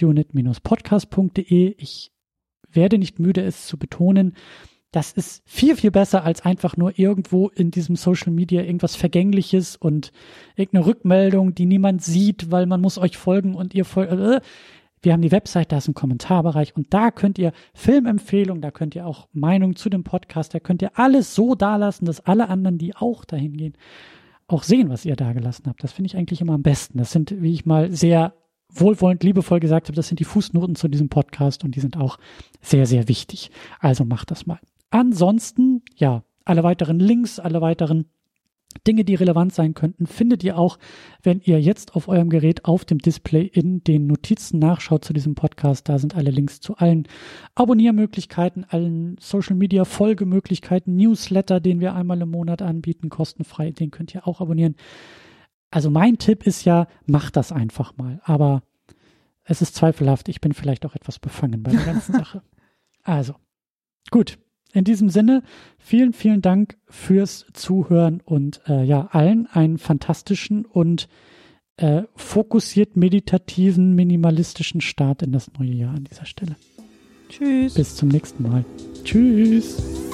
secondunit-podcast.de. Ich werde nicht müde, es zu betonen. Das ist viel, viel besser als einfach nur irgendwo in diesem Social Media irgendwas Vergängliches und irgendeine Rückmeldung, die niemand sieht, weil man muss euch folgen und ihr folgt. Wir haben die Website, da ist ein Kommentarbereich und da könnt ihr Filmempfehlungen, da könnt ihr auch Meinungen zu dem Podcast, da könnt ihr alles so dalassen, dass alle anderen, die auch dahin gehen, auch sehen, was ihr da gelassen habt. Das finde ich eigentlich immer am besten. Das sind, wie ich mal sehr wohlwollend, liebevoll gesagt habe, das sind die Fußnoten zu diesem Podcast und die sind auch sehr, sehr wichtig. Also macht das mal. Ansonsten, ja, alle weiteren Links, alle weiteren Dinge, die relevant sein könnten, findet ihr auch, wenn ihr jetzt auf eurem Gerät auf dem Display in den Notizen nachschaut zu diesem Podcast. Da sind alle Links zu allen Abonniermöglichkeiten, allen Social-Media-Folgemöglichkeiten, Newsletter, den wir einmal im Monat anbieten, kostenfrei, den könnt ihr auch abonnieren. Also mein Tipp ist ja, macht das einfach mal. Aber es ist zweifelhaft, ich bin vielleicht auch etwas befangen bei der ganzen Sache. Also, gut. In diesem Sinne, vielen, vielen Dank fürs Zuhören und allen einen fantastischen und fokussiert meditativen, minimalistischen Start in das neue Jahr an dieser Stelle. Tschüss. Bis zum nächsten Mal. Tschüss.